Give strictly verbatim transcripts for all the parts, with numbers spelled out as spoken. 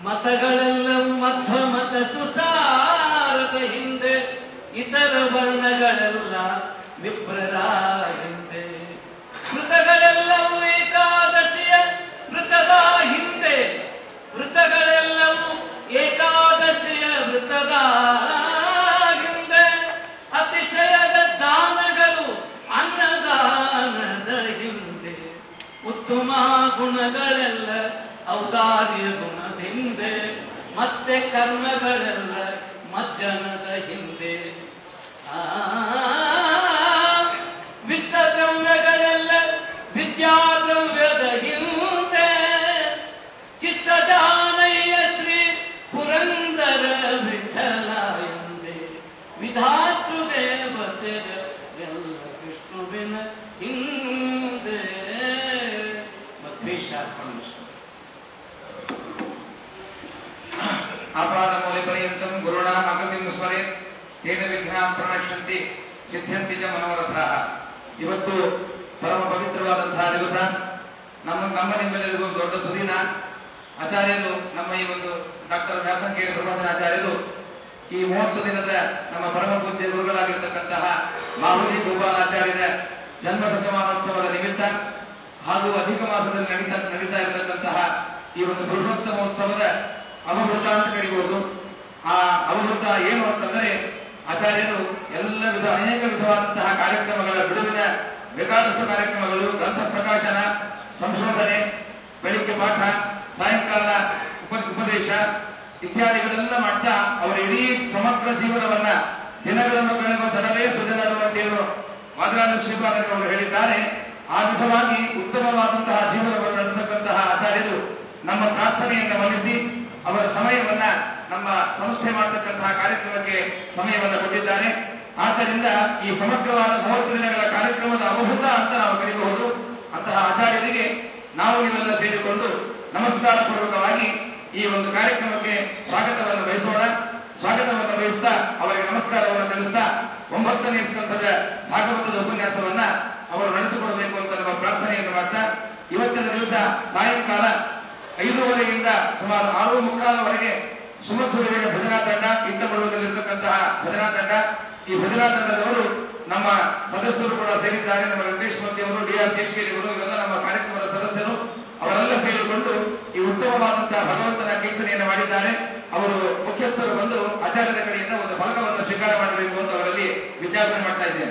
ಮತಗಳೆಲ್ಲವೂ ಮಧ್ವ ಮತ ಸುಸಾರದ ಹಿಂದೆ, ಇತರ ವರ್ಣಗಳೆಲ್ಲ ವಿಪ್ರರ ಹಿಂದೆ. ಮೃತಗಳೆಲ್ಲವೂ ಏಕಾದಶಿಯ ಮೃತದ ಹಿಂದೆ, ಮೃತಗಳೆಲ್ಲವೂ ಏಕಾದಶಿಯ ಮೃತದ ಹಿಂದೆ. ಅತಿಶಯದ ದಾನಗಳು ಅನ್ನದಾನದ ಹಿಂದೆ, ಉತ್ತಮ ಗುಣಗಳೆಲ್ಲ ಔದಾರ್ಯ ಗುಣದ ಹಿಂದೆ, ಮತ್ತೆ ಕರ್ಮಗಳೆಲ್ಲ ಮಜ್ಜನದ ಹಿಂದೆ. ಆ ವಿತ್ತದ್ರವ್ಯಗಳೆಲ್ಲ ವಿದ್ಯಾದ್ರವ್ಯದ ಹಿಂದೆ, ಚಿತ್ತಜಾನಯ್ಯ ಶ್ರೀ ಪುರಂದರ ವಿಠಲ ಹಿಂದೆ. ವಿಧಾತೃ ದೇವತೆಯ ಎಲ್ಲ ವಿಷ್ಣುವಿನ ಹಿಂದೆ. ಆಪಾದ ಮೌಲ್ಯ ಪರ್ಯಂತಂ ಗುರುಣಾ ಅಗತಿಂ ಸ್ಮರೇತ್ ತೇನ ವಿಘ್ನಾಃ ಪ್ರಣಶ್ಯಂತಿ ಸಿದ್ಧ್ಯಂತಿ ಚ ಮನೋರಥಾಃ. ಇವತ್ತು ಪರಮ ಪವಿತ್ರವಾದಂತಹ ದಿವಸ. ನಮ್ಮ ನಮ್ಮ ನಿಮ್ಮೆಲ್ಲರಿಗೂ ದೊಡ್ಡ ಸುದಿನ. ಆಚಾರ್ಯರು ನಮ್ಮ ಈ ಒಂದು ಡಾಕ್ಟರ್ ವ್ಯಾಸಂಗೇರಿ ಪ್ರಬೋಧನಾಚಾರ್ಯರು ಈ ಮೂವತ್ತು ದಿನದ ನಮ್ಮ ಪರಮ ಪೂಜ್ಯ ಗುರುಗಳಾಗಿರ್ತಕ್ಕಂತಹ ಮಾಹುಲಿ ಗೋಪಾಲಾಚಾರ್ಯರ ಜನ್ಮ ಶತಮಾನೋತ್ಸವದ ನಿಮಿತ್ತ ಹಾಗೂ ಅಧಿಕ ಮಾಸದಲ್ಲಿ ನಡೀತಾ ನಡೀತಾ ಇರತಕ್ಕಂತಹ ಈ ಒಂದು ಪುರುಷೋತ್ತಮೋತ್ಸವದ ಅವಭೃತ ಅಂತ ಕರೀಬಹುದು. ಆ ಅವಭೃತ ಏನು ಅಂತಂದರೆ, ಆಚಾರ್ಯರು ಎಲ್ಲ ವಿಧ ಅನೇಕ ವಿಧವಾದಂತಹ ಕಾರ್ಯಕ್ರಮಗಳ ಬಿಡುವಿನ ಬೇಕಾದಷ್ಟು ಕಾರ್ಯಕ್ರಮಗಳು, ಗ್ರಂಥ ಪ್ರಕಾಶನ, ಸಂಶೋಧನೆ, ಬೆಳಿಗ್ಗೆ ಪಾಠ, ಸಾಯಂಕಾಲ ಉಪ ಉಪದೇಶ ಇತ್ಯಾದಿಗಳೆಲ್ಲ ಮಾಡ್ತಾ ಅವರ ಇಡೀ ಸಮಗ್ರ ಜೀವನವನ್ನ ದಿನಗಳನ್ನು ಕಳೆಯುವ ದಡವೇ ಸುಜನರು ಅಂತೇನು ವಾದರಾಜ ಶ್ರೀಪಾದರು ಅವರು ಹೇಳಿದ್ದಾರೆ. ಆ ವಿಧವಾಗಿ ಉತ್ತಮವಾದಂತಹ ಜೀವನವನ್ನು ನಡೆಸತಕ್ಕಂತಹ ಆಚಾರ್ಯರು ನಮ್ಮ ಪ್ರಾರ್ಥನೆಯನ್ನು ಮನ್ನಿಸಿ ಅವರ ಸಮಯವನ್ನ ನಮ್ಮ ಸಂಸ್ಥೆ ಮಾಡತಕ್ಕಂತಹ ಕಾರ್ಯಕ್ರಮಕ್ಕೆ ಸಮಯವನ್ನು ಕೊಟ್ಟಿದ್ದಾರೆ. ಆದ್ದರಿಂದ ಈ ಸಮಗ್ರವಾದ ಮೂವತ್ತು ದಿನಗಳ ಕಾರ್ಯಕ್ರಮದ ಅವಭೂತ ಅಂತ ನಾವು ಕರೀಬಹುದು. ಅಂತಹ ಆಚಾರ್ಯರಿಗೆ ನಾವು ನೀವೆಲ್ಲ ಸೇರಿಕೊಂಡು ನಮಸ್ಕಾರ ಪೂರ್ವಕವಾಗಿ ಈ ಒಂದು ಕಾರ್ಯಕ್ರಮಕ್ಕೆ ಸ್ವಾಗತವನ್ನು ಬಯಸೋಣ. ಸ್ವಾಗತವನ್ನು ಬಯಸ್ತಾ ಅವರಿಗೆ ನಮಸ್ಕಾರವನ್ನು ತಿಳಿಸ್ತಾ ಒಂಬತ್ತನೇ ಸ್ಕಂಧದ ಭಾಗವತದ ಉಪನ್ಯಾಸವನ್ನ ಅವರು ನಡೆಸಿಕೊಡಬೇಕು ಅಂತ ನಮ್ಮ ಪ್ರಾರ್ಥನೆಯನ್ನು ಮಾಡ್ತಾ, ಇವತ್ತಿನ ದಿವಸ ಸಾಯಂಕಾಲ ಐದೂವರೆಯಿಂದ ಸುಮಾರು ಆರು ಮುಕ್ಕಾಲವರೆಗೆ ಸುಮಧುರರಿಗೆ ಭಜನಾ ತಂಡ, ಇಟ್ಟಬರುವುದಲ್ಲಿರ್ತಕ್ಕಂತಹ ಭಜನಾ ತಂಡ, ಈ ಭಜನಾ ತಂಡದವರು ನಮ್ಮ ಸದಸ್ಯರು ಕೂಡ ಸೇರಿದ್ದಾರೆ. ನಮ್ಮ ವೆಂಕಟೇಶ್ ಮೂರ್ತಿ ಅವರು, ಡಿ ಆರ್ ಶೇಷಗಿರಿ ಅವರು, ಇವೆಲ್ಲ ನಮ್ಮ ಕಾರ್ಯಕ್ರಮದ ಸದಸ್ಯರು. ಅವರೆಲ್ಲ ಸೇರಿಕೊಂಡು ಈ ಉತ್ತಮವಾದಂತಹ ಭಗವಂತನ ಕೀರ್ತನೆಯನ್ನು ಮಾಡಿದ್ದಾರೆ. ಅವರು ಮುಖ್ಯಸ್ಥರು ಬಂದು ಆಚಾರ್ಯರ ಕಡೆಯಿಂದ ಒಂದು ಫಲಕವನ್ನು ಸ್ವೀಕಾರ ಮಾಡಬೇಕು ಅಂತ ಅವರಲ್ಲಿ ವಿಜ್ಞಾಪನೆ ಮಾಡ್ತಾ ಇದ್ದೇನೆ.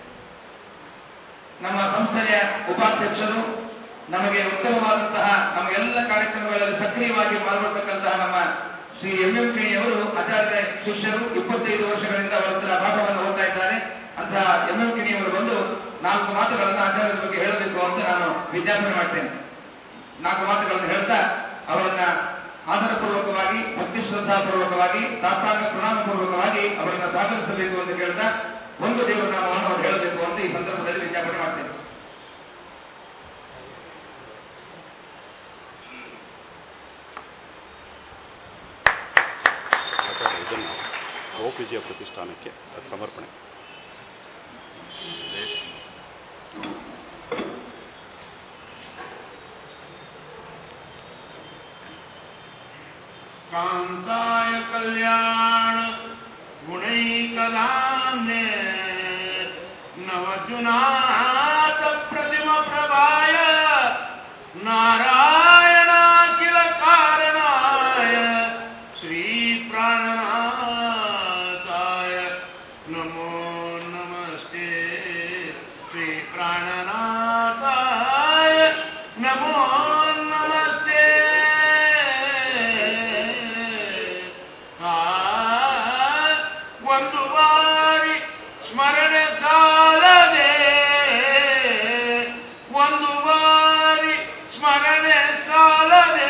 ನಮ್ಮ ಸಂಸ್ಥೆಯ ಉಪಾಧ್ಯಕ್ಷರು, ನಮಗೆ ಉತ್ತಮವಾದಂತಹ ನಮ್ಮ ಎಲ್ಲ ಕಾರ್ಯಕ್ರಮಗಳಲ್ಲಿ ಸಕ್ರಿಯವಾಗಿ ಪಾಲ್ಗೊಳ್ತಕ್ಕಂತಹ ನಮ್ಮ ಶ್ರೀ ಎಂ ಎಂ ಕಿಣಿಯವರು ಆಚಾರ್ಯರ ಶಿಷ್ಯರು. ಇಪ್ಪತ್ತೈದು ವರ್ಷಗಳಿಂದ ಅವರ ಹತ್ರ ಪಾಠವನ್ನು ಓದ್ತಾ ಇದ್ದಾರೆ. ಅಂತಹ ಎಂ ಎಂ ಕಿಣಿಯವರು ಬಂದು ನಾಲ್ಕು ಮಾತುಗಳನ್ನು ಆಚಾರ್ಯರ ಬಗ್ಗೆ ಹೇಳಬೇಕು ಅಂತ ನಾನು ವಿಜ್ಞಾಪನೆ ಮಾಡ್ತೇನೆ. ನಾಲ್ಕು ಮಾತುಗಳನ್ನು ಹೇಳ್ತಾ ಅವರನ್ನ ಆದರಪೂರ್ವಕವಾಗಿ, ಭಕ್ತಿ ಶ್ರದ್ಧಾಪೂರ್ವಕವಾಗಿ, ತಾತ್ಸಾಂಗ ಪ್ರಣಾಮಪೂರ್ವಕವಾಗಿ ಅವರನ್ನು ಸ್ವಾಗತಿಸಬೇಕು ಅಂತ ಕೇಳ್ತಾ ಒಂದು ದೇವರ ನಾಮವನ್ನು ಅವರು ಹೇಳಬೇಕು ಅಂತ ಈ ಸಂದರ್ಭದಲ್ಲಿ ವಿಜ್ಞಾಪನೆ ಮಾಡ್ತೇನೆ. ಇದನ್ನು ಗೋಪಿಜಿಯ ಪ್ರತಿಷ್ಠಾನಕ್ಕೆ ಸಮರ್ಪಣೆ. कांताय कल्याण गुणैकदाम्ने नवजुनाथ प्रतिम प्रभाय नारायणाखिल कारणाय श्री प्राणनाथाय नमो नमस्ते. श्री प्राणनाथाय नमो नमस्ते. ಒಂದು ಬಾರಿ ಸ್ಮರಣೆ ಸಾಲದೆ, ಒಂದು ಬಾರಿ ಸ್ಮರಣೆ ಸಾಲದೆ,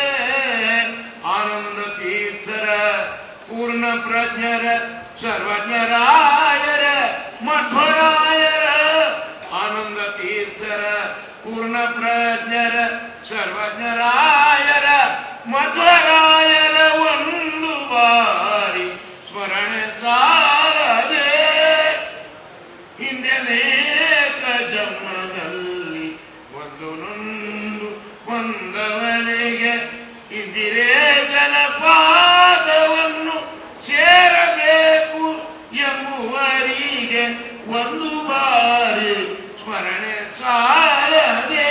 ಆನಂದ ತೀರ್ಥರ ಪೂರ್ಣ ಪ್ರಜ್ಞರ ಸರ್ವಜ್ಞರಾಯರ ಮಧ್ವರಾಯರ, ಆನಂದ ತೀರ್ಥರ ಪೂರ್ಣ ಪ್ರಜ್ಞರ ಸರ್ವಜ್ಞರಾಯರ ಮಧ್ವರಾಯರ ಒಂದು ಬಾರಿ ಸ್ಮರಣೆ ಸಾಲದೆ, ಹಿಂದೆನೇಕ ಜನ್ಮದಲ್ಲಿ ಒಂದು ನೊಂದು ಒಂದವನಿಗೆ ಇಂದಿರೇ ಜನಪಾದವನ್ನು ಸೇರಬೇಕು ಎಂಬುವರಿಗೆ ಒಂದು ಬಾರಿ ಸ್ಮರಣೆ ಸಾಲದೆ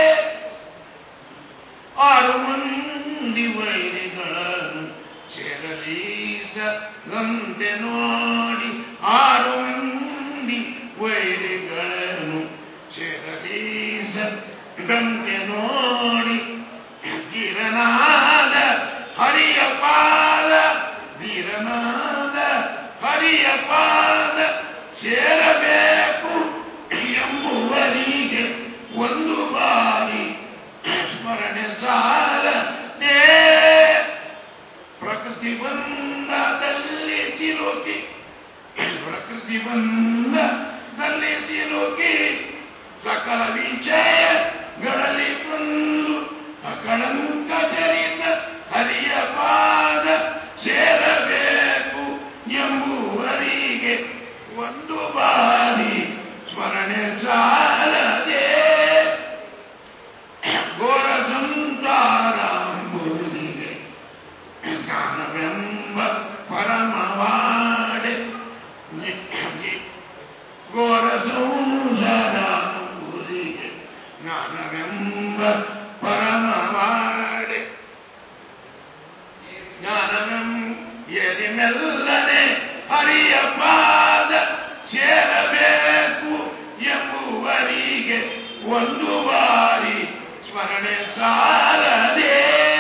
ಆರು ಮಂದಿ ವೈರಿಗಳನ್ನು ಸೇರಲೀಸದಂತೆ ನೋಡಿ ಆರು ಮಂದಿ ವೈರಿಗಳನ್ನು ಸೇರಲೀಸದಂತೆ ನೋಡಿ ಧೀರನಾದ ಹರಿಯ ಪಾದ ಧೀರನಾದ ಹರಿಯ ಪಾದ ಸೇರಬೇಕು ಎಂಬುವರಿಗೆ ಒಂದು ಬಾರಿ ಸ್ಮರಣೆ ಸಾಲದೆ ಪ್ರಕೃತಿ ಬಂಧದಲ್ಲಿ ಸಿಲುಕಿ ಪ್ರಕೃತಿ ಬಂಧದಲ್ಲಿ ಸಿಲುಕಿ ಸಕಲ ವಿಷಯಗಳಲ್ಲಿ ಬಂದು ಅಕಳಂಕ ಚರಿತ ಹರಿಯ ಪಾದ ಸೇರಬೇಕು ಎಂಬುವರಿಗೆ ಒಂದು ಬಾರಿ ಸ್ಮರಣೆ ಸಾಲದೆ ಘೋರ ಸಂಸಾರಂಬುದಿಗೆ ಜ್ಞಾನವೆಂಬ ಪರಮವಾಡೆ ಘೋರ ಸಂಸಾರಂಬುದಿಗೆ ಜ್ಞಾನವೆಂಬ ಪರಮವಾಡೆ ಜ್ಞಾನವೆಂ ಎರಿಮೆಲ್ಲನೆ ಹರಿಯ ಪಾದ ಸೇರಬೇಕು ಎಂಬುವರಿಗೆ ಒಂದು ಬಾರಿ ಸ್ಮರಣೆ ಸಾಲದೆ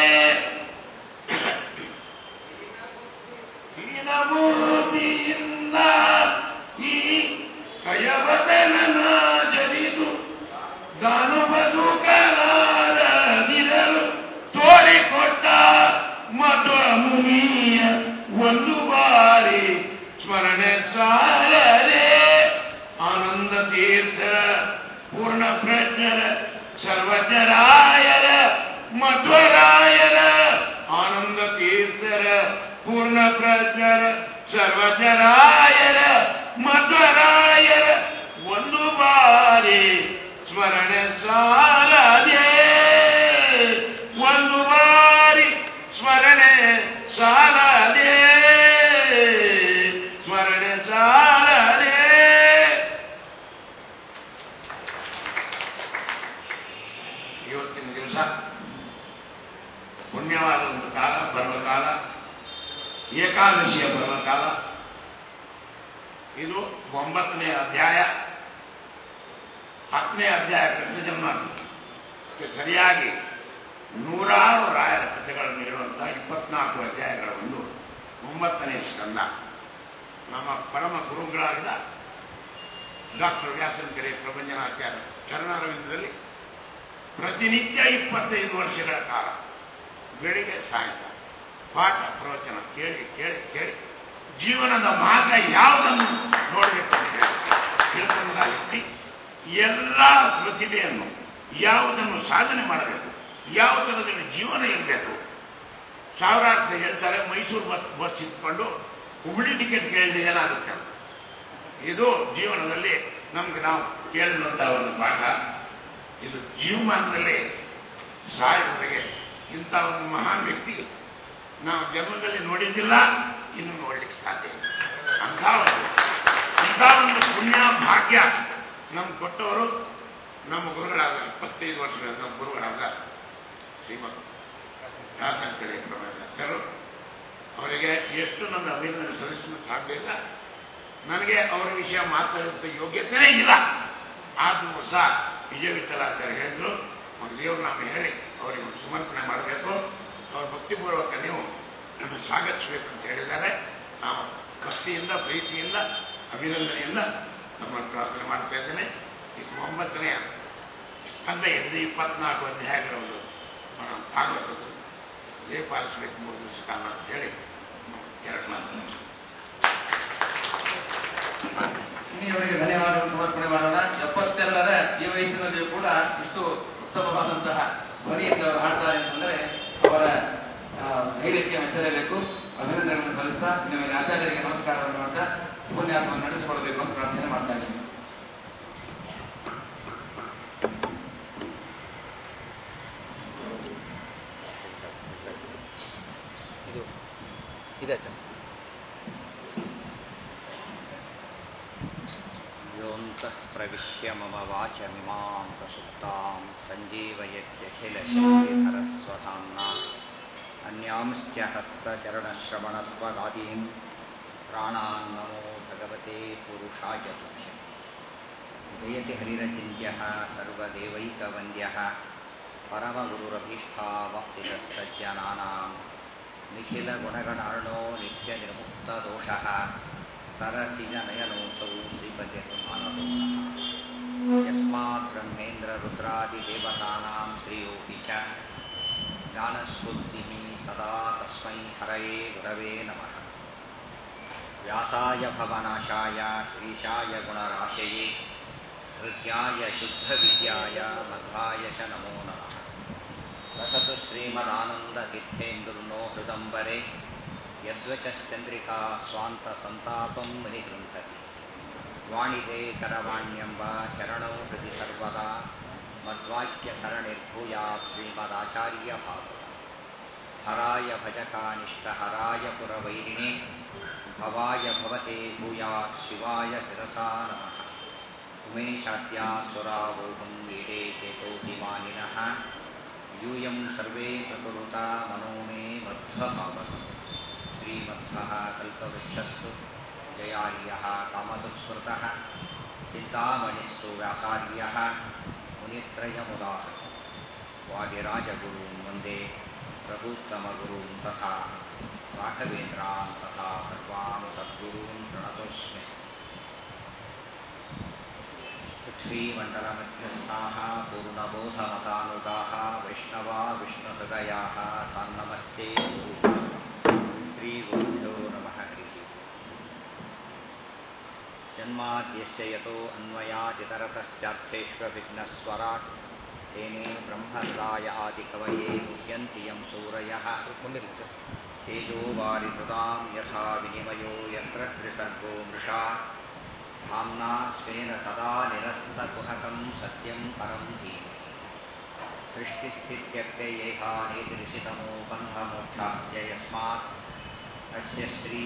ಹೀನಭೂಮಿಯಿಂದ ಈ ಕಯವತನ ಜರಿದು ದಾನು ಬದುಕಲಾರದಿರಲು ತೋರಿಕೊಟ್ಟ ಮಧ್ವ ಮುನಿಯ ಒಂದು ಬಾರಿ ಸ್ಮರಣೆ ಸಾಲದೆ ಆನಂದ ತೀರ್ಥರ ಪೂರ್ಣ ಪ್ರಜ್ಞರ ಸರ್ವಜ್ಞರಾಯರ ಮಧ್ವರಾಯರ ಆನಂದ ತೀರ್ಥರ ಪೂರ್ಣ ಪ್ರಜ್ಞರ ಸರ್ವಜ್ಞರಾಯರ ಮಧ್ವರಾಯರ ಒಂದು ಬಾರಿ ಸ್ಮರಣೆ ಸಾಲದೆ ಒಂದು ಬಾರಿ ಸ್ಮರಣೆ ಸಾಲದೆ ಸ್ಮರಣೆ ಸಾಲದೆ ಇವತ್ತಿನ ದಿವಸ ಪುಣ್ಯವಾದ ಒಂದು ಕಾಲ ಪರ್ವಕಾಲ ಏಕಾದಶಿಯ ಪರ್ವಕಾಲ ಇದು ಒಂಬತ್ತನೇ ಅಧ್ಯಾಯ ಹತ್ತನೇ ಅಧ್ಯಾಯ ಕೃಷ್ಣ ಜನ್ಮಾಷ್ಟಮಿ ಸರಿಯಾಗಿ ನೂರಾರು ರಾಯರ ಕಥೆಗಳನ್ನು ಇರುವಂತಹ ಇಪ್ಪತ್ನಾಲ್ಕು ಅಧ್ಯಾಯಗಳ ಒಂದು ಒಂಬತ್ತನೇ ಸ್ಕಂದ ನಮ್ಮ ಪರಮ ಗುರುಗಳಾದ ಡಾಕ್ಟರ್ ವ್ಯಾಸನಕೆರೆ ಪ್ರಭಂಜನಾಚಾರ್ಯ ಚರಣಾರವಿಂದದಲ್ಲಿ ಪ್ರತಿನಿತ್ಯ ಇಪ್ಪತ್ತೈದು ವರ್ಷಗಳ ಕಾಲ ಬೆಳಿಗ್ಗೆ ಸಾಯಂಕಾಲ ಪಾಠ ಪ್ರವಚನ ಕೇಳಿ ಕೇಳಿ ಕೇಳಿ ಜೀವನದ ಮಾರ್ಗ ಯಾವುದನ್ನು ನೋಡಬೇಕು ಅಂತ ಹೇಳಿ ತಿಳ್ಕೊಂಡಾಗಿತ್ತು ಎಲ್ಲ ಪ್ರತಿಭೆಯನ್ನು ಯಾವುದನ್ನು ಸಾಧನೆ ಮಾಡಬೇಕು ಯಾವ ಥರದಲ್ಲಿ ಜೀವನ ಇರಬೇಕು. ಸಾವಿರಾರು ಹೇಳ್ತಾರೆ ಮೈಸೂರು ಬಸ್ ಬಸ್ ಇಟ್ಕೊಂಡು ಹುಬ್ಳಿ ಟಿಕೆಟ್ ಕೇಳಿದ ಜನ ಆಗುತ್ತೆ. ಇದು ಜೀವನದಲ್ಲಿ ನಮ್ಗೆ ನಾವು ಕೇಳಿದಂಥ ಒಂದು ಪಾಠ. ಇದು ಜೀವಮಾನದಲ್ಲಿ ಸಾಯುವವರೆಗೆ ಇಂಥ ಒಂದು ಮಹಾನ್ ವ್ಯಕ್ತಿ ನಾವು ಜನ್ಮದಲ್ಲಿ ನೋಡಿದ್ದಿಲ್ಲ, ಇನ್ನು ನೋಡ್ಲಿಕ್ಕೆ ಸಾಧ್ಯ ಇಲ್ಲ. ಅಂಥ ಒಂದು ಅಂಥ ಒಂದು ಪುಣ್ಯ ಭಾಗ್ಯ ನಮ್ಗೆ ಕೊಟ್ಟವರು ನಮ್ಮ ಗುರುಗಳಾದ ಇಪ್ಪತ್ತೈದು ವರ್ಷಗಳ ನಮ್ಮ ಗುರುಗಳಾದ ಶ್ರೀಮಂತ ವ್ಯಾಸನಕೆರೆ ಪ್ರಭಂಜನಾಚಾರ್ಯರು. ಅವರಿಗೆ ಎಷ್ಟು ನನ್ನ ಅಭಿನಂದನೆ ಸಲ್ಲಿಸಲು ಸಾಧ್ಯ ಇಲ್ಲ. ನನಗೆ ಅವರ ವಿಷಯ ಮಾತಾಡುವಂಥ ಯೋಗ್ಯತೆಯೇ ಇಲ್ಲ. ಆದರೂ ಸಹ ವಿಜಯ ವಿಠಲಾಚಾರ್ಯ ಹೇಳಿದ್ರು, ಒಂದು ದೇವ್ರ ನಾಮ ಹೇಳಿ ಅವರಿಗೆ ಒಂದು ಸಮರ್ಪಣೆ ಮಾಡಬೇಕು, ಅವ್ರ ಭಕ್ತಿಪೂರ್ವಕ ನೀವು ನಮ್ಮನ್ನು ಸ್ವಾಗತಿಸಬೇಕು ಅಂತ ಹೇಳಿದ್ದಾರೆ. ನಾವು ಭಕ್ತಿಯಿಂದ ಪ್ರೀತಿಯಿಂದ ಅಭಿನಂದನೆಯಿಂದ ನಮ್ಮನ್ನು ಪ್ರಾರ್ಥನೆ ಮಾಡ್ತಾ ಇದ್ದೇನೆ. ಈಗ ಒಂಬತ್ತನೆಯ ಸ್ಕಂದ ಎದ್ದು ಇಪ್ಪತ್ನಾಲ್ಕು ಅಧ್ಯಾಯಗಳ ಒಂದು ಭಾಗವತದ್ದು ಲೇಪಾಲಿಸಬೇಕು ಮೂರು ದಿವಸ ಕಾಲ ಅಂತ ಹೇಳಿ ಎರಡು ಮಾತು ಇನ್ನಿಯವರಿಗೆ ಧನ್ಯವಾದಗಳನ್ನು ಸಮರ್ಪಣೆ ಮಾಡೋಣ. ಎಪ್ಪತ್ತೆರಡರ ಈ ವಯಸ್ಸಿನಲ್ಲಿಯೂ ಕೂಡ ಇಷ್ಟು ಉತ್ತಮವಾದಂತಹ ಧ್ವನಿಯಿಂದ ಅವರು ಹಾಡ್ತಾರೆ ಅಂತಂದರೆ ಅವರ ಧೈರ್ಯಕ್ಕೆ ಮೆಚ್ಚಲೇಬೇಕು. ಅಭಿನಂದನೆಗಳನ್ನು ಸಲ್ಲಿಸ್ತಾ ನಿಮಗೆ ಆಚಾರ್ಯರಿಗೆ ನಮಸ್ಕಾರವನ್ನು ಮಾಡ್ತಾ ಉಪನ್ಯಾಸವನ್ನು ನಡೆಸಿಕೊಡಬೇಕು ಅಂತ ಪ್ರಾರ್ಥನೆ ಮಾಡ್ತಾ ಇದ್ದೀನಿ. ಇದೆ ಸರ್. ಯೋಂತಃ ಪ್ರವಿಶ್ಯ ಮಮ ವಾಚಮಿಮಾಂ ಪ್ರಸುಪ್ತಾಂ ಸಂಜೀವಯತ್ಯಖಿಲಶಕ್ತಿಧರಸ್ವಧಾಮ್ನಾ ಅನ್ಯಾಂಶ್ಚ ಹಸ್ತಚರಣಶ್ರವಣತ್ವಗಾದೀನ್ ಪ್ರಾಣಾನ್ ನಮೋ ಭಗವತೆ ಪುರುಷಾಯ ತುಭ್ಯಂ. ಜಯತಿ ಹರಿರಚಿಂತ್ಯಃ ಸರ್ವದೇವೈಕವಂದ್ಯಃ ಪರಮಗುರುರಭೀಷ್ಟಾವಪ್ತಿತಃ ಸಜ್ಜನಾನಾಂ ನಿಖಿಲಗುಣಗಣಾರ್ಣೋ ನಿತ್ಯನಿರ್ಮುಕ್ತದೋಷಃ ಸರಸಿಜನಯನೋऽಸೌ ಶ್ರೀಪತಿರ್ಮಾನದೋ ನಮಃ. ಯಸ್ಮಾತ್ ಬ್ರಹ್ಮೇಂದ್ರರುದ್ರಾದಿದೇವತಾನಾಂ ಶ್ರೇಯೋಪಿ ಚ ಜ್ಞಾನಸ್ಫೂರ್ತಿಃ ಸದಾ ತಸ್ಮೈ ಹರಯೇ ಗುರವೇ ನಮಃ. ವ್ಯಾಸಾಯ ಭವನಾಶಾಯ ಶ್ರೀಶಾಯ ಗುಣರಾಶಯೇ ಹೃದ್ಯಾಯ ಶುದ್ಧವಿದ್ಯಾಯ ಮಧ್ವಾಯ ಚ ನಮೋ ನಮಃ. ರಸತು ಶ್ರೀಮದಾನಂದತೀರ್ಥೇಂದುರ್ನೋ ಹೃದಂಬರೆ ಯದ್ವಚಶ್ಚಂದ್ರಿಕಾ ಸ್ವಾಂತ ಸಂತಾಪಂ ಮುನಿಗೃಂಥತಿ. ವಾಣಿದೇ ಕರವಾಣ್ಯಂಬ ಚರಣೌ ಹೃದಿ ಸರ್ವದಾ ಮಧ್ವಾಕ್ಯ ಸರಣಿರ್ಭೂಯಾತ್ ಶ್ರೀಮದಾಚಾರ್ಯ ಭಾವ. ಹರಾಯ ಭಜಕಾನಿಷ್ಟಹರಾಯ ಪುರವೈರಿಣೇ ಭವಾಯ ಭವತೆ ಭೂಯಾತ್ ಶಿವಾಯ ಶಿರಸಾ ನಮಃ. ಉಮೇಶಾದ್ಯಾಸುರಾವೋಹಂ ವೀಡೇ ಚೇತೋಭಿಮಾನಿನಃ ಯೂಯಂ ಸರ್ವೇ ಪ್ರಕುರುತಾ ಮನೋ ಮೇ ಮಧ್ವಭಾವತಃ. ಶ್ರೀಮಧ್ವಃ ಕಲ್ಪವೃಕ್ಷಸ್ತು ಜಯಾರ್ಯಃ ಕಾಮಧುಸ್ಮೃತಃ ಚಿಂತಾಮಣಿಸ್ತು ವ್ಯಾಸಾರ್ಯಃ ಮುನಿತ್ರಯಮುದಾಹೃತಃ. ವಾದಿರಾಜಗುರುಂ ವಂದೇ ಪ್ರಭೂತ್ತಮಗುರುಂ ತಥಾ ರಾಘವೇಂದ್ರಾನ್ ತಥಾ ಸರ್ವಾನ್ ಸದ್ಗುರೂನ್ ಪ್ರಣತೋಸ್ಮಿ. ಪೃಥ್ವೀಮಂಡಲಮಧ್ಯಸ್ಥಾಃ ಪೂರ್ಣಬೋಧಮತಾನುಗಾಃ ವೈಷ್ಣವಾ ವಿಷ್ಣುಹೃದಯಾಃ ತಾನ್ನಮಸ್ಯೇ ಗುರುಭ್ಯೋ. ಶ್ರೀಗುರುಭ್ಯೋ ನಮಃ. ಹರಿಃ. ಜನ್ಮಾದ್ಯಸ್ಯ ಯತೋ ಅನ್ವಯಾದಿತರತಶ್ಚಾರ್ಥೇಷ್ವವಿಘ್ನಸ್ವರಾಟ್ ತೇನೇ ಬ್ರಹ್ಮಹೃದಾಯ ಆದಿಕವಯೇ ಮುಹ್ಯಂತಿ ಯಂ ಸೂರಯಃ. ತೇಜೋ ವಾರಿಹೃದಾಂ ಯಥಾ ವಿನಿಮಯೋ ಯತ್ರ ತ್ರಿಸರ್ಗೋ ಮೃಷಾ ಧಾಮ್ನಾ ಸ್ವೇನ ಸದಾ ನಿರಸ್ತಕುಹಕಂ ಸತ್ಯಂ ಪರಂ ಧೀಮಹಿ. ಸೃಷ್ಟಿಸ್ಥಿತ್ಯಪ್ಯಯೇಹಾನೇತಿರಿಷಿತಮೋ ಬಂಧಮೋಕ್ಷಾಶ್ಚ ಯಸ್ಮಾತ್ ಅಸ್ಯ ಶ್ರೀ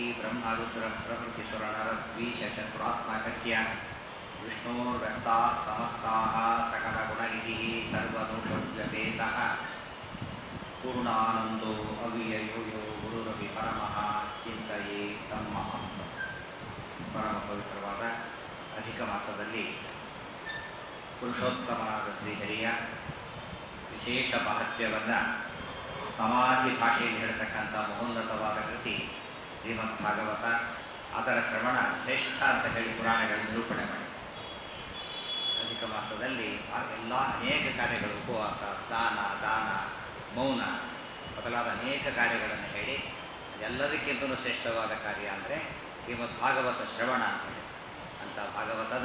ಬ್ರಹ್ಮರುದ್ರಪ್ರಭೃತಿಸುರನರದ್ವೀಷಶತ್ರುರಾತ್ಮಕಸ್ಯ ವಿಷ್ಣೋರ್ವ್ಯಸ್ತಾಃ ಸಮಸ್ತಾಃ ಸಕಲಗುಣನಿಧಿಃ ಸರ್ವದೋಷವ್ಯಪೇತಃ ಪೂರ್ಣಾನಂದೋ ಅವ್ಯಯೋ ಯೋ ಗುರುರಪಿ ಪರಮಃ ಚಿಂತಯೇ ತಂ ಮಹಾಂತಂ. ಪರಮ ಪವಿತ್ರವಾದ ಅಧಿಕ ಮಾಸದಲ್ಲಿ ಪುರುಷೋತ್ತಮನಾದ ಶ್ರೀಹರಿಯ ವಿಶೇಷ ಮಹತ್ವವನ್ನು ಸಮಾಧಿ ಭಾಷೆಯಲ್ಲಿ ಹೇಳ್ತಕ್ಕಂಥ ಮಹೋನ್ನತವಾದ ಕೃತಿ ಶ್ರೀಮದ್ ಭಾಗವತ. ಅದರ ಶ್ರವಣ ಶ್ರೇಷ್ಠ ಅಂತ ಹೇಳಿ ಪುರಾಣಗಳ ನಿರೂಪಣೆ ಮಾಡಿ ಅಧಿಕ ಮಾಸದಲ್ಲಿ ಎಲ್ಲ ಅನೇಕ ಕಾರ್ಯಗಳು, ಉಪವಾಸ, ಸ್ನಾನ, ದಾನ, ಮೌನ ಮೊದಲಾದ ಅನೇಕ ಕಾರ್ಯಗಳನ್ನು ಹೇಳಿ ಎಲ್ಲದಕ್ಕಿಂತಲೂ ಶ್ರೇಷ್ಠವಾದ ಕಾರ್ಯ ಅಂದರೆ ಶ್ರೀಮದ್ ಭಾಗವತ ಶ್ರವಣ ಅಂತ ಹೇಳಿ ಅಂಥ ಭಾಗವತದ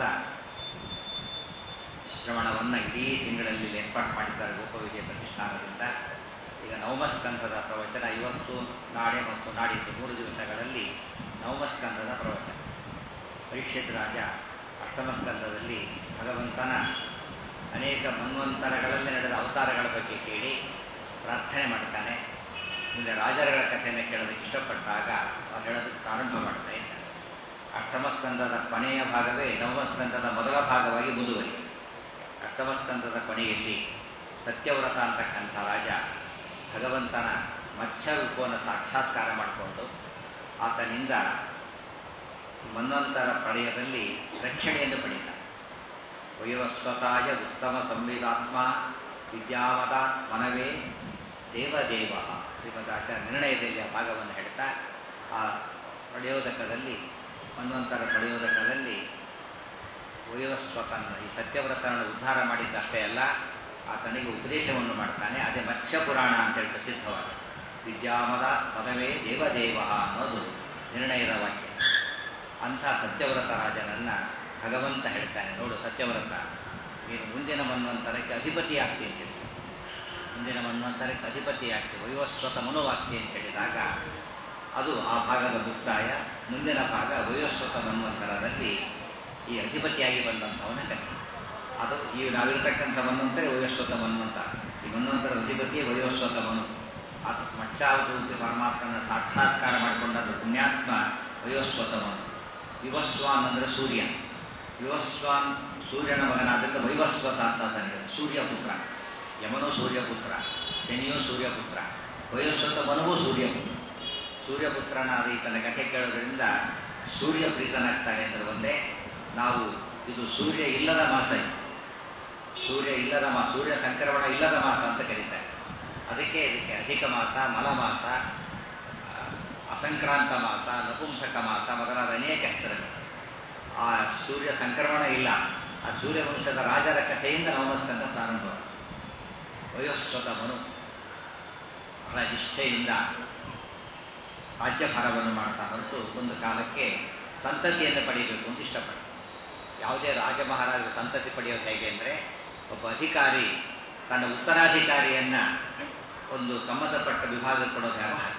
ಶ್ರವಣವನ್ನು ಇಡೀ ತಿಂಗಳಲ್ಲಿ ಏರ್ಪಾಡು ಮಾಡಿದ್ದಾರೆ ಗೋಪವಿಜಯ ಪ್ರತಿಷ್ಠಾನದಿಂದ. ಈಗ ನವಮಸ್ಕಂಧದ ಪ್ರವಚನ ಇವತ್ತು, ನಾಳೆ ಮತ್ತು ನಾಡಿದ್ದು ಮೂರು ದಿವಸಗಳಲ್ಲಿ ನವಮಸ್ಕಂಧದ ಪ್ರವಚನ. ಪರೀಕ್ಷಿತ್ ರಾಜ ಅಷ್ಟಮಸ್ಕಂಧದಲ್ಲಿ ಭಗವಂತನ ಅನೇಕ ಮನ್ವಂತರಗಳಲ್ಲಿ ನಡೆದ ಅವತಾರಗಳ ಬಗ್ಗೆ ಕೇಳಿ ಪ್ರಾರ್ಥನೆ ಮಾಡ್ತಾನೆ. ಮುಂದೆ ರಾಜರುಗಳ ಕಥೆಯನ್ನು ಕೇಳೋದಕ್ಕೆ ಇಷ್ಟಪಟ್ಟಾಗ ಅವ್ರು ಹೇಳೋದಕ್ಕೆ ಪ್ರಾರಂಭ ಮಾಡ್ತಾ ಇದ್ದಾರೆ. ಅಷ್ಟಮಸ್ಕಂಧದ ಕೊನೆಯ ಭಾಗವೇ ನವಮಸ್ಕಂಧದ ಮೊದಲ ಭಾಗವಾಗಿ ಮುಂದುವರಿ. ಅಷ್ಟಮಸ್ಕಂಧದ ಕೊನೆಯಲ್ಲಿ ಸತ್ಯವ್ರತ ಅಂತಕ್ಕಂಥ ರಾಜ ಭಗವಂತನ ಮತ್ಸ್ಯ ರೂಪವನ್ನು ಸಾಕ್ಷಾತ್ಕಾರ ಮಾಡಿಕೊಂಡು ಆತನಿಂದ ಮನ್ವಂತರ ಪ್ರಳಯದಲ್ಲಿ ರಕ್ಷಣೆಯನ್ನು ಪಡೆದ. ವಯೋಸ್ವತಾಯ ಉತ್ತಮ ಸಂವೇದಾತ್ಮ ವಿದ್ಯಾವತ ಮನವೇ ದೇವದೇವ. ಶ್ರೀಮದಾಚಾರ್ಯ ನಿರ್ಣಯದಲ್ಲಿ ಆ ಭಾಗವನ್ನು ಹೇಳ್ತಾ ಆ ಪ್ರಳಯೋದಕದಲ್ಲಿ ಮನ್ವಂತರ ಪ್ರಳಯೋದಕದಲ್ಲಿ ವಯೋಸ್ವತನ ಈ ಸತ್ಯವ್ರತನ ಉದ್ಧಾರ ಮಾಡಿದ್ದಷ್ಟೇ ಅಲ್ಲ, ಆತನಿಗೆ ಉಪದೇಶವನ್ನು ಮಾಡ್ತಾನೆ. ಅದೇ ಮತ್ಸ್ಯ ಪುರಾಣ ಅಂತೇಳಿ ಪ್ರಸಿದ್ಧವಾದ ವಿದ್ಯಾಮದ ಪದವೇ ದೇವದೇವ ಅನ್ನೋದು ನಿರ್ಣಯದ ವಾಕ್ಯ. ಅಂಥ ಸತ್ಯವ್ರತ ರಾಜನನ್ನು ಭಗವಂತ ಹೇಳ್ತಾನೆ, ನೋಡು ಸತ್ಯವ್ರತ, ನೀನು ಮುಂದಿನ ಮನ್ವಂತರಕ್ಕೆ ಅಧಿಪತಿ ಆಗ್ತಿ ಅಂತ ಹೇಳಿ, ಮುಂದಿನ ಮನ್ವಂತರಕ್ಕೆ ಅಧಿಪತಿ ಆಗ್ತಿ, ವಯೋಸ್ವತ ಮನೋವಾಕ್ತಿ ಅಂತ ಹೇಳಿದಾಗ ಅದು ಆ ಭಾಗದ ಮುಕ್ತಾಯ. ಮುಂದಿನ ಭಾಗ ವಯೋಸ್ವತ ಮನ್ವಂತರದಲ್ಲಿ ಈ ಅಧಿಪತಿಯಾಗಿ ಬಂದಂಥವನ ಕಥೆ. ಅದು ಈ ನಾವಿರತಕ್ಕಂಥ ಮನ್ವಂತರೇ ವಯೋಸ್ವತ ಮನ್ವಂತ. ಈ ಮನ್ವಂತರದ ಅಧಿಪತಿಯೇ ವಯೋಸ್ವತ ಮನು. ಆತ ಮಟ್ಟ ಸಾಕ್ಷಾತ್ ಪರಮಾತ್ಮನ ಸಾಕ್ಷಾತ್ಕಾರ ಮಾಡಿಕೊಂಡಾದ ಪುಣ್ಯಾತ್ಮ ವೈವಸ್ವತಮನು. ವಿವಸ್ವಾನ್ ಅಂದರೆ ಸೂರ್ಯ. ವಿವಸ್ವಾನ್ ಸೂರ್ಯನ ಮಗನಾದ್ದರಿಂದ ವೈವಸ್ವತ ಅಂತ ತಾನೆ ಸೂರ್ಯಪುತ್ರ. ಯಮನೂ ಸೂರ್ಯಪುತ್ರ, ಶನಿಯೂ ಸೂರ್ಯಪುತ್ರ, ವೈವಸ್ವತ ಮನುವು ಸೂರ್ಯಪುತ್ರ. ಸೂರ್ಯಪುತ್ರನಾದ ಈತನ ಕಥೆ ಕೇಳೋದ್ರಿಂದ ಸೂರ್ಯ ಪ್ರೀತನಾಗ್ತಾನೆ ಅಂದರೆ ಒಂದೇ. ನಾವು ಇದು ಸೂರ್ಯ ಇಲ್ಲದ ಮಾಸ, ಇದು ಸೂರ್ಯ ಇಲ್ಲದ ಮಾಸ, ಸೂರ್ಯ ಸಂಕ್ರಮಣ ಇಲ್ಲದ ಮಾಸ ಅಂತ ಕರೀತಾರೆ. ಅದಕ್ಕೆ ಇದಕ್ಕೆ ಅಧಿಕ ಮಾಸ, ಮಲಮಾಸ, ಅಸಂಕ್ರಾಂತ ಮಾಸ, ನಪುಂಸಕ ಮಾಸ ಮೊದಲಾದ ಅನೇಕ ಹೆಸರುಗಳು. ಆ ಸೂರ್ಯ ಸಂಕ್ರಮಣ ಇಲ್ಲ. ಆ ಸೂರ್ಯ ವಂಶದ ರಾಜರ ಕಥೆಯಿಂದ ನವಮಸ್ಕಂದ ಪ್ರಾರಂಭ. ವಯೋಸ್ವತ ಮನು ಬಹಳ ನಿಷ್ಠೆಯಿಂದ ರಾಜ್ಯಭಾರವನ್ನು ಮಾಡ್ತಾ ಹೊರತು ಒಂದು ಕಾಲಕ್ಕೆ ಸಂತತಿಯನ್ನು ಪಡೆಯಬೇಕು ಅಂತ ಇಷ್ಟಪಟ್ಟು. ಯಾವುದೇ ರಾಜ ಮಹಾರಾಜರ ಸಂತತಿ ಪಡೆಯೋದು ಹೇಗೆ ಅಂದರೆ, ಒಬ್ಬ ಅಧಿಕಾರಿ ತನ್ನ ಉತ್ತರಾಧಿಕಾರಿಯನ್ನು ಒಂದು ಸಂಬಂಧಪಟ್ಟ ವಿಭಾಗಕ್ಕೆ ಕೊಡೋದು ಯಾವ ಹಾಗೆ.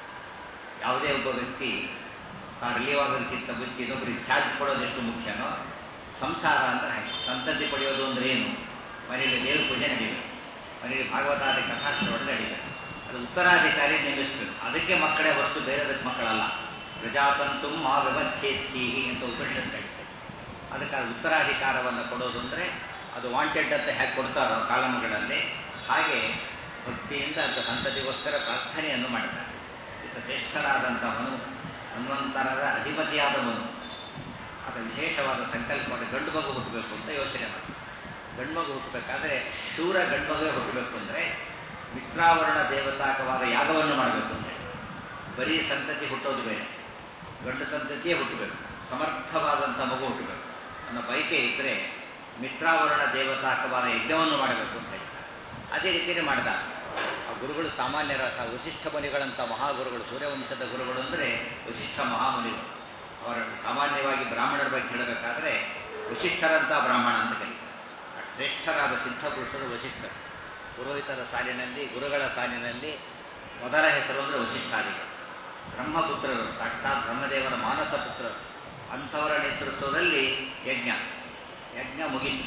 ಯಾವುದೇ ಒಬ್ಬ ವ್ಯಕ್ತಿ ತಾನು ರಿಲೀವ್ ಆಗೋದಕ್ಕಿಂತ ಮುಂಚೆ ಇನ್ನೊಬ್ಬರಿಗೆ ಚಾರ್ಜ್ ಕೊಡೋದು ಎಷ್ಟು ಮುಖ್ಯನೋ, ಸಂಸಾರ ಅಂದರೆ ಹಾಗೆ. ಸಂತತಿ ಪಡೆಯೋದು ಅಂದರೆ ಏನು? ಮನೆಯಲ್ಲಿ ದೇವ್ರ ಪೂಜೆ ನಡೀಬೇಕು, ಮನೆಯಲ್ಲಿ ಭಾಗವತಾದಿ ಕಥಾಶ್ರವಣ ನಡೀಬೇಕು. ಅದು ಉತ್ತರಾಧಿಕಾರಿ ನೇಮಿಸಬೇಕು. ಅದಕ್ಕೆ ಮಕ್ಕಳೇ ಹೊರತು ಬೇರೆದಕ್ಕೆ ಮಕ್ಕಳಲ್ಲ. ಪ್ರಜಾತಂತು ಮಾ ವ್ಯವಚ್ಛೇತ್ಸೀಹಿ ಅಂತ ಉಪನಿಷತ್ ಹೇಳ್ತೇವೆ. ಅದಕ್ಕೆ ಅದು ಉತ್ತರಾಧಿಕಾರವನ್ನು ಕೊಡೋದು ಅಂದರೆ ಅದು ವಾಂಟೆಡ್ ಅಂತ ಹೇಗೆ ಕೊಡ್ತಾರೋ ಕಾಲಮ್ಗಳಲ್ಲಿ, ಹಾಗೆ ಭಕ್ತಿಯಿಂದ ಅಂತ ಸಂತತಿಗೋಸ್ಕರ ಪ್ರಾರ್ಥನೆಯನ್ನು ಮಾಡ್ತಾರೆ. ಇದು ಶ್ರೇಷ್ಠರಾದಂಥವನು, ಹನುಮಂತರದ ಅಧಿಪತಿಯಾದವನು. ಅದು ವಿಶೇಷವಾದ ಸಂಕಲ್ಪವನ್ನು ಗಂಡು ಮಗು ಹುಟ್ಟಬೇಕು ಅಂತ ಯೋಚನೆ ಮಾಡಿ. ಗಂಡು ಮಗು ಹುಟ್ಟಬೇಕಾದ್ರೆ ಶೂರ ಗಂಡು ಮಗುವೇ ಹುಟ್ಟಬೇಕು ಅಂದರೆ ಮಿತ್ರಾವರಣ ದೇವತಾಕವಾದ ಯಾಗವನ್ನು ಮಾಡಬೇಕು ಅಂತ ಹೇಳಿ. ಬರೀ ಸಂತತಿ ಹುಟ್ಟೋದು ಬೇರೆ, ಗಂಡು ಸಂತತಿಯೇ ಹುಟ್ಟಬೇಕು, ಸಮರ್ಥವಾದಂಥ ಮಗು ಹುಟ್ಟಬೇಕು ಅನ್ನೋ ಬಯಕೆ ಇದ್ದರೆ ಮಿತ್ರಾವರಣ ದೇವತಾಕವಾದ ಯಜ್ಞವನ್ನು ಮಾಡಬೇಕು ಅಂತ ಹೇಳ್ತಾರೆ. ಅದೇ ರೀತಿಯೇ ಮಾಡಿದ ಆ ಗುರುಗಳು ಸಾಮಾನ್ಯರ ವಸಿಷ್ಠ ಮುನಿಗಳಂಥ ಮಹಾಗುರುಗಳು, ಸೂರ್ಯವಂಶದ ಗುರುಗಳು ಅಂದರೆ ವಸಿಷ್ಠ ಮಹಾಮುನಿಗಳು. ಅವರ ಸಾಮಾನ್ಯವಾಗಿ ಬ್ರಾಹ್ಮಣರ ಬಗ್ಗೆ ಹೇಳಬೇಕಾದ್ರೆ ವಸಿಷ್ಠರಂಥ ಬ್ರಾಹ್ಮಣ ಅಂತ ಕರೀತಾರೆ. ಶ್ರೇಷ್ಠರಾದ ಸಿದ್ಧ ಪುರುಷರು ವಸಿಷ್ಠರು. ಪುರೋಹಿತರ ಸಾಲಿನಲ್ಲಿ, ಗುರುಗಳ ಸಾಲಿನಲ್ಲಿ ಮೊದಲ ಹೆಸರು ಅಂದರೆ ವಸಿಷ್ಠಾದಿಗಳು. ಬ್ರಹ್ಮಪುತ್ರರು, ಸಾಕ್ಷಾತ್ ಬ್ರಹ್ಮದೇವರ ಮಾನಸ ಪುತ್ರರು. ಅಂಥವರ ನೇತೃತ್ವದಲ್ಲಿ ಯಜ್ಞ ಯಜ್ಞ ಮುಗಿತು,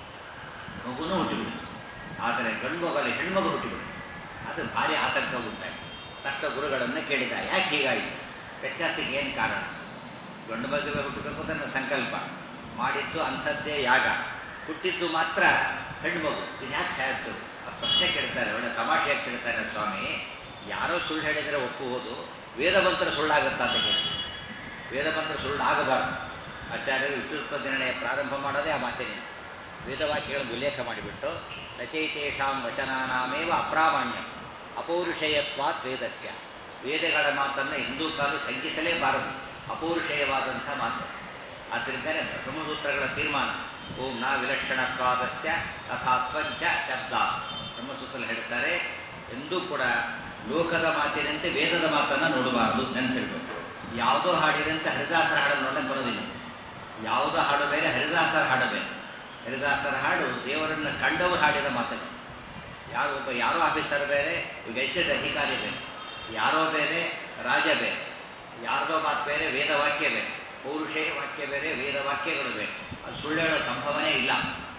ಮಗುನೂ ಹುಟ್ಟಿಬಿಡ್ತು. ಆದರೆ ಗಂಡು ಮಗಲ್ಲಿ ಹೆಣ್ಮಗು ಹುಟ್ಟಿಬಿಡ್ತು. ಅದು ಭಾರಿ ಆತಂಕ ಉಂಟಾಯಿತು. ತಕ್ಕ ಗುರುಗಳನ್ನು ಕೇಳಿದ, ಯಾಕೆ ಹೀಗಾಯಿತು? ವ್ಯತ್ಯಾಸಕ್ಕೆ ಏನು ಕಾರಣ? ಗಂಡು ಮಗುವೆ ಹುಟ್ಟಬೇಕು ಅಂತ ನನ್ನ ಸಂಕಲ್ಪ ಮಾಡಿದ್ದು ಅಂಥದ್ದೇ ಯಾಗ, ಹುಟ್ಟಿದ್ದು ಮಾತ್ರ ಹೆಣ್ಮಗು. ಇದು ಯಾಕೆ ಆಯಿತು? ಆ ಪ್ರಶ್ನೆ ಕೇಳ್ತಾರೆ, ಒಳ್ಳೆ ತಮಾಷೆಯಾಗಿ ಕೇಳ್ತಾರೆ. ಸ್ವಾಮಿ, ಯಾರೋ ಸುಳ್ಳು ಹೇಳಿದರೆ ಒಪ್ಪುವುದು, ವೇದಮಂತ್ರ ಸುಳ್ಳಾಗುತ್ತಾ ಅಂತ ಕೇಳಿ. ವೇದಮಂತ್ರ ಸುಳ್ಳು ಆಗಬಾರ್ದು. ಆಚಾರ್ಯರು ವಿಷ್ಣುತ್ವ ನಿರ್ಣಯ ಪ್ರಾರಂಭ ಮಾಡೋದೇ ಆ ಮಾತಿನಿಂದ. ವೇದವಾಕ್ಯಗಳನ್ನು ಉಲ್ಲೇಖ ಮಾಡಿಬಿಟ್ಟು ರಚಯಿತೇಷಾಂ ವಚನಾನಾಮೇವ ಅಪ್ರಾಮಾಣ್ಯ ಅಪೌರುಷೇಯತ್ವಾತ್ ವೇದಸ್ಯ. ವೇದಗಳ ಮಾತನ್ನು ಹಿಂದೂ ಕಾಲು ಶಂಕಿಸಲೇಬಾರದು, ಅಪೌರುಷೇಯವಾದಂಥ ಮಾತು. ಆದ್ದರಿಂದಲೇ ಬ್ರಹ್ಮಸೂತ್ರಗಳ ತೀರ್ಮಾನ ಓಂ ನ ವಿಲಕ್ಷಣತ್ವಾದಸ್ಯ ತಥಾತ್ವಂಚ ಶಬ್ದ. ಬ್ರಹ್ಮಸೂತ್ರದಲ್ಲಿ ಹೇಳ್ತಾರೆ, ಎಂದೂ ಕೂಡ ಲೋಕದ ಮಾತಿನಂತೆ ವೇದದ ಮಾತನ್ನು ನೋಡಬಾರದು, ನೆನೆಸಿರ್ಬೇಕು. ಯಾವುದೋ ಹಾಡಿದಂತೆ ಹರಿದಾಸರ ಹಾಡನ್ನು ನೋಡಕ್ಕೆ ಬರೋದಿಲ್ಲ. ಯಾವುದೋ ಹಾಡು ಬೇರೆ, ಹರಿದಾಸರ ಹಾಡು ಬೇರೆ. ಹರಿದಾಸರ ಹಾಡು ದೇವರನ್ನು ಕಂಡವರು ಹಾಡಿದ ಮಾತನ್ನು. ಯಾರೋ ಒಬ್ಬ ಯಾರೋ ಆಫೀಸರ್ ಬೇರೆ, ಗೆಸ್ಟೆಡ್ ಅಧಿಕಾರಿ ಬೇರೆ, ಯಾರೋ ಬೇರೆ, ರಾಜ ಬೇರೆ. ಯಾರದೋ ಮಾತು ಬೇರೆ, ವೇದವಾಕ್ಯ ಬೇರೆ. ಪೌರುಷೇಯ ವಾಕ್ಯ ಬೇರೆ, ವೇದವಾಕ್ಯಗಳು ಬೇರೆ. ಅದು ಸುಳ್ಳುಗಳ ಸಂಭವನೇ ಇಲ್ಲ.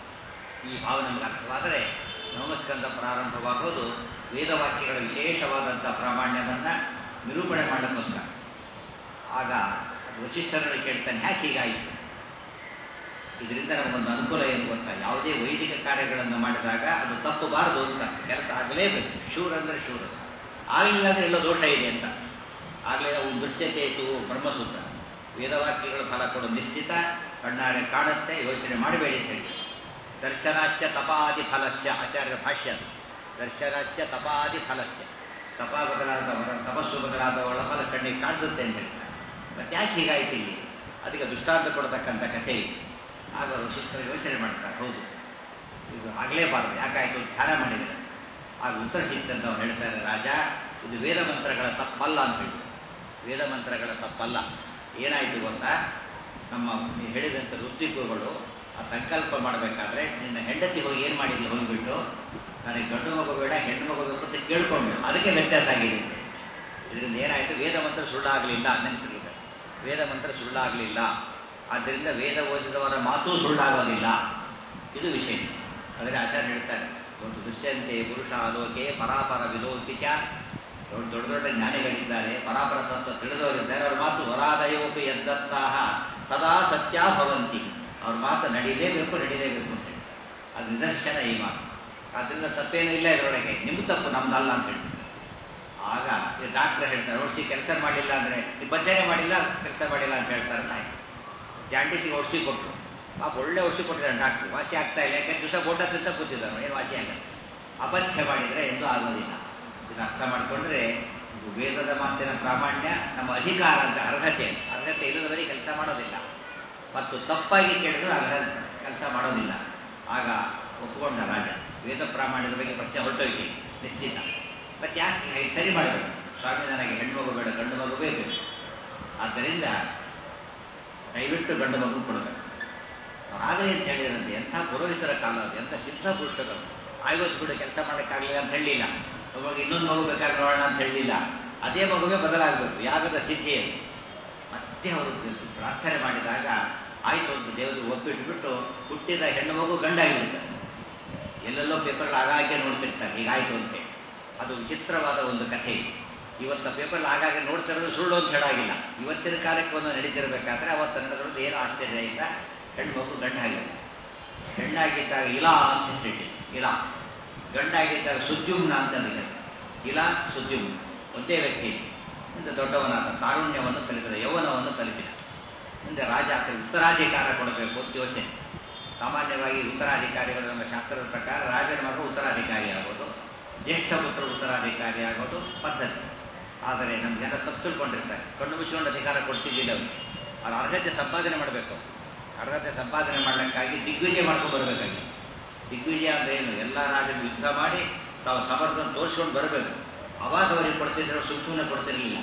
ಈ ಭಾವ ನಮಗೆ ಅರ್ಥವಾದರೆ ನವಮಸ್ಕಂದ ಪ್ರಾರಂಭವಾಗೋದು ವೇದವಾಕ್ಯಗಳ ವಿಶೇಷವಾದಂಥ ಪ್ರಾಮಾಣ್ಯವನ್ನು ನಿರೂಪಣೆ ಮಾಡಲಿಕ್ಕೋಸ್ಕರ. ಆಗ ವಸಿಷ್ಠರನ್ನು ಕೇಳ್ತಾನೆ, ಯಾಕೆ ಹೀಗಾಯಿತು? ಇದರಿಂದ ನಮಗೊಂದು ಅನುಕೂಲ ಏನು ಗೊತ್ತಾ? ಯಾವುದೇ ವೈದಿಕ ಕಾರ್ಯಗಳನ್ನು ಮಾಡಿದಾಗ ಅದು ತಪ್ಪಬಾರದು ಅಂತ, ಕೆಲಸ ಆಗಲೇಬೇಕು. ಶೂರ ಅಂದರೆ ಶೂರ, ಆಗಲಿಲ್ಲ ಅಂದರೆ ಎಲ್ಲೋ ದೋಷ ಇದೆ ಅಂತ. ಆಗಲೇ ಒಂದು ದೃಶ್ಯತೆ ಇತ್ತು ಬ್ರಹ್ಮಸೂತ್ರ. ವೇದವಾಕ್ಯಗಳು ಫಲ ಕೊಡು ನಿಶ್ಚಿತ, ಕಣ್ಣಾರೆ ಕಾಣುತ್ತೆ, ಯೋಚನೆ ಮಾಡಬೇಡಿ ಅಂತ ಹೇಳಿ. ದರ್ಶನಾಚ್ಯ ತಪಾದಿ ಫಲಸ್ಯ, ಆಚಾರ್ಯರ ಭಾಷ್ಯ. ದರ್ಶನಾಚ್ಯ ತಪಾದಿ ಫಲಸ್ಯ, ತಪ ಬದಲಾದವರ ತಪಸ್ಸು ಬದಲಾದವಳ ಫಲ ಕಣ್ಣಿಗೆ ಕಾಣಿಸುತ್ತೆ ಅಂತ ಹೇಳ್ತಾರೆ. ಮತ್ತೆ ಯಾಕೆ ಹೀಗಾಯ್ತು ಇಲ್ಲಿ? ಅದಕ್ಕೆ ದೃಷ್ಟಾಂತ ಕೊಡತಕ್ಕಂಥ ಕಥೆ ಇದೆ. ಆಗ ವಸಿಷ್ಠರು ಯೋಚನೆ ಮಾಡ್ತಾರೆ, ಹೌದು ಇದು ಆಗಲೇಬಾರದು, ಯಾಕಾಯಿತು ಧ್ಯಾನ ಮಾಡಿದರೆ. ಆಗ ಉತ್ತರ ಸಿಕ್ತಂತ ಅವ್ರು ಹೇಳ್ತಾರೆ, ರಾಜ ಇದು ವೇದ ಮಂತ್ರಗಳ ತಪ್ಪಲ್ಲ ಅಂತ ಹೇಳಿ. ವೇದ ಮಂತ್ರಗಳ ತಪ್ಪಲ್ಲ. ಏನಾಯಿತು ಗೊತ್ತಾ? ನಮ್ಮ ಹೇಳಿದಂಥ ಋತ್ವಿಕಗಳು ಆ ಸಂಕಲ್ಪ ಮಾಡಬೇಕಾದ್ರೆ ನಿನ್ನ ಹೆಂಡತಿ ಹೋಗಿ ಏನು ಮಾಡಿದ್ಲು, ಹೋಗಿಬಿಟ್ಟು ನನಗೆ ಗಂಡು ಮಗು ಬೇಡ ಹೆಣ್ಣು ಮಗು ಬೇಕು ಅಂತ ಕೇಳ್ಕೊಂಡು, ಅದಕ್ಕೆ ವ್ಯತ್ಯಾಸ ಆಗಿದೆ. ಇದರಿಂದ ಏನಾಯಿತು? ವೇದ ಮಂತ್ರ ಸುಳ್ಳಾಗಲಿಲ್ಲ ನೆನಪಿರುತ್ತೆ. ವೇದ ಮಂತ್ರ ಸುಳ್ಳಾಗಲಿಲ್ಲ. ಆದ್ದರಿಂದ ವೇದ ಓದಿದವರ ಮಾತೂ ಸುಳ್ಳಾಗೋದಿಲ್ಲ. ಇದು ವಿಷಯ. ಆದರೆ ಆಚಾರ್ಯ ಹೇಳ್ತಾರೆ, ಒಂದು ದೃಶ್ಯಂತೆ ಪುರುಷ ಲೋಕೆ ಪರಾಪರ ವಿಲೋಕಿಚ ದೊಡ್ಡ ದೊಡ್ಡ ದೊಡ್ಡ ಜ್ಞಾನಿಗಳಿದ್ದಾರೆ, ಪರಾಪರ ತತ್ವ ತಿಳಿದವರಿದ್ದಾರೆ. ಅವ್ರ ಮಾತು ವರಾದಯೋಪಿ ಯದ್ದತ್ತಾಹ ಸದಾ ಸತ್ಯ ಭವಂತಿ. ಅವ್ರ ಮಾತು ನಡೀಲೇಬೇಕು ನಡೀಲೇಬೇಕು ಅಂತ ಹೇಳಿ ಅದು ನಿದರ್ಶನ ಈ ಮಾತು. ಆದ್ದರಿಂದ ತಪ್ಪೇನೂ ಇಲ್ಲ ಇದರೊಳಗೆ, ನಿಮ್ಮ ತಪ್ಪು ನಮ್ದಲ್ಲ ಅಂತ ಹೇಳಿ. ಆಗ ಈ ಡಾಕ್ಟ್ರ್ ಹೇಳ್ತಾರೆ, ಔಷಧಿ ಕೆಲಸ ಮಾಡಿಲ್ಲ ಅಂದರೆ ನೀವು ಬಜ್ಜನೆ ಮಾಡಿಲ್ಲ ಕೆಲಸ ಮಾಡಿಲ್ಲ ಅಂತ ಹೇಳ್ತಾರೆ. ಆಯ್ತು, ಜಾಂಡೀಸಿಗೆ ಔಷಧಿ ಕೊಟ್ಟರು, ಪಾಪ ಒಳ್ಳೆ ಔಷಧಿ ಕೊಟ್ಟಿದ್ದಾರೆ ಡಾಕ್ಟ್ರು, ವಾಸಿ ಆಗ್ತಾ ಇಲ್ಲ. ಯಾಕೆ ದಿವಸ ಬೋಟ ತಿಂತ ಕೂತಿದ್ದಾರೆ, ಏನು ವಾಸಿ ಆಗಲ್ಲ. ಅಪಥ್ಯ ಮಾಡಿದರೆ ಎಂದೂ ಆಗೋದಿಲ್ಲ. ಇದನ್ನು ಅರ್ಥ ಮಾಡಿಕೊಂಡ್ರೆ ವೇದದ ಮಾತಿನ ಪ್ರಾಮಾಣ್ಯ, ನಮ್ಮ ಅಧಿಕಾರ ಅಂತ ಅರ್ಹತೆ, ಅರ್ಹತೆ ಇಲ್ಲದವರಿಗೆ ಕೆಲಸ ಮಾಡೋದಿಲ್ಲ. ಮತ್ತು ತಪ್ಪಾಗಿ ಕೇಳಿದ್ರು ಅರ್ಹ ಕೆಲಸ ಮಾಡೋದಿಲ್ಲ. ಆಗ ಒಪ್ಪಿಕೊಂಡ ರಾಜ, ವೇದ ಪ್ರಾಮಾಣ್ಯದ ಬಗ್ಗೆ ಪ್ರಶ್ನೆ ಹೊರಟೋಗಿ ನಿಶ್ಚಿತ. ಮತ್ತು ಯಾಕೆ ಸರಿ ಮಾಡಬೇಕು, ಸ್ವಾಮಿ ನನಗೆ ಹೆಣ್ಣು ಮಗು ಬೇಡ, ಗಂಡು ಮಗು ಬೇಕು. ಆದ್ದರಿಂದ ದಯವಿಟ್ಟು ಗಂಡು ಮಗು ಕೊಡಬೇಕು. ಆಗಲಿ ಅಂತ ಹೇಳಿದ್ರಂತೆ. ಎಂಥ ಪುರೋಹಿತರ ಕಾಲ ಅದು, ಎಂಥ ಸಿದ್ಧ ಪುರುಷರು. ಆಯ್ವತ್ತು ಕೂಡ ಕೆಲಸ ಮಾಡೋಕ್ಕಾಗಲಿಲ್ಲ ಅಂತ ಹೇಳಲಿಲ್ಲ, ಅವಾಗ ಇನ್ನೊಂದು ಮಗು ಬೇಕಾದ್ರೆ ನೋಡೋಣ ಅಂತ ಹೇಳಲಿಲ್ಲ. ಅದೇ ಮಗುವೇ ಬದಲಾಗಬೇಕು, ಯಾಗದ ಸಿದ್ಧಿ. ಮತ್ತೆ ಅವರು ಪ್ರಾರ್ಥನೆ ಮಾಡಿದಾಗ ಆಯಿತು ಅಂತ ದೇವರು ಒಪ್ಪಿಟ್ಬಿಟ್ಟು ಹುಟ್ಟಿದ ಹೆಣ್ಣು ಮಗು ಗಂಡಾಗಿಬಿಡ್ತಾರೆ. ಎಲ್ಲೆಲ್ಲೋ ಪೇಪರ್ಗಳು ಆಗಾಗ್ಗೆ ನೋಡ್ತಿರ್ತಾರೆ ಹೀಗಾಯಿತು ಅಂತೆ. ಅದು ವಿಚಿತ್ರವಾದ ಒಂದು ಕಥೆ. ಇವತ್ತು ಪೇಪರ್ ಆಗಾಗ್ಗೆ ನೋಡ್ತಿರೋದು ಸುಳ್ಳು ಅಂತ ಹೇಳಾಗಿಲ್ಲ. ಇವತ್ತಿನ ಕಾಲಕ್ಕೆ ಒಂದು ನಡೀತಿರ್ಬೇಕಾದ್ರೆ ಅವತ್ತು ನಡೆದ್ರದ್ದು ಏನು ಆಶ್ಚರ್ಯ ಇಲ್ಲ. ಹೆಣ್ಣು ಮಗು ಗಂಡಾಗಿರುತ್ತೆ. ಹೆಣ್ಣಾಗಿದ್ದಾಗ ಇಲಾ ಅಂತ ಹೆಸರಿಟ್ಟು ಇಲಾ, ಗಂಡಾಗಿದ್ದಾಗ ಸುದ್ಯುಮ್ನ ಅಂತ ಹೆಸರು. ಇಲಾ ಸುದ್ಯುಮ್ನ ಒಂದೇ ವ್ಯಕ್ತಿ. ಮುಂದೆ ದೊಡ್ಡವನಾದ ತಾರುಣ್ಯವನ್ನು ತಲುಪಿದ, ಯೌವನವನ್ನು ತಲುಪಿದ. ಮುಂದೆ ರಾಜ ಉತ್ತರಾಧಿಕಾರ ಕೊಡಬೇಕು ಅಂತ ಯೋಚನೆ. ಸಾಮಾನ್ಯವಾಗಿ ಉತ್ತರಾಧಿಕಾರಿಗಳು ನಮ್ಮ ಶಾಸ್ತ್ರದ ಪ್ರಕಾರ ರಾಜನ ಮಗ ಉತ್ತರಾಧಿಕಾರಿ ಆಗೋದು, ಜ್ಯೇಷ್ಠ ಪುತ್ರ ಉತ್ತರಾಧಿಕಾರಿ ಆಗೋದು ಪದ್ಧತಿ. ಆದರೆ ನಮ್ಮ ಜನ ತಪ್ಪು ತಿಳ್ಕೊಂಡಿರ್ತಾರೆ, ಕಣ್ಣು ಮುಚ್ಚಿಕೊಂಡು ಅಧಿಕಾರ ಕೊಡ್ತಿದ್ದಿಲ್ಲ ಅವರಿಗೆ. ಅವ್ರು ಅರ್ಹತೆ ಸಂಪಾದನೆ ಮಾಡಬೇಕು. ಅರ್ಹತೆ ಸಂಪಾದನೆ ಮಾಡಲಿಕ್ಕಾಗಿ ದಿಗ್ವಿಜಯ ಮಾಡ್ಕೊಂಡು ಬರಬೇಕಾಗಿ. ದಿಗ್ವಿಜಯ ಅಂದರೆ ಏನು, ಎಲ್ಲ ರಾಜರು ಯುದ್ಧ ಮಾಡಿ ತಾವು ಸಮರ್ಥನ ತೋರಿಸ್ಕೊಂಡು ಬರಬೇಕು. ಅವಾಗ ಅವರಿಗೆ ಕೊಡ್ತಿದ್ರು, ಸುಮ್ ಸುಮ್ಮನೆ ಕೊಡ್ತಿರಲಿಲ್ಲ.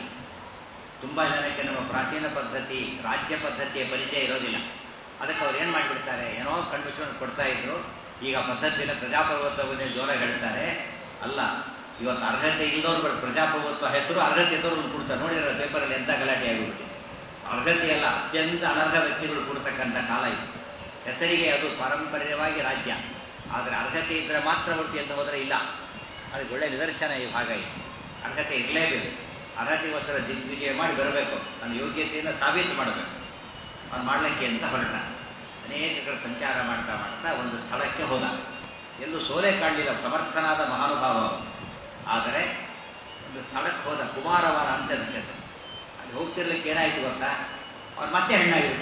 ತುಂಬ ಜನಕ್ಕೆ ನಮ್ಮ ಪ್ರಾಚೀನ ಪದ್ಧತಿ, ರಾಜ್ಯ ಪದ್ಧತಿಯ ಪರಿಚಯ ಇರೋದಿಲ್ಲ. ಅದಕ್ಕೆ ಅವ್ರು ಏನು ಮಾಡಿಬಿಡ್ತಾರೆ, ಏನೋ ಕಂಡುಕೊಂಡು ಕೊಡ್ತಾ ಇದ್ರು. ಈಗ ಪದ್ಧತಿಯಲ್ಲಿ ಪ್ರಜಾಪ್ರಭುತ್ವ ಬಗ್ಗೆ ಜೋರ ಹೇಳ್ತಾರೆ. ಅಲ್ಲ, ಇವತ್ತು ಅರ್ಹತೆ ಇಲ್ಲದವ್ರು ಪ್ರಜಾಪ್ರಭುತ್ವ ಹೆಸರು ಅರ್ಹತೆ ಇದ್ದವ್ರು ಕೊಡ್ತಾರೆ. ನೋಡಿದ್ರೆ ಪೇಪರಲ್ಲಿ ಎಂಥ ಗಲಾಟೆ ಆಗಿಬಿಟ್ಟಿದೆ. ಅರ್ಹತೆಯಲ್ಲ, ಅತ್ಯಂತ ಅನರ್ಹ ವ್ಯಕ್ತಿಗಳು ಕೊಡ್ತಕ್ಕಂಥ ಕಾಲ ಇದು. ಹೆಸರಿಗೆ ಅದು ಪಾರಂಪರ್ಯವಾಗಿ ರಾಜ್ಯ, ಆದರೆ ಅರ್ಹತೆ ಇದ್ದರೆ ಮಾತ್ರ ಒಟ್ಟು ಎಂದು ಹೋದರೆ ಇಲ್ಲ. ಅದಕ್ಕೆ ಒಳ್ಳೆಯ ನಿದರ್ಶನ ಈ ಭಾಗ ಇದೆ. ಅರ್ಹತೆ ಇರಲೇಬೇಕು. ಅರ್ಹತೆಗೋಸ್ಕರ ದಿಗ್ವಿಜಯ ಮಾಡಿ ಬರಬೇಕು, ನನ್ನ ಯೋಗ್ಯತೆಯನ್ನು ಸಾಬೀತು ಮಾಡಬೇಕು. ಅವ್ನು ಮಾಡಲಿಕ್ಕೆ ಅಂತ ಹೊರಟ. ಅನೇಕ ಕಡೆ ಸಂಚಾರ ಮಾಡ್ತಾ ಮಾಡ್ತಾ ಒಂದು ಸ್ಥಳಕ್ಕೆ ಹೋದ. ಎಲ್ಲೂ ಸೋಲೆ ಕಾಣಲಿಲ್ಲ, ಸಮರ್ಥನಾದ ಮಹಾನುಭಾವ. ಆದರೆ ಒಂದು ಸ್ಥಳಕ್ಕೆ ಹೋದ, ಕುಮಾರವನ ಅಂತ ಹೆಸರು. ಅಲ್ಲಿ ಹೋಗ್ತಿರ್ಲಿಕ್ಕೆ ಏನಾಯಿತು ಗೊತ್ತಾ, ಅವ್ನು ಮತ್ತೆ ಹೆಣ್ಣಾಗಿಬಿಟ್ಟ.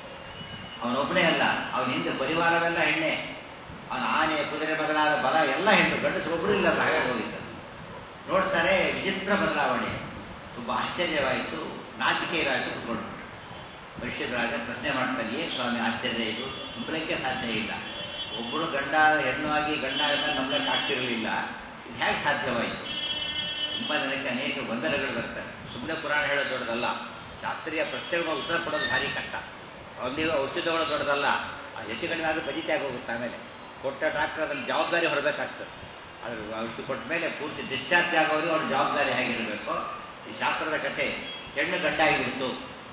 ಅವನೊಬ್ಬನೇ ಅಲ್ಲ, ಅವನ ಹಿಂದೆ ಪರಿವಾರವೆಲ್ಲ ಹೆಣ್ಣೆ. ಅವನ ಆನೆ ಕುದುರೆ ಬದಲಾದ ಬಲ ಎಲ್ಲ ಹೆಣ್ಣು, ಗಂಡಸರು ಒಬ್ಬರು ಇಲ್ಲ. ಹಾಗೆ ಹೋಗಿದ್ದ. ನೋಡ್ತಾರೆ, ವಿಚಿತ್ರ ಬದಲಾವಣೆ. ತುಂಬ ಆಶ್ಚರ್ಯವಾಯಿತು, ನಾಚಿಕೆಯರಾಯಿತು. ಕುತ್ಕೊಂಡು ಪರಿಷದರಾಗ ಪ್ರಶ್ನೆ ಮಾಡ್ತಾನೆ, ಏನು ಸ್ವಾಮಿ ಆಶ್ಚರ್ಯ ಇದು, ನಂಬಲಿಕ್ಕೆ ಸಾಧ್ಯ ಇಲ್ಲ. ಒಬ್ಬರು ಗಂಡ ಹೆಣ್ಣು ಆಗಿ ಗಂಡ ಆಗ ನಂಬಲಿಕ್ಕೆ ಆಗ್ತಿರಲಿಲ್ಲ, ಇದು ಹೇಗೆ ಸಾಧ್ಯವಾಯಿತು? ತುಂಬ ಜನಕ್ಕೆ ಅನೇಕ ಗೊಂದಲಗಳು ಬರ್ತಾರೆ. ಸುಮ್ಮನೆ ಪುರಾಣ ಹೇಳೋದು ದೊಡ್ಡದಲ್ಲ, ಶಾಸ್ತ್ರೀಯ ಪ್ರಶ್ನೆಗಳು ಉತ್ತರ ಕೊಡೋದು ಭಾರಿ ಕಷ್ಟ. ಅವನಿಗೆ ಔಷಧಿ ತಗೊಳ್ಳೋದು ದೊಡ್ಡದಲ್ಲ, ಹೆಚ್ಚು ಕಡಿಮೆ ಆದರೂ ಬಜಿತೆ ಆಗೋಗುತ್ತೆ. ಆಮೇಲೆ ಕೊಟ್ಟ ಡಾಕ್ಟರ್ ಅದನ್ನು ಜವಾಬ್ದಾರಿ ಹೊರಬೇಕಾಗ್ತದೆ. ಅದ್ರ ಔಷಧಿ ಕೊಟ್ಟ ಮೇಲೆ ಪೂರ್ತಿ ಡಿಸ್ಚಾರ್ಜ್ ಆಗೋರಿಗೆ ಅವ್ರ ಜವಾಬ್ದಾರಿ ಹೇಗಿರಬೇಕು. ಈ ಶಾಸ್ತ್ರದ ಕಥೆ, ಹೆಣ್ಣು ಗಂಡ ಆಗಿಬಿಡ್ತು.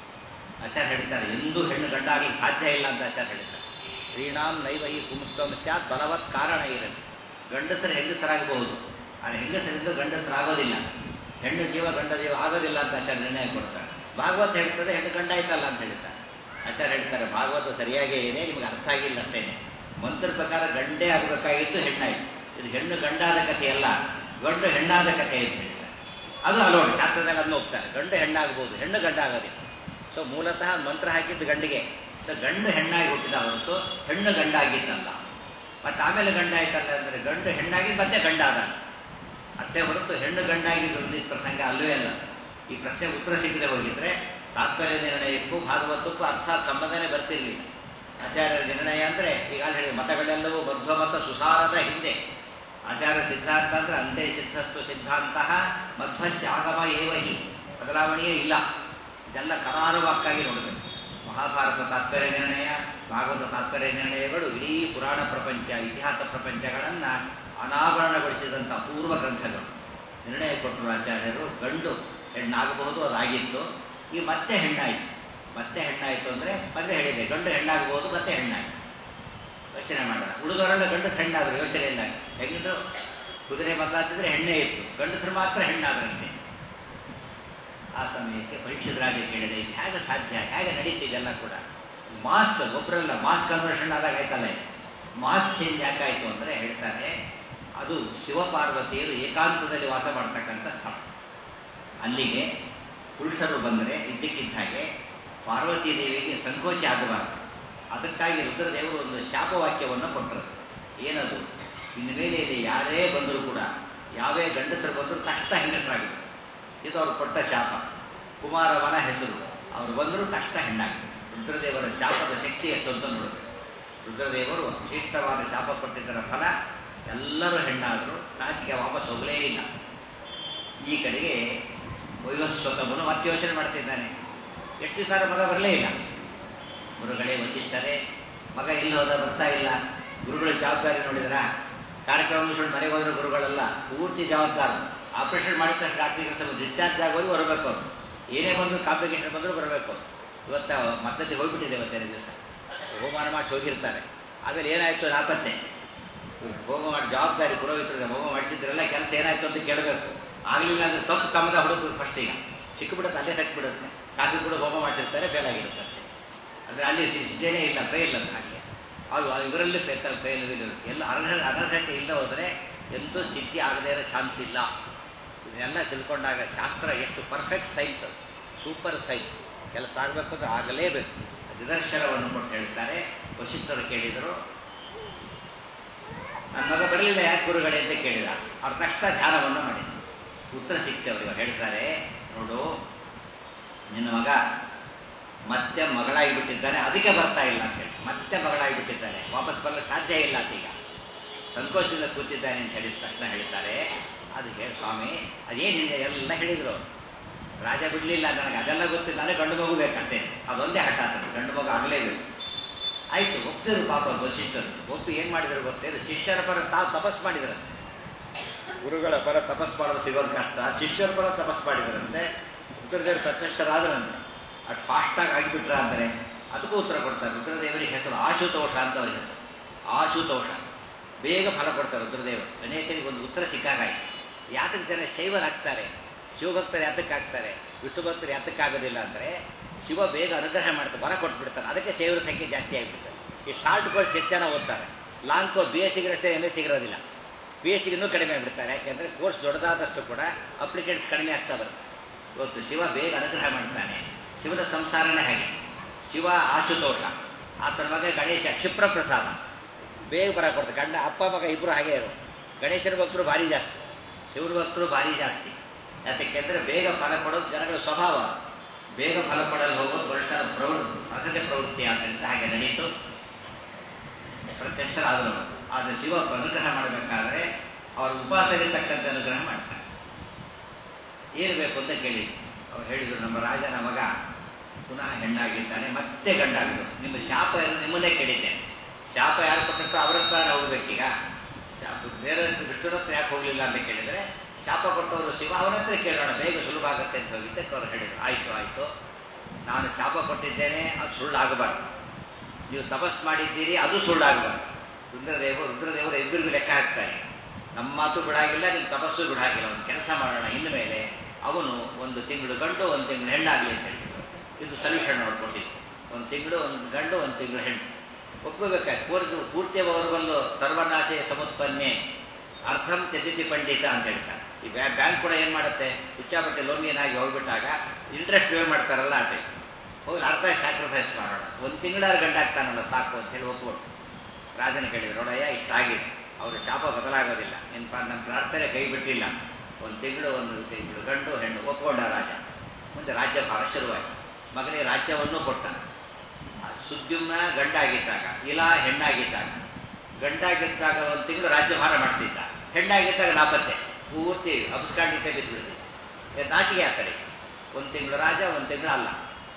ಆಚಾರ್ಯ ಹೇಳ್ತಾರೆ, ಎಂದೂ ಹೆಣ್ಣು ಗಂಡ ಆಗಲಿಕ್ಕೆ ಸಾಧ್ಯ ಇಲ್ಲ ಅಂತ ಆಚಾರ್ಯ ಹೇಳ್ತಾರೆ. ಶ್ರೀನಾಮ್ ನೈವ ಈ ಪುಂಸ್ತಂ ಸ್ಯಾತ್ ಬಲವತ್ ಕಾರಣ ಇರಲಿ. ಗಂಡಸರು ಹೆಂಗಸರಾಗಬಹುದು, ಆದರೆ ಹೆಂಗಸರಿಂದ ಗಂಡಸರಾಗೋದಿಲ್ಲ. ಹೆಣ್ಣು ಜೀವ ಗಂಡ ಜೀವ ಆಗೋದಿಲ್ಲ ಅಂತ ಆಚಾರ್ಯ ನಿರ್ಣಯ ಕೊಡ್ತಾರೆ. ಭಾಗವತ ಹೇಳ್ತದೆ ಹೆಣ್ಣು ಗಂಡ ಆಯ್ತಲ್ಲ ಅಂತ ಹೇಳ್ತಾರೆ. ಆಚಾರ್ಯ ಹೇಳ್ತಾರೆ, ಭಾಗವತ ಸರಿಯಾಗೇ ಇದೆ, ನಿಮ್ಗೆ ಅರ್ಥ ಆಗಿಲ್ಲ ಅಷ್ಟೇನೆ. ಮಂತ್ರ ಪ್ರಕಾರ ಗಂಡೇ ಆಗಬೇಕಾಗಿತ್ತು, ಹೆಣ್ಣಾಯಿತು. ಇದು ಹೆಣ್ಣು ಗಂಡಾದ ಕಥೆಯಲ್ಲ, ಗಂಡು ಹೆಣ್ಣಾದ ಕಥೆ ಅಂತ ಹೇಳ್ತಾರೆ. ಅದು ಅಲೋಡ್ ಶಾಸ್ತ್ರದಲ್ಲಿ ಅದನ್ನು ಹೋಗ್ತಾರೆ. ಗಂಡು ಹೆಣ್ಣಾಗಬಹುದು, ಹೆಣ್ಣು ಗಂಡ ಆಗೋದಿಲ್ಲ. ಸೊ ಮೂಲತಃ ಮಂತ್ರ ಹಾಕಿದ್ದು ಗಂಡಿಗೆ. ಸೊ ಗಂಡು ಹೆಣ್ಣಾಗಿ ಹುಟ್ಟಿದ ಹೊರತು ಹೆಣ್ಣು ಗಂಡ ಆಗಿದ್ದಲ್ಲ. ಮತ್ತು ಆಮೇಲೆ ಗಂಡ ಆಯ್ತಲ್ಲ ಅಂದರೆ ಗಂಡು ಹೆಣ್ಣಾಗಿ ಮತ್ತೆ ಗಂಡ ಆದ ಅಷ್ಟೇ ಹೊರತು ಹೆಣ್ಣು ಗಂಡಾಗಿ ಬಂದಿದ್ದ ಪ್ರಸಂಗ ಅಲ್ಲವೇ ಅಲ್ಲ. ಈ ಪ್ರಶ್ನೆ ಉತ್ತರ ಸಿಗದೆ ಹೋಗಿದ್ರೆ ತಾತ್ಪರ್ಯ ನಿರ್ಣಯಕ್ಕೂ ಭಾಗವತಕ್ಕೂ ಅರ್ಥ ಸಂಬಂಧನೇ ಬರ್ತಿರಲಿಲ್ಲ. ಆಚಾರ್ಯರ ನಿರ್ಣಯ ಅಂದರೆ ಈಗ ಹೇಳಿ ಮತಗಳೆಲ್ಲವೂ ಮಧ್ವ ಮತ ಸುಸಾರದ ಹಿಂದೆ. ಆಚಾರ್ಯ ಸಿದ್ಧಾಂತ ಅಂದರೆ ಅಂತೆ ಸಿದ್ಧಸ್ತು ಸಿದ್ಧಾಂತ ಮಧ್ವಸ್ಯ ಆಗಮ ಏವ ಹಿ, ಬದಲಾವಣೆಯೇ ಇಲ್ಲ. ಇದೆಲ್ಲ ಕರಾರುವಾಕ್ಕಾಗಿ ನೋಡಬೇಕು. ಮಹಾಭಾರತ ತಾತ್ಪರ್ಯ ನಿರ್ಣಯ, ಭಾಗವತ ತಾತ್ಪರ್ಯ ನಿರ್ಣಯಗಳು ಇಡೀ ಪುರಾಣ ಪ್ರಪಂಚ, ಇತಿಹಾಸ ಪ್ರಪಂಚಗಳನ್ನು ಅನಾವರಣಗೊಳಿಸಿದಂಥ ಪೂರ್ವ ಗ್ರಂಥಗಳು. ನಿರ್ಣಯ ಕೊಟ್ಟರು ಆಚಾರ್ಯರು. ಗಂಡು ಹೆಣ್ಣಾಗಬಹುದು, ಅದಾಗಿತ್ತು. ಈಗ ಮತ್ತೆ ಹೆಣ್ಣಾಯಿತು. ಮತ್ತೆ ಹೆಣ್ಣಾಯಿತು ಅಂದರೆ ಮೊದಲೇ ಹೇಳಿದೆ, ಗಂಡು ಹೆಣ್ಣಾಗಬಹುದು, ಮತ್ತೆ ಹೆಣ್ಣಾಯಿತು. ಯೋಚನೆ ಮಾಡೋಣ. ಉಳಿದವರೆಲ್ಲ ಗಂಡು ಹೆಣ್ಣಾದರು, ಯೋಚನೆ ಇಲ್ಲ. ಹೆಂಗಂದ್ರು ಕುದುರೆ ಬದಲಾಗ್ತಿದ್ರೆ ಹೆಣ್ಣೇ ಇತ್ತು, ಗಂಡಸರು ಮಾತ್ರ ಹೆಣ್ಣಾದ್ರಷ್ಟೇ. ಆ ಸಮಯಕ್ಕೆ ಪರೀಕ್ಷಿತ ರಾಜ ಕೇಳಿದೆ ಇದು ಹೇಗೆ ಸಾಧ್ಯ, ಹೇಗೆ ನಡೀತಿದೆಲ್ಲ ಕೂಡ ಮಾಸ್ಕ್ ಒಬ್ಬರಲ್ಲ ಮಾಸ್ ಕನ್ವರ್ಷನ್ ಆದಾಗ ಆಯ್ತಲ್ಲ, ಮಾಸ್ ಚೇಂಜ್ ಯಾಕಾಯಿತು ಅಂದರೆ ಹೇಳ್ತಾರೆ ಅದು ಶಿವಪಾರ್ವತಿಯರು ಏಕಾಂತದಲ್ಲಿ ವಾಸ ಮಾಡ್ತಕ್ಕಂಥ ಸ್ಥಳ. ಅಲ್ಲಿಗೆ ಪುರುಷರು ಬಂದರೆ ಇದ್ದಕ್ಕಿದ್ದ ಹಾಗೆ ಪಾರ್ವತಿ ದೇವಿಗೆ ಸಂಕೋಚ ಆಗಬಾರದು. ಅದಕ್ಕಾಗಿ ರುದ್ರದೇವರು ಒಂದು ಶಾಪವಾಕ್ಯವನ್ನು ಕೊಟ್ಟರು. ಏನದು? ಇನ್ನು ಮೇಲೆ ಇಲ್ಲಿ ಯಾರೇ ಬಂದರೂ ಕೂಡ ಯಾವೇ ಗಂಡಸರು ಬಂದರೂ ತಕ್ಷಣ ಹೆಂಗಸರಾಗಿದೆ. ಇದು ಅವರು ಕೊಟ್ಟ ಶಾಪ. ಕುಮಾರವನ ಹೆಸರು, ಅವರು ಬಂದರೂ ತಕ್ಷಣ ಹೆಣ್ಣಾಗಿದೆ. ರುದ್ರದೇವರ ಶಾಪದ ಶಕ್ತಿ ಎಷ್ಟು ಅಂತ ನೋಡಬೇಕು. ರುದ್ರದೇವರು ವಿಶಿಷ್ಟವಾದ ಶಾಪ ಕೊಟ್ಟಿದ್ದರ ಫಲ ಎಲ್ಲರೂ ಹೆಣ್ಣಾದರೂ ನಾಚಿಕೆ ವಾಪಸ್ ಹೋಗಲೇ ಇಲ್ಲ. ಈ ಕಡೆಗೆ ವೈವಸ್ವತಮನು ಮತ್ತೆ ಯೋಚನೆ ಮಾಡ್ತಿದ್ದಾನೆ, ಎಷ್ಟು ಸಾರ ಮಗ ಬರಲೇ ಇಲ್ಲ. ಗುರುಗಳೇ ವಸಿಷ್ಠರೇ, ಮಗ ಇಲ್ಲಿ ಹೋದ ಬರ್ತಾ ಇಲ್ಲ. ಗುರುಗಳ ಜವಾಬ್ದಾರಿ ನೋಡಿದ್ರ, ಕಾರ್ಯಕ್ರಮ ಮುಗಿಸ್ಕೊಂಡು ಮನೆಗೆ ಹೋದ್ರೆ ಗುರುಗಳೆಲ್ಲ ಪೂರ್ತಿ ಜವಾಬ್ದಾರಿ. ಆಪರೇಷನ್ ಮಾಡಿದ ತಕ್ಷಣ ರಾತ್ರಿ ಸ್ವಲ್ಪ ಡಿಸ್ಚಾರ್ಜ್ ಆಗೋರು ಬರಬೇಕು. ಅವರು ಏನೇ ಬಂದರೂ ಕಾಂಪ್ಲಿಕೇಶನ್ ಬಂದರೂ ಬರಬೇಕು. ಇವತ್ತು ಮದ್ದತಿ ಹೋಗ್ಬಿಟ್ಟಿದೆ ಇವತ್ತೇನು ದಿವಸ ಹೋಮಾನ ಮಾಡಿಸಿ ಹೋಗಿರ್ತಾರೆ. ಆಮೇಲೆ ಏನಾಯಿತು ನಾಪತ್ತೆ, ಹೋಮ ಮಾಡಿ ಜವಾಬ್ದಾರಿ ಪುರೋಹಿತರಿಗೆ ಹೋಮ ಮಾಡಿಸಿದ್ರೆಲ್ಲ ಕೆಲಸ ಏನಾಯಿತು ಅಂತ ಕೇಳಬೇಕು. ಆಗಲಿಲ್ಲ ಅಂದರೆ ತಪ್ಪು ತಮ್ಮದ ಹುಡುಗರು ಫಸ್ಟ್ ಈಗ ಸಿಕ್ಕಿಬಿಡುತ್ತೆ, ಅಲ್ಲೇ ಸಕ್ಬಿಡುತ್ತೆ. ಕಾಫಿ ಕೂಡ ಹೋಮ ಮಾಡಿರ್ತಾರೆ, ಫೇಲ್ ಆಗಿರುತ್ತೆ. ಅಂದರೆ ಅಲ್ಲಿ ಸಿದ್ಧೇನೇ ಇಲ್ಲ, ಫೇಲ್ ಅಂತ ಹಾಗೆ ಅದು ಇವರಲ್ಲಿ ಫೇಲ್ ಫೇಲ್ ಎಲ್ಲ ಅರ್ಹ ಅನರ್ಹತೆ ಇಲ್ಲ ಹೋದರೆ ಎಂತೂ ಸಿದ್ಧಿ ಆಗದೇ ಇರೋ ಚಾನ್ಸ್ ಇಲ್ಲ. ಇದನ್ನೆಲ್ಲ ತಿಳ್ಕೊಂಡಾಗ ಶಾಸ್ತ್ರ ಎಷ್ಟು ಪರ್ಫೆಕ್ಟ್ ಸೈನ್ಸ್, ಸೂಪರ್ ಸೈನ್ಸ್. ಕೆಲಸ ಆಗಬೇಕು ಅಂದರೆ ಆಗಲೇಬೇಕು. ನಿದರ್ಶನವನ್ನು ಕೊಟ್ಟು ಹೇಳ್ತಾರೆ. ವಸಿಷ್ಠರು ಕೇಳಿದರು, ನನ್ನ ಮಗ ಬರಲಿಲ್ಲ ಯಾಕೆ ಗುರುಗಳೇ ಅಂತ ಕೇಳಿದ. ಅವ್ರ ತಕ್ಷಣ ಧ್ಯಾನವನ್ನು ಮಾಡಿದ್ರು. ಉತ್ತರ ಸಿಗ್ತೇವ್ರಿಗೆ ಹೇಳ್ತಾರೆ, ನೋಡು ನಿನ್ನ ಮಗ ಮತ್ತೆ ಮಗಳಾಗಿ ಬಿಟ್ಟಿದ್ದಾನೆ, ಅದಕ್ಕೆ ಬರ್ತಾ ಇಲ್ಲ ಅಂತ ಹೇಳಿ. ಮತ್ತೆ ಮಗಳಾಗಿ ಬಿಟ್ಟಿದ್ದಾನೆ, ವಾಪಸ್ ಬರಲು ಸಾಧ್ಯ ಇಲ್ಲ ಅಂತ ಈಗ ಸಂಕೋಚದಿಂದ ಕೂತಿದ್ದಾನೆ ಅಂತ ಹೇಳಿದ ತಕ್ಷಣ ಹೇಳ್ತಾರೆ, ಅದು ಹೇಳಿ ಸ್ವಾಮಿ ಅದೇನಿದೆ ಎಲ್ಲ ಹೇಳಿದರು. ರಾಜ ಬಿಡಲಿಲ್ಲ ನನಗೆ, ಅದೆಲ್ಲ ಗೊತ್ತಿಲ್ಲ, ನನಗೆ ಗಂಡು ಮಗು ಬೇಕಂತೆ. ಅದೊಂದೇ ಹಠ ಆಗ್ತದೆ, ಗಂಡು ಮಗು ಆಗಲೇಬೇಕು. ಆಯಿತು ಒಪ್ತಿರು ಪಾಪ ವಸಿಷ್ಠರು. ಒಪ್ಪು ಏನು ಮಾಡಿದ್ರು ಗೊತ್ತೇನು, ಶಿಷ್ಯರ ಪರ ತಾವು ತಪಸ್ ಮಾಡಿದ್ರು. ಗುರುಗಳ ಪರ ತಪಸ್ ಮಾಡೋದು ಸಿಗೋದು ಕಷ್ಟ, ಶಿಷ್ಯರ ಪರ ತಪಸ್ ಮಾಡಿದ್ರಂತೆ. ರುದ್ರದೇವರು ಪ್ರತ್ಯಕ್ಷರಾದ್ರಂತೆ. ಅಷ್ಟು ಫಾಸ್ಟಾಗಿ ಆಗಿಬಿಟ್ರ ಅಂದರೆ ಅದಕ್ಕೂ ಉತ್ತರ ಕೊಡ್ತಾರೆ. ರುದ್ರದೇವರಿಗೆ ಹೆಸರು ಆಶುತೋಷ ಅಂತ ಅವ್ರ ಹೆಸರು. ಆಶುತೋಷ ಬೇಗ ಫಲ ಕೊಡ್ತಾರೆ ರುದ್ರದೇವರು. ಅನೇಕರಿಗೆ ಒಂದು ಉತ್ತರ ಸಿಕ್ಕಾಗಾಯ್ತು. ಯಾತಕ್ಕೆ ಜನ ಶೈವರಾಗ್ತಾರೆ, ಶಿವಭಕ್ತರು ಯಾತಕ್ಕಾಗ್ತಾರೆ, ವಿಷ್ಣು ಭಕ್ತರು ಯಾತಕ್ಕಾಗೋದಿಲ್ಲ ಅಂದರೆ ಶಿವ ಬೇಗ ಅನುಗ್ರಹ ಮಾಡ್ತಾರೆ, ವರ ಕೊಟ್ಬಿಡ್ತಾರೆ. ಅದಕ್ಕೆ ಶೈವರ ಸಂಖ್ಯೆ ಜಾಸ್ತಿ ಆಗಿಬಿಡ್ತಾರೆ. ಈ ಶಾರ್ಟ್ ಕೋರ್ಸ್ ಎಷ್ಟು ಜನ ಓದ್ತಾರೆ, ಲಾಂಗ್ ಕೋರ್ಸ್ ಬಿ ಎಸ್ ಸಿಗಿರಷ್ಟೇ ಎಮ್ ಎಸ್ ಸಿಗಿರೋದಿಲ್ಲ, ಪಿ ಎಚ್ ಡಿನೂ ಕಡಿಮೆ ಆಗಿಬಿಡ್ತಾರೆ. ಯಾಕೆಂದರೆ ಕೋರ್ಸ್ ದೊಡ್ಡದಾದಷ್ಟು ಕೂಡ ಅಪ್ಲಿಕೆಂಟ್ಸ್ ಕಡಿಮೆ ಆಗ್ತಾ ಬರುತ್ತೆ. ಇವತ್ತು ಶಿವ ಬೇಗ ಅನುಗ್ರಹ ಮಾಡ್ತಾನೆ. ಶಿವನ ಸಂಸಾರನೇ ಹಾಗೆ. ಶಿವ ಆಶುತೋಷ, ಆತನ ಮಗ ಗಣೇಶ ಕ್ಷಿಪ್ರ ಪ್ರಸಾದ, ಬೇಗ ಬರ ಕೊಡ್ತಾರೆ. ಗಂಡ ಅಪ್ಪ ಮಗ ಇಬ್ಬರು ಹಾಗೆ ಇರು. ಗಣೇಶನ ಭಕ್ತರು ಭಾರಿ ಜಾಸ್ತಿ, ಶಿವನ ಭಕ್ತರು ಭಾರಿ ಜಾಸ್ತಿ. ಯಾಕೆಂದರೆ ಬೇಗ ಫಲ ಕೊಡೋದು ಜನಗಳ ಸ್ವಭಾವ. ಬೇಗ ಫಲ ಕೊಡಲು ಹೋಗೋದು ವರ್ಷದ ಪ್ರವೃತ್ತಿ, ಸಹಜ ಪ್ರವೃತ್ತಿ ಆದ್ದರಿಂದ ಹಾಗೆ ನಡೀತು. ಪ್ರತ್ಯಕ್ಷರಾದರು. ಆದರೆ ಶಿವ ಅನುಗ್ರಹ ಮಾಡಬೇಕಾದ್ರೆ ಅವರು ಉಪವಾಸಕ್ಕೆ ತಕ್ಕಂತೆ ಅನುಗ್ರಹ ಮಾಡ್ತಾರೆ. ಏನು ಬೇಕು ಅಂತ ಕೇಳಿ ಅವ್ರು ಹೇಳಿದರು, ನಮ್ಮ ರಾಜನ ಮಗ ಪುನಃ ಹೆಣ್ಣಾಗಿದ್ದಾನೆ, ಮತ್ತೆ ಗಂಡಾಗಿದ್ದು. ನಿಮ್ಮ ಶಾಪ ನಿಮ್ಮನ್ನೇ ಕೇಳಿದ್ದೆ. ಶಾಪ ಯಾರು ಕೊಟ್ಟರು ಅವರ ಹತ್ರ ಹೋಗ್ಬೇಕೀಗ. ಶಾಪ ಬೇರೆ ವಿಷ್ಣುರ ಹತ್ರ ಯಾಕೆ ಹೋಗಲಿಲ್ಲ ಅಂತ ಕೇಳಿದರೆ, ಶಾಪ ಕೊಟ್ಟವರು ಶಿವ, ಅವನ ಹತ್ರ ಕೇಳೋಣ, ಬೇಗ ಸುಲಭ ಆಗುತ್ತೆ ಅಂತ ಹೋಗಿದ್ದಕ್ಕೆ ಅವ್ರು ಹೇಳಿದರು, ಆಯಿತು ಆಯಿತು, ನಾನು ಶಾಪ ಕೊಟ್ಟಿದ್ದೇನೆ, ಅದು ಸುಳ್ಳಾಗಬಾರ್ದು. ನೀವು ತಪಸ್ ಮಾಡಿದ್ದೀರಿ, ಅದು ಸುಳ್ಳಾಗಬಾರ್ದು. ರುದ್ರದೇವರು ರುದ್ರದೇವರು ಇಬ್ಬರಿಗೂ ಲೆಕ್ಕ ಹಾಕ್ತಾರೆ. ನಮ್ಮ ಮಾತು ಬಿಡಾಗಿಲ್ಲ, ನಿಮ್ಮ ತಪಸ್ಸು ಬಿಡಾಗಿಲ್ಲ. ಒಂದು ಕೆಲಸ ಮಾಡೋಣ, ಇನ್ನು ಮೇಲೆ ಅವನು ಒಂದು ತಿಂಗಳು ಗಂಡು ಒಂದು ತಿಂಗಳು ಹೆಣ್ಣಾಗಲಿ ಅಂತ ಹೇಳಿದ್ರು. ಇದು ಸೊಲ್ಯೂಷನ್ ನೋಡ್ಕೊಂಡಿದ್ದು. ಒಂದು ತಿಂಗಳು ಒಂದು ಗಂಡು ಒಂದು ತಿಂಗಳು ಹೆಣ್ಣು ಒಪ್ಕೋಬೇಕಾಯ್ತು. ಪೂರ್ತಿ ಪೂರ್ತಿಯ ವರ್ಗಲ್ಲೂ ಸರ್ವನಾಶೆ ಸಮುತ್ಪನ್ನೆ ಅರ್ಥಂ ತ್ಯಜಿತಿ ಪಂಡಿತ ಅಂತ ಹೇಳ್ತಾರೆ. ಈ ಬ್ಯಾ ಬ್ಯಾಂಕ್ ಕೂಡ ಏನು ಮಾಡುತ್ತೆ, ಹುಚ್ಚಾಪಟ್ಟೆ ಲೋನ್ ಏನಾಗಿ ಹೋಗ್ಬಿಟ್ಟಾಗ ಇಂಟ್ರೆಸ್ಟ್ ಪೇ ಮಾಡ್ತಾರಲ್ಲ ಅದೇ ಹೋಗಿ ಅರ್ಧ ಸ್ಯಾಕ್ರಿಫೈಸ್ ಮಾಡೋಣ, ಒಂದು ತಿಂಗಳಾರು ಗಂಟೆ ಆಗ್ತಾನಲ್ಲ ಸಾಕು ಅಂತೇಳಿ ಒಪ್ಪಿಕೊಟ್ಟು ರಾಜನ ಕೇಳಿದ್ರು, ನೋಡಯ್ಯ ಇಷ್ಟಾಗಿದೆ, ಅವರ ಶಾಪ ಬದಲಾಗೋದಿಲ್ಲ, ನಿನ್ನ ನಮ್ಮ ಪ್ರಾರ್ಥನೆ ಕೈ ಬಿಟ್ಟಿಲ್ಲ, ಒಂದು ತಿಂಗಳು ಒಂದು ತಿಂಗಳು ಗಂಡು ಹೆಣ್ಣು ಒಪ್ಕೊಂಡ ರಾಜ. ಮುಂದೆ ರಾಜ್ಯಭಾರ ಶುರುವಾಯಿತು. ಮಗನಿಗೆ ರಾಜ್ಯವನ್ನು ಕೊಟ್ಟ. ಸುದ್ಯುಮ್ನ ಗಂಡಾಗಿದ್ದಾಗ, ಇಲಾ ಹೆಣ್ಣಾಗಿದ್ದಾಗ, ಗಂಡಾಗಿದ್ದಾಗ ಒಂದು ತಿಂಗಳು ರಾಜ್ಯಭಾರ ಮಾಡ್ತಿದ್ದ, ಹೆಣ್ಣಾಗಿದ್ದಾಗ ನಾಪತ್ತೆ, ಪೂರ್ತಿ ಅಬ್ಸ್ಕಾಂಡಿತ ಬಿದ್ದುಬಿಡ್ತಿದ್ದ. ನಾಚಿಗೆ ಆ ಕಡೆ ಒಂದು ತಿಂಗಳು ರಾಜ ಒಂದು ತಿಂಗಳು ಅಲ್ಲ.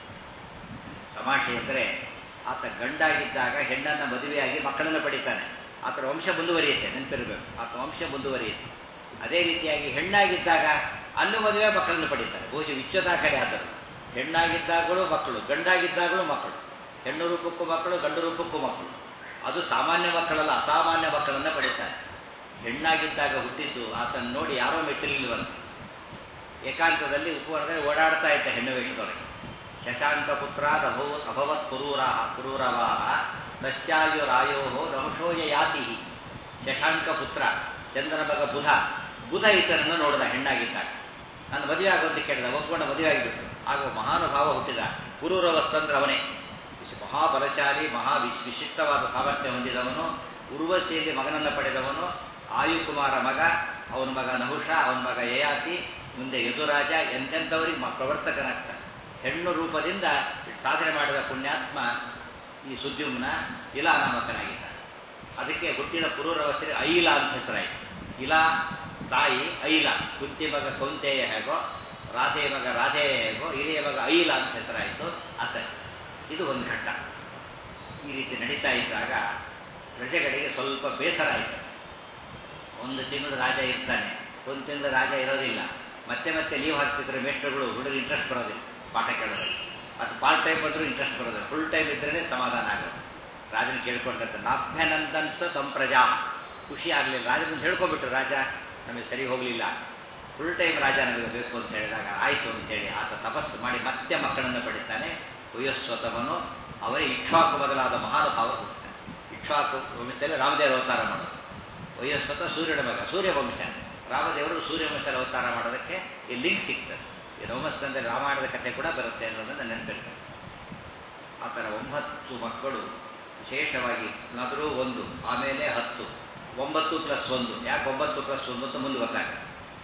ತಮಾಷೆ ಅಂದರೆ ಆತ ಗಂಡಾಗಿದ್ದಾಗ ಹೆಣ್ಣನ್ನು ಮದುವೆಯಾಗಿ ಮಕ್ಕಳನ್ನು ಪಡಿತಾನೆ, ಆತನ ವಂಶ ಮುಂದುವರಿಯುತ್ತೆ, ನೆನಪಿರಬೇಕು, ಆತ ವಂಶ ಮುಂದುವರಿಯುತ್ತೆ. ಅದೇ ರೀತಿಯಾಗಿ ಹೆಣ್ಣಾಗಿದ್ದಾಗ ಅಲ್ಲೂ ಮದುವೆ ಮಕ್ಕಳನ್ನು ಪಡಿತಾರೆ. ಬಹುಶಃ ವಿಶ್ವದಾಖಲೆ ಆದರು. ಹೆಣ್ಣಾಗಿದ್ದಾಗಲೂ ಮಕ್ಕಳು, ಗಂಡಾಗಿದ್ದಾಗಲೂ ಮಕ್ಕಳು, ಹೆಣ್ಣು ರೂಪಕ್ಕೂ ಮಕ್ಕಳು, ಗಂಡು ರೂಪಕ್ಕೂ ಮಕ್ಕಳು. ಅದು ಸಾಮಾನ್ಯ ಮಕ್ಕಳಲ್ಲ, ಅಸಾಮಾನ್ಯ ಮಕ್ಕಳನ್ನು ಪಡಿತಾರೆ. ಹೆಣ್ಣಾಗಿದ್ದಾಗ ಹುಟ್ಟಿದ್ದು ಆತನ್ನು ನೋಡಿ ಯಾರೋ ಮೆಚ್ಚಲಿಲ್ವಂತೆ. ಏಕಾಂತದಲ್ಲಿ ಉಪವನದಲ್ಲಿ ಓಡಾಡ್ತಾ ಇದ್ದ ಹೆಣ್ಣು ವೇಷದೊಳಗೆ. ಶಶಾಂಕ ಪುತ್ರಾದ ಅಭವ ಅಭವತ್ ಕುರೂರಾ ಕುರೂರವಾಹ ತಸ್ಯಾಯುರಾಯೋ ನಹುಷೋಯ ಯಾತಿ. ಶಶಾಂಕ ಪುತ್ರ ಚಂದ್ರನ ಮಗ ಬುಧ ಬುಧ ಈತನನ್ನು ನೋಡಿದ ಹೆಣ್ಣಾಗಿದ್ದಾಗ. ನಾನು ಮದುವೆ ಆಗೋದು ಕೇಳಿದ, ಒಪ್ಕೊಂಡು ಮದುವೆ ಆಗಿಬಿಟ್ಟು. ಆಗ ಮಹಾನುಭಾವ ಹುಟ್ಟಿದ. ಕುರೂರವಸ್ತಂದ್ರ ಅವನೇ. ಮಹಾಬಲಶಾಲಿ, ಮಹಾ ವಿಶ್ ವಿಶಿಷ್ಟವಾದ ಸಾಮರ್ಥ್ಯ ಹೊಂದಿದವನು. ಉರ್ವಶಿಯಲ್ಲಿ ಮಗನನ್ನು ಪಡೆದವನು. ಆಯುಕುಮಾರ ಮಗ, ಅವನ ಮಗ ನಹುಷ, ಅವನ ಮಗ ಯಯಾತಿ, ಮುಂದೆ ಯದುರಾಜ, ಎಂತೆಂಥವರಿಗೆ ಪ್ರವರ್ತಕನಾಗ್ತಾನೆ. ಹೆಣ್ಣು ರೂಪದಿಂದ ಸಾಧನೆ ಮಾಡಿದ ಪುಣ್ಯಾತ್ಮ ಈ ಸುದ್ಯುಮ್ನ ಇಲಾ ನಾಮಕನಾಗಿದ್ದಾನೆ. ಅದಕ್ಕೆ ಹುಟ್ಟಿದ ಪುರೂರವಸ್ಥೆಗೆ ಐಲ ಅಂತ ಹೆಸರಾಯಿತು. ಇಲಾ ತಾಯಿ ಐಲ, ಕುಂತಿ ಮಗ ಕೌಂತೆಯ ಹೇಗೋ, ರಾಧೆಯ ಮಗ ರಾಧೆಯ ಹೇಗೋ, ಹಿರಿಯ ಮಗ ಐಲ ಅಂತ ಹೆಸರಾಯಿತು. ಅತ ಇದು ಒಂದು ಘಟ್ಟ. ಈ ರೀತಿ ನಡೀತಾ ಇದ್ದಾಗ ಪ್ರಜೆಗಳಿಗೆ ಸ್ವಲ್ಪ ಬೇಸರ ಆಯಿತು. ಒಂದು ತಿಂಗಳು ರಾಜ ಇರ್ತಾನೆ, ಒಂದು ತಿಂಗಳು ರಾಜ ಇರೋದಿಲ್ಲ. ಮತ್ತೆ ಮತ್ತೆ ಲೀವ್ ಹಾಕ್ತಿದ್ರೆ ಮೇಷ್ಟ್ರುಗಳು ಹುಡುಗ ಇಂಟ್ರೆಸ್ಟ್ ಬರೋದಿಲ್ಲ ಪಾಠ ಕೇಳೋದಿಲ್ಲ. ಅದು ಪಾರ್ಟ್ ಟೈಮ್ ಬಂದರೂ ಇಂಟ್ರೆಸ್ಟ್ ಬರೋದಿಲ್ಲ. ಫುಲ್ ಟೈಮ್ ಇದ್ರೇ ಸಮಾಧಾನ ಆಗೋದು. ರಾಜನ ಕೇಳ್ಕೊಂಡಂತೆ ನಾಭ್ಯನಂದನ್ಸ ತಂ ಪ್ರಜಾ, ಖುಷಿ ಆಗಲಿಲ್ಲ. ರಾಜನ ಹೇಳ್ಕೊಬಿಟ್ರು, ರಾಜ ನಮಗೆ ಸರಿ ಹೋಗಲಿಲ್ಲ, ಫುಲ್ ಟೈಮ್ ರಾಜ ನಮಗೆ ಬೇಕು ಅಂತ ಹೇಳಿದಾಗ ಆಯಿತು ಅಂತೇಳಿ ಆತ ತಪಸ್ಸು ಮಾಡಿ ಮತ್ತೆ ಮಕ್ಕಳನ್ನು ಪಡಿತಾನೆ. ವಯಸ್ವತವನು ಅವರೇ ಇಕ್ಷ್ವಾಕು ಮೊದಲಾದ ಮಹಾನುಭಾವರು ಹುಡ್ತಾನೆ. ಇಕ್ಷ್ವಾಕು ವಂಶದಲ್ಲಿ ರಾಮದೇವರ ಅವತಾರ ಮಾಡೋದು. ವಯಸ್ವತ ಸೂರ್ಯನ ಮಗ, ಸೂರ್ಯವಂಶ. ರಾಮದೇವರು ಸೂರ್ಯವಂಶದ ಅವತಾರ ಮಾಡೋದಕ್ಕೆ ಈ ಲಿಂಕ್ ಸಿಗ್ತದೆ. ಈ ರೋಮಸ್ಥಾನದಲ್ಲಿ ರಾಮಾಯಣದ ಕಥೆ ಕೂಡ ಬರುತ್ತೆ ಅನ್ನೋದನ್ನು ನೆನಪಿರ್ತಾರೆ. ಆ ಥರ ಒಂಬತ್ತು ಮಕ್ಕಳು ವಿಶೇಷವಾಗಿ ನಾದರೂ ಒಂದು, ಆಮೇಲೆ ಹತ್ತು, ಒಂಬತ್ತು ಪ್ಲಸ್ ಒಂದು. ಯಾಕೆ ಒಂಬತ್ತು ಪ್ಲಸ್ ಒಂದು ಅಂತ ಮುಂದೆ ಗೊತ್ತಾಗುತ್ತೆ.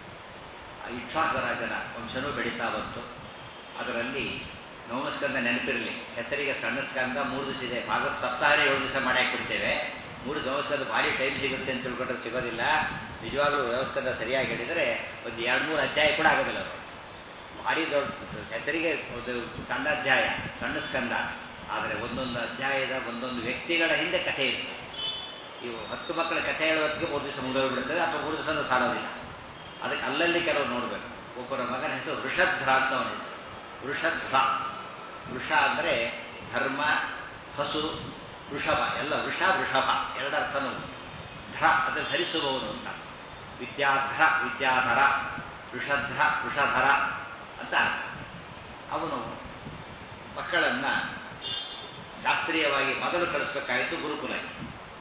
ಇಕ್ಷ್ವಾಕ ರಾಜನ ವಂಶನೂ ಬೆಳೀತಾ ಬಂತು. ಅದರಲ್ಲಿ ನವಮಸ್ಕಂದ ನೆನಪಿರಲಿ, ಹೆಸರಿಗೆ ಸಣ್ಣ ಸ್ಕಂದ ಮೂರು ದಿವಸ ಇದೆ. ಭಾಗವತ ಸಪ್ತಾಹನೇ ಏಳು ದಿವಸ ಮಾಡಿ ಹಾಕ್ಬಿಡ್ತೇವೆ. ಮೂರು ನವಸ್ಕಂದ ಭಾರಿ ಟೈಮ್ ಸಿಗುತ್ತೆ ಅಂತ ತಿಳ್ಕೊಂಡ್ರೆ ಸಿಗೋದಿಲ್ಲ. ನಿಜವಾಗ್ಲೂ ವ್ಯವಸ್ಕಂದ ಸರಿಯಾಗಿ ಹೇಳಿದರೆ ಒಂದು ಎರಡು ಮೂರು ಅಧ್ಯಾಯ ಕೂಡ ಆಗೋದಿಲ್ಲ. ಅವರು ಭಾರಿ ದೊಡ್ಡ ಹೆಸರಿಗೆ ಒಂದು ಸಣ್ಣ ಅಧ್ಯಾಯ, ಸಣ್ಣ ಸ್ಕಂದ. ಆದರೆ ಒಂದೊಂದು ಅಧ್ಯಾಯದ ಒಂದೊಂದು ವ್ಯಕ್ತಿಗಳ ಹಿಂದೆ ಕಥೆ ಇರುತ್ತೆ. ಇವು ಹತ್ತು ಮಕ್ಕಳ ಕಥೆ ಹೇಳುವತ್ತಿಗೆ ಮೂರು ದಿವಸ ಮುಗಿದೋಗ್ಬಿಡ್ತದೆ, ಅಥವಾ ಮೂರು ದಿವಸ ಸಾಲೋದಿಲ್ಲ. ಅದಕ್ಕೆ ಅಲ್ಲಲ್ಲಿ ಕೆಲವರು ನೋಡಬೇಕು. ಒಬ್ಬರ ಮಗನ ಹೆಸರು ವೃಷಧ್ರ ಅಂತ ಅವನ ಹೆಸರು. ವೃಷಧ್ರ, ವೃಷ ಅಂದರೆ ಧರ್ಮ, ಹಸು, ವೃಷಭ ಎಲ್ಲ. ವೃಷ ವೃಷಭ ಎರಡರ್ಥನೂ. ಧ್ರ ಅದನ್ನು ಧರಿಸುವವನು ಅಂತ. ವಿದ್ಯಾಧ್ರ ವಿದ್ಯಾಧರ, ವೃಷಧ್ರ ವೃಷಧರ ಅಂತ. ಅವನು ಮಕ್ಕಳನ್ನು ಶಾಸ್ತ್ರೀಯವಾಗಿ ಮೊದಲು ಕಳಿಸ್ಬೇಕಾಯಿತು ಗುರುಕುಲಕ್ಕೆ.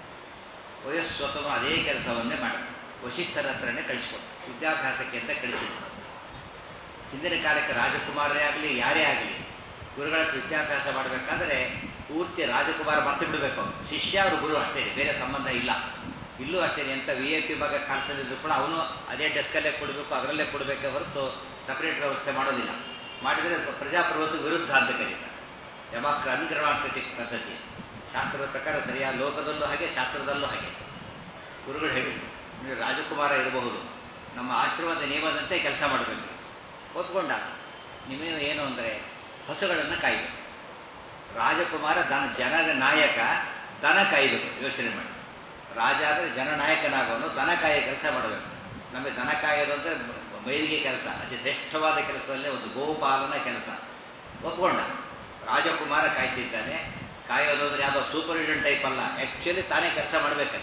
ವಯಸ್ವತನು ಅದೇ ಕೆಲಸವನ್ನೇ ಮಾಡ ವಶಿಷ್ಠರ ಹತ್ರನೇ ಕಳಿಸ್ಕೊಟ್ಟು ವಿದ್ಯಾಭ್ಯಾಸಕ್ಕೆ ಅಂತ ಕಳಿಸಿದ್ರು. ಹಿಂದಿನ ಕಾಲಕ್ಕೆ ರಾಜಕುಮಾರರೇ ಆಗಲಿ ಯಾರೇ ಆಗಲಿ ಗುರುಗಳ ವಿದ್ಯಾಭ್ಯಾಸ ಮಾಡಬೇಕಾದ್ರೆ ಪೂರ್ತಿ ರಾಜಕುಮಾರ ಮರ್ತು ಬಿಡಬೇಕು. ಶಿಷ್ಯ ಅವರು ಗುರು ಅಷ್ಟೇ, ಬೇರೆ ಸಂಬಂಧ ಇಲ್ಲ. ಇಲ್ಲೂ ಅಷ್ಟೇ. ಎಂಥ ವಿ ಐ ಪಿ ಭಾಗ ಕಾಣಿಸಲಿದ್ರು ಕೂಡ ಅವನು ಅದೇ ಡೆಸ್ಕಲ್ಲೇ ಕೊಡಬೇಕು, ಅದರಲ್ಲೇ ಕೊಡಬೇಕೆ ಹೊರತು ಸಪರೇಟ್ ವ್ಯವಸ್ಥೆ ಮಾಡೋದಿಲ್ಲ. ಮಾಡಿದರೆ ಪ್ರಜಾಪ್ರಭುತ್ವ ವಿರುದ್ಧ ಅಂತ ಕರೀತಾರೆ. ಯಮಾಕ್ರ ಅನ್ಗ್ರಮಾಕ್ರಟಿಕ್ ಪದ್ಧತಿ. ಶಾಸ್ತ್ರದ ಪ್ರಕಾರ ಸರಿಯಾದ ಲೋಕದಲ್ಲೂ ಹಾಗೆ, ಶಾಸ್ತ್ರದಲ್ಲೂ ಹಾಗೆ. ಗುರುಗಳು ಹೇಳಿದ್ರು, ನೀವು ರಾಜಕುಮಾರ ಇರಬಹುದು, ನಮ್ಮ ಆಶ್ರಮದ ನಿಯಮದಂತೆ ಕೆಲಸ ಮಾಡಬೇಕು. ಒಪ್ಕೊಂಡ. ನಿಮಗೆ ಏನು ಅಂದರೆ ಹಸುಗಳನ್ನು ಕಾಯಬೇಕು. ರಾಜಕುಮಾರ ದನ ಜನರ ನಾಯಕ, ದನ ಕಾಯಬೇಕು. ಯೋಚನೆ ಮಾಡಿ, ರಾಜ ಆದರೆ ಜನನಾಯಕನಾಗೋನು, ದನ ಕಾಯ ಕೆಲಸ ಮಾಡಬೇಕು. ನಮಗೆ ದನ ಕಾಯೋದು ಅಂದರೆ ಬೈಲಿಗೆ ಕೆಲಸ, ಅತಿ ಶ್ರೇಷ್ಠವಾದ ಕೆಲಸದಲ್ಲೇ ಒಂದು ಗೋಪಾಲನ ಕೆಲಸ. ಒಪ್ಕೊಂಡ. ರಾಜಕುಮಾರ ಕಾಯ್ತಿದ್ದಾನೆ. ಕಾಯೋದು ಅಂದರೆ ಯಾವುದೋ ಸೂಪರ್ವಿಷನ್ ಟೈಪ್ ಅಲ್ಲ, ಆ್ಯಕ್ಚುಲಿ ತಾನೇ ಕೆಲಸ ಮಾಡಬೇಕಲ್ಲಿ.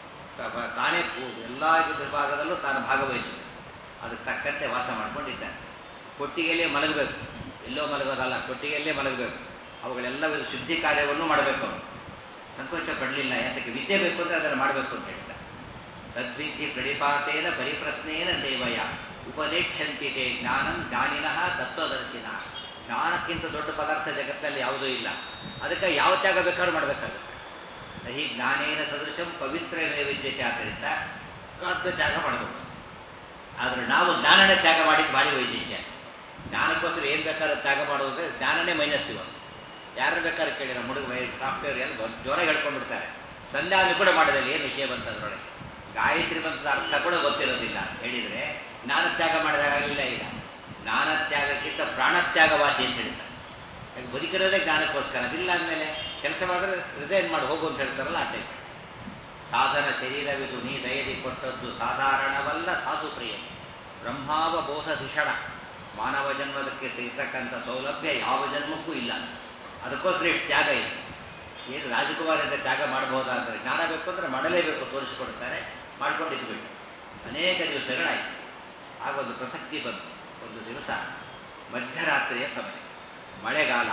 ತಾನೇ ಎಲ್ಲ ವಿಭಾಗದಲ್ಲೂ ತಾನು ಭಾಗವಹಿಸಿ ಅದಕ್ಕೆ ತಕ್ಕಂತೆ ವಾಸ ಮಾಡ್ಕೊಂಡಿದ್ದಾನೆ. ಕೊಟ್ಟಿಗೆಯಲ್ಲೇ ಮಲಗಬೇಕು, ಎಲ್ಲೋ ಮಲಗೋದಲ್ಲ, ಕೊಟ್ಟಿಗೆಯಲ್ಲೇ ಮಲಗಬೇಕು. ಅವುಗಳೆಲ್ಲ ಶುದ್ಧಿ ಕಾರ್ಯವನ್ನು ಮಾಡಬೇಕು. ಅವನು ಸಂಕೋಚ ಪಡಲಿಲ್ಲ. ಯಾತಕ್ಕೆ ವಿದ್ಯೆ ಬೇಕು ಅಂದರೆ ಅದನ್ನು ಮಾಡಬೇಕು ಅಂತ ಹೇಳ್ತಾರೆ. ತದ್ವಿದ್ಯೆ ಪ್ರಣಿಪಾತೇನ ಪರಿಪ್ರಶ್ನೇನ ಸೇವಯ ಉಪದೇಕ್ಷಂತಿತೆ ಜ್ಞಾನಂ ಜ್ಞಾನಿನಃ ತತ್ವದರ್ಶಿನ. ಜ್ಞಾನಕ್ಕಿಂತ ದೊಡ್ಡ ಪದಾರ್ಥ ಜಗತ್ತಲ್ಲಿ ಯಾವುದೂ ಇಲ್ಲ. ಅದಕ್ಕೆ ಯಾವ ತ್ಯಾಗ ಬೇಕಾದ್ರೂ ಮಾಡಬೇಕಾಗುತ್ತೆ. ಈ ಜ್ಞಾನೇನ ಸದೃಶಂ ಪವಿತ್ರ ವಿದ್ಯತೆ ಆದ್ದರಿಂದ ಕಾದ್ದ ತ್ಯಾಗ ಮಾಡಬೇಕು. ಆದರೆ ನಾವು ಜ್ಞಾನನೇ ತ್ಯಾಗ ಮಾಡಿದ್ದು ಭಾರಿ ವೈಶಿಷ್ಟ್ಯ. ಜ್ಞಾನಕ್ಕೋಸ್ಕರ ಏನು ಬೇಕಾದ್ರೂ ತ್ಯಾಗ ಮಾಡೋದ್ರೆ ಜ್ಞಾನನೇ ಮೈನಸ್ ಇವತ್ತು. ಯಾರು ಬೇಕಾದ್ರೂ ಕೇಳಿರ ಮುಡುಗ ಸಾಫ್ಟ್ವೇರ್ ಎಲ್ಲ ಜ್ವರ ಹೇಳ್ಕೊಂಡ್ಬಿಡ್ತಾರೆ. ಸಂಧ್ಯಾವಲಿ ಕೂಡ ಮಾಡೋದಿಲ್ಲ. ಏನು ವಿಷಯ ಬಂತದ್ರೊಳಗೆ ಗಾಯತ್ರಿ ಬಂತದ ಅರ್ಥ ಕೂಡ ಗೊತ್ತಿರೋದಿಲ್ಲ ಹೇಳಿದರೆ ಜ್ಞಾನ ತ್ಯಾಗ ಮಾಡಿದಾಗಲಿಲ್ಲ. ಈಗ ಜ್ಞಾನ ತ್ಯಾಗಕ್ಕಿಂತ ಪ್ರಾಣತ್ಯಾಗ ವಾಸಿ ಅಂತ ಹೇಳ್ತಾರೆ. ಯಾಕೆ ಬದುಕಿರೋದೇ ಜ್ಞಾನಕ್ಕೋಸ್ಕರ. ಅದಿಲ್ಲ ಅಂದಮೇಲೆ ಕೆಲಸ ಮಾಡಿದ್ರೆ ರಿಸೈನ್ ಮಾಡಿ ಹೋಗು ಅಂತ ಹೇಳ್ತಾರಲ್ಲ ಆ ಟೈಪ್. ಸಾಧನ ಶರೀರವಿದು ನೀ ದಯದಿ ಕೊಟ್ಟದ್ದು ಸಾಧಾರಣವಲ್ಲ ಸಾಧು ಪ್ರಿಯ. ಬ್ರಹ್ಮಾವಬೋಧ ಧಿಷಣ. ಮಾನವ ಜನ್ಮದಕ್ಕೆ ಸಿಗ್ತಕ್ಕಂಥ ಸೌಲಭ್ಯ ಯಾವ ಜನ್ಮಕ್ಕೂ ಇಲ್ಲ. ಅದಕ್ಕೋಸ್ಕರ ಎಷ್ಟು ತ್ಯಾಗ ಇದೆ. ಏನು ರಾಜಕುಮಾರದಿಂದ ತ್ಯಾಗ ಮಾಡಬಹುದಾ ಅಂದರೆ ಜ್ಞಾನ ಬೇಕು ಅಂದರೆ ಮಾಡಲೇಬೇಕು, ತೋರಿಸಿಕೊಡ್ತಾರೆ. ಮಾಡ್ಕೊಂಡಿದ್ದು ಬಿಟ್ಟು ಅನೇಕ ದಿವಸಗಳಾಯಿತು. ಆಗೊಂದು ಪ್ರಸಕ್ತಿ ಬಂತು. ಒಂದು ದಿವಸ ಮಧ್ಯರಾತ್ರಿಯ ಸಮಯ, ಮಳೆಗಾಲ,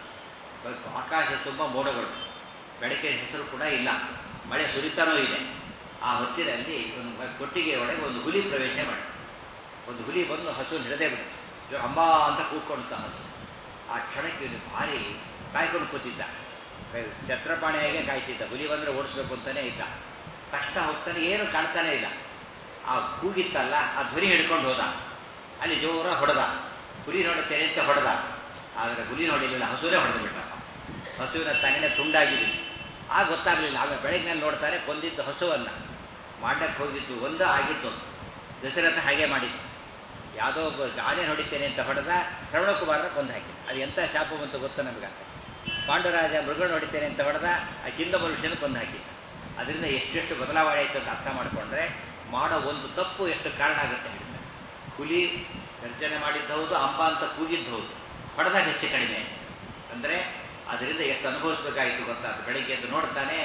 ಆಕಾಶ ತುಂಬ ಮೋಡಗಳು, ಬೆಳಕಿನ ಹೆಸರು ಕೂಡ ಇಲ್ಲ, ಮಳೆ ಸುರಿತಾನೂ ಇದೆ. ಆ ಹೊತ್ತಿನಲ್ಲಿ ಒಂದು ಕೊಟ್ಟಿಗೆ ಒಳಗೆ ಒಂದು ಹುಲಿ ಪ್ರವೇಶ ಮಾಡಿ, ಒಂದು ಹುಲಿ ಬಂದು ಹಸು ಹಿಡದೇ ಬಿಟ್ಟು ಅಂಬ ಅಂತ ಕೂತ್ಕೊಂಡ ಹಸು. ಆ ಕ್ಷಣಕ್ಕೆ ಇವನು ಭಾರಿ ಕಾಯ್ಕೊಂಡು ಕೂತಿದ್ದ, ಛತ್ರಪಾಣಿಯಾಗೆ ಕಾಯ್ತಿದ್ದ. ಹುಲಿ ಬಂದರೆ ಓಡಿಸ್ಬೇಕು ಅಂತಲೇ ಇದ್ದ. ಕಷ್ಟ ಹೋಗ್ತಾನೆ, ಏನು ಕಾಣ್ತಾನೆ ಇಲ್ಲ. ಆ ಕೂಗಿತ್ತಲ್ಲ, ಆ ಧ್ವನಿ ಹಿಡ್ಕೊಂಡು ಹೋದ. ಅಲ್ಲಿ ಜೋರ ಹೊಡೆದ, ಹುಲಿ ನೋಡುತ್ತೇನೆ ಅಂತ ಹೊಡೆದ. ಆದರೆ ಹುಲಿ ನೋಡಿರಲಿಲ್ಲ, ಹಸುವೇ ಹೊಡೆದು ಬಿಟ್ಟ. ಹಸುವಿನ ತಂಗನೆ ತುಂಡಾಗಿದೆ. ಆಗ ಗೊತ್ತಾಗಲಿಲ್ಲ. ಆಗ ಬೆಳಗ್ಗಿನಲ್ಲಿ ನೋಡ್ತಾರೆ ಕೊಂದಿದ್ದು ಹಸುವನ್ನು, ಮಾಡಕ್ಕೆ ಹೋಗಿದ್ದು ಒಂದು ಆಗಿತ್ತು. ದಶರಥ ಹಾಗೆ ಮಾಡಿತ್ತು. ಯಾವುದೋ ಒಬ್ಬ ಆನೆ ಹೊಡಿತೇನೆ ಅಂತ ಹೊಡೆದ, ಶ್ರವಣಕುಮಾರನ ಕೊಂದು ಹಾಕಿದ್ದು. ಅದು ಎಂಥ ಶಾಪ ಬಂತು ಗೊತ್ತಾ ನಮಗೆ. ಪಾಂಡುರಾಜ ಮೃಗನ ಹೊಡಿತೇನೆ ಅಂತ ಹೊಡೆದ, ಆ ಕಿಂದ ಮನುಷ್ಯನ ಕೊಂದು ಹಾಕಿದ್ದು. ಅದರಿಂದ ಎಷ್ಟೆಷ್ಟು ಬದಲಾವಣೆ ಆಯಿತು ಅಂತ ಅರ್ಥ ಮಾಡಿಕೊಂಡ್ರೆ ಮಾಡೋ ಒಂದು ತಪ್ಪು ಎಷ್ಟು ಕಾರಣ ಆಗುತ್ತೆ ಹೇಳಿದ್ದಾರೆ. ಹುಲಿ ಗರ್ಜನೆ ಮಾಡಿದ್ದು ಹೌದು, ಅಂಬ ಅಂತ ಕೂಗಿದ್ದು ಹೌದು, ಹೊಡೆದಾಗ ಹೆಚ್ಚು ಕಡಿಮೆ ಅಂದರೆ ಅದರಿಂದ ಎಷ್ಟು ಅನುಭವಿಸ್ಬೇಕಾಯಿತು ಗೊತ್ತಾ. ಅದು ಬೆಳಗ್ಗೆ ಎದ್ದು ನೋಡ್ತಾನೆ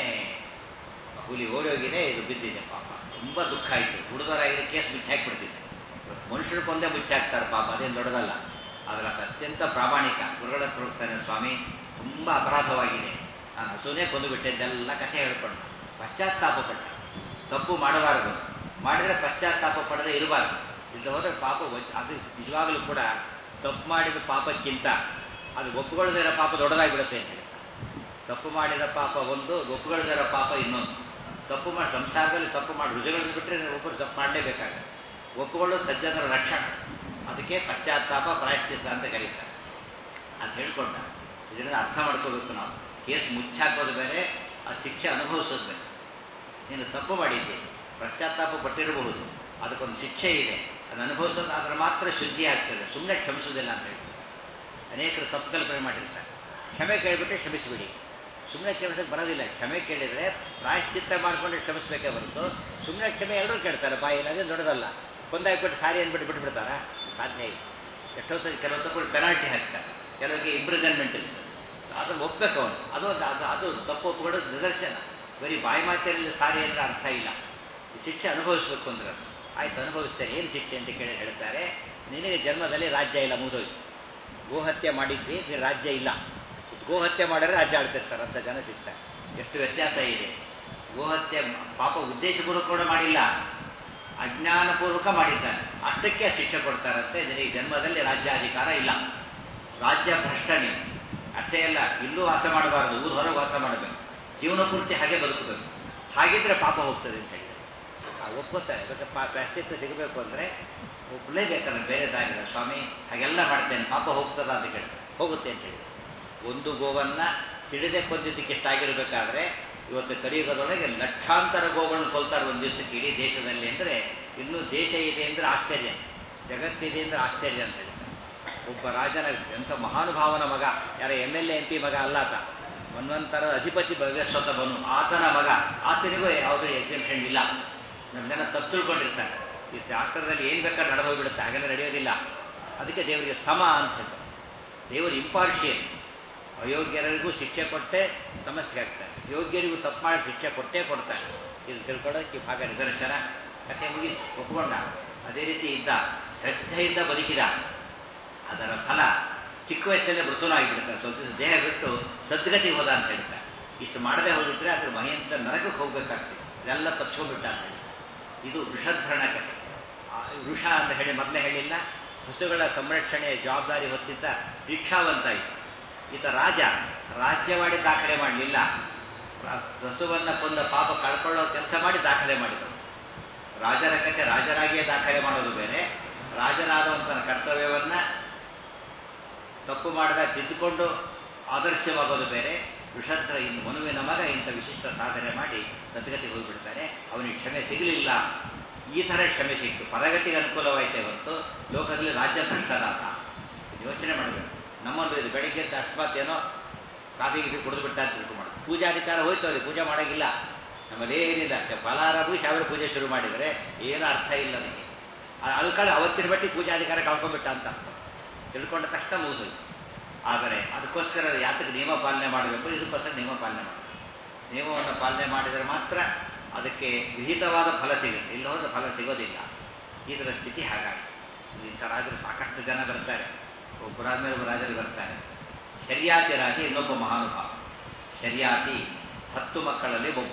ಹುಲಿ ಓಡೋಗಿದೆ, ಇದು ಬಿದ್ದಿದೆ. ಪಾಪ ತುಂಬ ದುಃಖ ಆಯಿತು. ಹುಡುಗರಾಗಿರೋ ಕೇಸ್ ಮುಚ್ಚಾಕ್ಬಿಡ್ತಿದ್ದೆ. ಮನುಷ್ಯರು ಕೊಂದೇ ಮುಚ್ಚಾಕ್ತಾರೆ ಪಾಪ, ಅದೇನು ದೊಡ್ಡದಲ್ಲ. ಅದರ ಅತ್ಯಂತ ಪ್ರಾಮಾಣಿಕ ಗುರುಗಳ ಹತ್ರ ಹೋಗ್ತಾನೆ, ಸ್ವಾಮಿ ತುಂಬ ಅಪರಾಧವಾಗಿದೆ, ನಾನು ಹಸುನೇ ಕೊಂದುಬಿಟ್ಟಿದ್ದೆಲ್ಲ ಕಥೆ ಹೇಳ್ಕೊಂಡು ಪಶ್ಚಾತ್ತಾಪ ಪಟ್ಟ. ತಪ್ಪು ಮಾಡಬಾರದು, ಮಾಡಿದರೆ ಪಶ್ಚಾತ್ತಾಪ ಪಡದೆ ಇರಬಾರ್ದು. ಇಲ್ಲ ಹೋದರೆ ಪಾಪ ಅದು ನಿಜವಾಗಲೂ ಕೂಡ ತಪ್ಪು ಮಾಡಿದ ಪಾಪಕ್ಕಿಂತ ಅದು ಒಪ್ಪುಗೊಳ್ಳದೇ ಇರೋ ಪಾಪ ದೊಡ್ಡದಾಗಿಬಿಡುತ್ತೆ ಅಂತ ಹೇಳಿ. ತಪ್ಪು ಮಾಡಿದ ಪಾಪ ಒಂದು, ಒಪ್ಪುಗೊಳ್ಳದೇ ಇರೋ ಪಾಪ ಇನ್ನೊಂದು. ತಪ್ಪು ಮಾಡಿ ಸಂಸಾರದಲ್ಲಿ ತಪ್ಪು ಮಾಡಿ ರುಜುಗಳನ್ನು ಬಿಟ್ಟರೆ ಒಬ್ಬರು ತಪ್ಪು ಮಾಡಲೇಬೇಕಾಗುತ್ತೆ. ಒಪ್ಪುಕೊಳ್ಳೋದು ಸಜ್ಜನರ ರಕ್ಷಣೆ, ಅದಕ್ಕೆ ಪಶ್ಚಾತ್ತಾಪ ಪ್ರಾಯಶ್ಚಿತ್ತ ಅಂತ ಕರೀತಾರೆ. ಅದು ಹೇಳ್ಕೊಂಡ. ಇದರಿಂದ ಅರ್ಥ ಮಾಡ್ಕೋಬೇಕು ನಾವು. ಕೇಸ್ ಮುಚ್ಚಾಕೋದು ಬೇರೆ, ಆ ಶಿಕ್ಷೆ ಅನುಭವಿಸೋದು ಬೇರೆ. ನೀನು ತಪ್ಪು ಮಾಡಿದ್ದೆ, ಪಶ್ಚಾತ್ತಾಪ ಪಟ್ಟಿರಬಹುದು, ಅದಕ್ಕೊಂದು ಶಿಕ್ಷೆ ಇದೆ, ಅದು ಅನುಭವಿಸೋದಾದ್ರೆ ಮಾತ್ರ ಶುದ್ಧಿ ಆಗ್ತದೆ. ಸುಮ್ಮನೆ ಕ್ಷಮಿಸೋದಿಲ್ಲ ಅಂತ ಹೇಳ್ತಾರೆ. ಅನೇಕರು ತಪ್ಪು ಕಲ್ಪನೆ ಮಾಡಿರ್ತಾರೆ. ಕ್ಷಮೆ ಕೇಳಿಬಿಟ್ರೆ ಕ್ಷಮಿಸಿಬಿಡಿ. ಸುಮ್ಮನೆ ಕ್ಷಮಿಸೋಕ್ಕೆ ಬರೋದಿಲ್ಲ. ಕ್ಷಮೆ ಕೇಳಿದರೆ ಪ್ರಾಯಶ್ಚಿತ್ತ ಮಾಡಿಕೊಂಡ್ರೆ ಕ್ಷಮಿಸಬೇಕೇ ಹೊರತು ಸುಮ್ಮನೆ ಕ್ಷಮೆ ಎಲ್ಲರೂ ಕೇಳ್ತಾರೆ ಬಾಯಿಲ್ಲ, ಅದೇ ದೊಡ್ಡದಲ್ಲ. ಕೊಂದಾಗ್ಬಿಟ್ಟು ಸಾರಿ ಅಂದ್ಬಿಟ್ಟು ಬಿಟ್ಬಿಡ್ತಾರಾ? ಸಾಧ್ಯ ಇಲ್ಲ. ಎಷ್ಟೋ ಸರಿ ಕೆಲವು ತಪ್ಪು ಪೆನಾಲ್ಟಿ ಹಾಕ್ತಾರೆ, ಕೆಲವರಿಗೆ ಇಂಪ್ರಿಸನ್ಮೆಂಟ್ ಇರ್ತದೆ. ಅದನ್ನು ಒಪ್ಪಬೇಕು ಅವನು. ಅದು ಅದು ಅದು ತಪ್ಪು ಒಪ್ಪಿಕೊಳ್ಳೋದು ನಿದರ್ಶನ. ಬರೀ ಬಾಯಿ ಮಾತೇನಲ್ಲಿ ಸಾರಿ ಅಂದರೆ ಅರ್ಥ ಇಲ್ಲ. ಶಿಕ್ಷೆ ಅನುಭವಿಸ್ಬೇಕು ಅಂದ್ರೆ ಆಯ್ತು ಅನುಭವಿಸ್ತೇನೆ. ಏನು ಶಿಕ್ಷೆ ಅಂತ ಕೇಳಿ ಹೇಳ್ತಾರೆ, ನಿನಗೆ ಜನ್ಮದಲ್ಲಿ ರಾಜ್ಯ ಇಲ್ಲ, ಮುಗಿದೋಯ್ತು. ಗೋಹತ್ಯೆ ಮಾಡಿದ್ವಿ, ನೀನು ರಾಜ್ಯ ಇಲ್ಲ. ಗೋಹತ್ಯೆ ಮಾಡಿದ್ರೆ ರಾಜ್ಯ ಆಡ್ತಿರ್ತಾರೆ ಅಂತ ಜನ ಸಿಗ್ತಾರೆ. ಎಷ್ಟು ವ್ಯತ್ಯಾಸ ಇದೆ. ಗೋಹತ್ಯೆ ಪಾಪ ಉದ್ದೇಶಪೂರ್ವಕ ಕೂಡ ಮಾಡಿಲ್ಲ, ಅಜ್ಞಾನಪೂರ್ವಕ ಮಾಡಿದ್ದಾನೆ, ಅಷ್ಟಕ್ಕೆ ಶಿಕ್ಷೆ ಕೊಡ್ತಾರಂತೆ. ನಿನಗೆ ಜನ್ಮದಲ್ಲಿ ರಾಜ್ಯಾಧಿಕಾರ ಇಲ್ಲ, ರಾಜ್ಯ ಭ್ರಷ್ಟನೆ. ಅಷ್ಟೇ ಅಲ್ಲ, ಇಲ್ಲೂ ವಾಸ ಮಾಡಬಾರ್ದು, ಊರು ಹೊರಗೆ ವಾಸ ಮಾಡಬೇಕು, ಜೀವನ ಪೂರ್ತಿ ಹಾಗೆ ಬದುಕಬೇಕು. ಹಾಗಿದ್ರೆ ಪಾಪ ಹೋಗ್ತದೆ ಅಂತ ಹೇಳಿದ್ದಾರೆ. ಒಪ್ಕೋತಾರೆ. ಇವತ್ತು ಪಾ ಪ್ರಾಯಶ್ಚಿತ್ತ ಸಿಗಬೇಕು ಅಂದರೆ ಒಪ್ಪಲೇಬೇಕಲ್ಲ, ಬೇರೆ ದಾರಿಲ್ಲ. ಸ್ವಾಮಿ ಹಾಗೆಲ್ಲ ಮಾಡ್ತೇನೆ, ಪಾಪ ಹೋಗ್ತದ ಅಂತ ಕೇಳ್ತಾರೆ. ಹೋಗುತ್ತೆ ಅಂತ ಹೇಳಿ. ಒಂದು ಗೋವನ್ನು ತಿಳಿದೇ ಕೊಂದಿದ್ದಕ್ಕೆ ಇಷ್ಟಾಗಿರಬೇಕಾದ್ರೆ ಇವತ್ತು ಕಲಿಯುಗದೊಳಗೆ ಲಕ್ಷಾಂತರ ಗೋಗಳನ್ನು ಕೊಲ್ತಾರೆ ಒಂದು ದಿವಸಕ್ಕೆ ಇಡೀ ದೇಶದಲ್ಲಿ. ಅಂದರೆ ಇನ್ನೂ ದೇಶ ಇದೆ ಅಂದರೆ ಆಶ್ಚರ್ಯ, ಜಗತ್ತಿದೆ ಅಂದರೆ ಆಶ್ಚರ್ಯ ಅಂತ ಹೇಳ್ತಾರೆ. ಒಬ್ಬ ರಾಜನ ಎಂಥ ಮಹಾನುಭಾವನ ಮಗ, ಯಾರ M L A M P ಮಗ ಅಲ್ಲ ಆತ, ಮನ್ವಂತರ ಅಧಿಪತಿ ಭವ್ಯಸ್ವತ ಬನು ಆತನ ಮಗ. ಆತನಿಗೂ ಯಾವುದೂ ಎಕ್ಸೆಪ್ಷನ್ ಇಲ್ಲ. ನಮ್ಮ ಜನ ತಪ್ಪು ತಿಳ್ಕೊಂಡಿರ್ತಾರೆ. ಈ ಶಾಸ್ತ್ರದಲ್ಲಿ ಏನು ಬೇಕಾದ್ರೆ ನಡೆದು ಹೋಗಿಬಿಡುತ್ತೆ, ಹಾಗೆಲ್ಲ ನಡೆಯೋದಿಲ್ಲ. ಅದಕ್ಕೆ ದೇವರಿಗೆ ಸಮ ಅಂತ ಹೆಸರು. ದೇವರು ಇಂಪಾರ್ಷಿಯಲ್. ಅಯೋಗ್ಯರಿಗೂ ಶಿಕ್ಷೆ ಕೊಟ್ಟೆ ಸಮಸ್ಯೆ ಆಗ್ತಾರೆ, ಯೋಗ್ಯರಿಗೂ ತಪ್ಪು ಮಾಡಿ ಶಿಕ್ಷೆ ಕೊಟ್ಟೇ ಕೊಡ್ತಾರೆ. ಇದು ತಿಳ್ಕೊಳ್ಳೋಕ್ಕೆ ಭಾಗ ನಿದರ್ಶನ. ಕಥೆ ಮುಗಿ ಒಪ್ಕೊಂಡ. ಅದೇ ರೀತಿ ಇದ್ದ, ಶ್ರದ್ಧೆಯಿಂದ ಬದುಕಿದ. ಅದರ ಫಲ ಚಿಕ್ಕ ವಯಸ್ಸಲ್ಲೇ ಮೃತನಾಗಿಬಿಡ್ತಾರೆ. ಸ್ವಲ್ಪ ದಿವಸ ದೇಹ ಬಿಟ್ಟು ಸದ್ಗತಿ ಹೋದ ಅಂತ ಹೇಳ್ತಾರೆ. ಇಷ್ಟು ಮಾಡದೆ ಹೋಗಿದ್ರೆ ಅದ್ರ ಮಹೇಂದ್ರ ನರಕಕ್ಕೆ ಹೋಗ್ಬೇಕಾಗ್ತದೆ. ಇದೆಲ್ಲ ತಪ್ಪಿಸ್ಕೊಂಡ್ಬಿಟ್ಟ ಅಂತ ಹೇಳಿ. ಇದು ವೃಷಧರಣ ಕಥೆ. ವೃಷ ಅಂತ ಹೇಳಿ ಮೊದಲೇ ಹೇಳಿಲ್ಲ, ಹಸುಗಳ ಸಂರಕ್ಷಣೆಯ ಜವಾಬ್ದಾರಿ ಹೊತ್ತಿದ್ದ ದೀಕ್ಷಾವಂತ ಇತ್ತು. ಈತ ರಾಜ, ರಾಜ್ಯವಾಡಿ ದಾಖಲೆ ಮಾಡಲಿಲ್ಲ, ಹಸುವನ್ನು ಕೊಂದ ಪಾಪ ಕಳ್ಕೊಳ್ಳೋ ಕೆಲಸ ಮಾಡಿ ದಾಖಲೆ ಮಾಡಿದರು. ರಾಜರ ಕಥೆ ರಾಜರಾಗಿಯೇ ದಾಖಲೆ ಮಾಡೋದು ಬೇರೆ, ರಾಜನಾದಂಥ ಕರ್ತವ್ಯವನ್ನು ತಪ್ಪು ಮಾಡಿದ ತಿದ್ದುಕೊಂಡು ಆದರ್ಶವಾಗೋದು ಬೇರೆ. ವೃಷದ್ರ ಇನ್ನು ಮನುವಿನ ಮಗ ಇಂಥ ವಿಶಿಷ್ಟ ಸಾಧನೆ ಮಾಡಿ ಸದ್ಗತಿಗೆ ಹೋಗಿಬಿಡ್ತಾನೆ. ಅವನಿಗೆ ಕ್ಷಮೆ ಸಿಗಲಿಲ್ಲ. ಈ ಥರ ಕ್ಷಮೆ ಸಿಕ್ತು, ಪರಗತಿಗೆ ಅನುಕೂಲವಾಯಿತೇ ಹೊರತು ಲೋಕದಲ್ಲಿ ರಾಜ್ಯ ಭ್ರಷ್ಟರಾದ. ಯೋಚನೆ ಮಾಡಬೇಕು. ನಮ್ಮಲ್ಲಿ ಇದು ಬೆಳಗ್ಗೆ ಅಕಸ್ಮಾತ್ ಏನೋ ಕಾಫಿ ಗೀಫಿ ಕುಡಿದು ಬಿಟ್ಟ ಅಂತ ತಿಳ್ಕೊಂಡು ಪೂಜಾಧಿಕಾರ ಹೋಯ್ತು, ಅವ್ರಿಗೆ ಪೂಜೆ ಮಾಡೋಂಗಿಲ್ಲ. ನಮ್ಮದೇನಿಲ್ಲ, ಫಲಾರ ಮುಗಿಸಿ ಅವರ ಪೂಜೆ ಶುರು ಮಾಡಿದರೆ ಏನೂ ಅರ್ಥ ಇಲ್ಲ ನನಗೆ. ಅಲ್ಲಿ ಕಡೆ ಅವತ್ತಿನ ಬಟ್ಟಿ ಪೂಜಾಧಿಕಾರ ಕಳ್ಕೊಂಡ್ಬಿಟ್ಟ ಅಂತ ಅರ್ಥ. ತಿಳ್ಕೊಂಡ ತಕ್ಷಣ ಮುಗಿದೋಯ್ತು. ಆದರೆ ಅದಕ್ಕೋಸ್ಕರ ಯಾತಕ್ಕೆ ನಿಯಮ ಪಾಲನೆ ಮಾಡಬೇಕು, ಇದಕ್ಕೋಸ್ಕರ ನಿಯಮ ಪಾಲನೆ ಮಾಡಬೇಕು. ನಿಯಮವನ್ನು ಪಾಲನೆ ಮಾಡಿದರೆ ಮಾತ್ರ ಅದಕ್ಕೆ ವಿಹಿತವಾದ ಫಲ ಸಿಗುತ್ತೆ, ಇಲ್ಲ ಹೋದರೆ ಫಲ ಸಿಗೋದಿಲ್ಲ. ಈ ಥರ ಸ್ಥಿತಿ ಹಾಗಾಗಿ ಇಂಥ ರಾಜರು ಸಾಕಷ್ಟು ಜನ ಬರ್ತಾರೆ, ಒಬ್ಬರಾದ್ಮೇಲೆ ಒಬ್ಬ ರಾಜರು ಬರ್ತಾರೆ. ಶರ್ಯಾತಿ ರಾಜ ಇನ್ನೊಬ್ಬ ಮಹಾನುಭಾವ. ಶರ್ಯಾತಿ ಹತ್ತು ಮಕ್ಕಳಲ್ಲಿ ಒಬ್ಬ.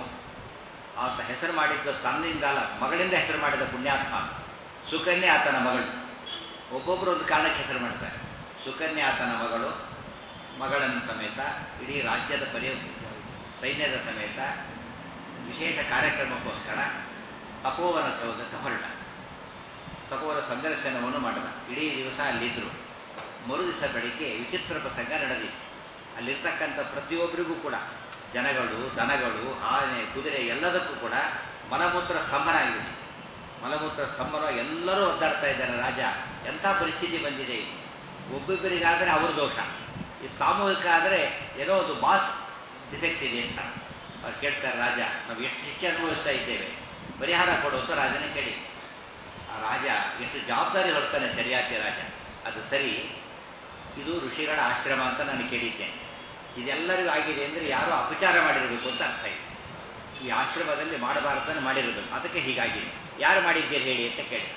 ಆತ ಹೆಸರು ಮಾಡಿದ್ದು ತನ್ನಿಂದ ಅಲ್ಲ, ಮಗಳಿಂದ ಹೆಸರು ಮಾಡಿದ ಪುಣ್ಯಾತ್ಮ. ಸುಕನ್ಯೆ ಆತನ ಮಗಳು. ಒಬ್ಬೊಬ್ಬರು ಒಂದು ಕಾರಣಕ್ಕೆ ಹೆಸರು ಮಾಡ್ತಾರೆ. ಸುಕನ್ಯೆ ಆತನ ಮಗಳು. ಮಗಳನ್ನು ಸಮೇತ ಇಡೀ ರಾಜ್ಯದ ಪರಿ ಸೈನ್ಯದ ಸಮೇತ ವಿಶೇಷ ಕಾರ್ಯಕ್ರಮಕ್ಕೋಸ್ಕರ ತಪೋವನ ಹೋಗಕ್ಕೆ ಹೊರಟ. ತಪೋವನ ಸಂದರ್ಶನವನ್ನು ಮಾಡಿದ. ಇಡೀ ದಿವಸ ಅಲ್ಲಿದ್ದರು. ಮರು ದಿವಸ ಬೆಳಿಗ್ಗೆ ವಿಚಿತ್ರ ಪ್ರಸಂಗ ನಡೆದಿತ್ತು. ಅಲ್ಲಿರ್ತಕ್ಕಂಥ ಪ್ರತಿಯೊಬ್ಬರಿಗೂ ಕೂಡ, ಜನಗಳು, ದನಗಳು, ಆನೆ, ಕುದುರೆ ಎಲ್ಲದಕ್ಕೂ ಕೂಡ ಮಲಮೂತ್ರ ಸ್ತಂಭನ ಆಗಿದೆ. ಮಲಮೂತ್ರ ಸ್ತಂಭನ ಎಲ್ಲರೂ ಒದ್ದಾಡ್ತಾ ಇದ್ದಾರೆ. ರಾಜ ಎಂಥ ಪರಿಸ್ಥಿತಿ ಬಂದಿದೆ. ಒಬ್ಬೊಬ್ಬರಿಗಾದರೆ ಅವ್ರ ದೋಷ, ಈ ಸಾಮೂಹಿಕ ಆದರೆ ಏನೋ ಒಂದು ಬಾಸ್ ಡಿಫೆಕ್ಟ್ ಇದೆ ಅಂತ ಅವ್ರು ಕೇಳ್ತಾರೆ. ರಾಜ, ನಾವು ಎಷ್ಟು ಶಿಕ್ಷೆ ಅನುಭವಿಸ್ತಾ ಇದ್ದೇವೆ, ಪರಿಹಾರ ಕೊಡುವಂಥ ರಾಜನೇ ಕೇಳಿ. ಆ ರಾಜ ಎಷ್ಟು ಜವಾಬ್ದಾರಿ ಹೊರ್ತಾನೆ ಶರ್ಯಾತಿ ರಾಜ. ಅದು ಸರಿ, ಇದು ಋಷಿಗಳ ಆಶ್ರಮ ಅಂತ ನಾನು ಕೇಳಿದ್ದೇನೆ. ಇದೆಲ್ಲರಿಗೂ ಆಗಿದೆ ಅಂದರೆ ಯಾರೋ ಅಪಚಾರ ಮಾಡಿರಬೇಕು ಅಂತ ಅರ್ಥ ಇದೆ. ಈ ಆಶ್ರಮದಲ್ಲಿ ಮಾಡಬಾರದನ್ನು ಮಾಡಿರಬೇಕು, ಅದಕ್ಕೆ ಹೀಗಾಗಿದೆ. ಯಾರು ಮಾಡಿದ್ದೀರಿ ಹೇಳಿ ಅಂತ ಕೇಳಿ.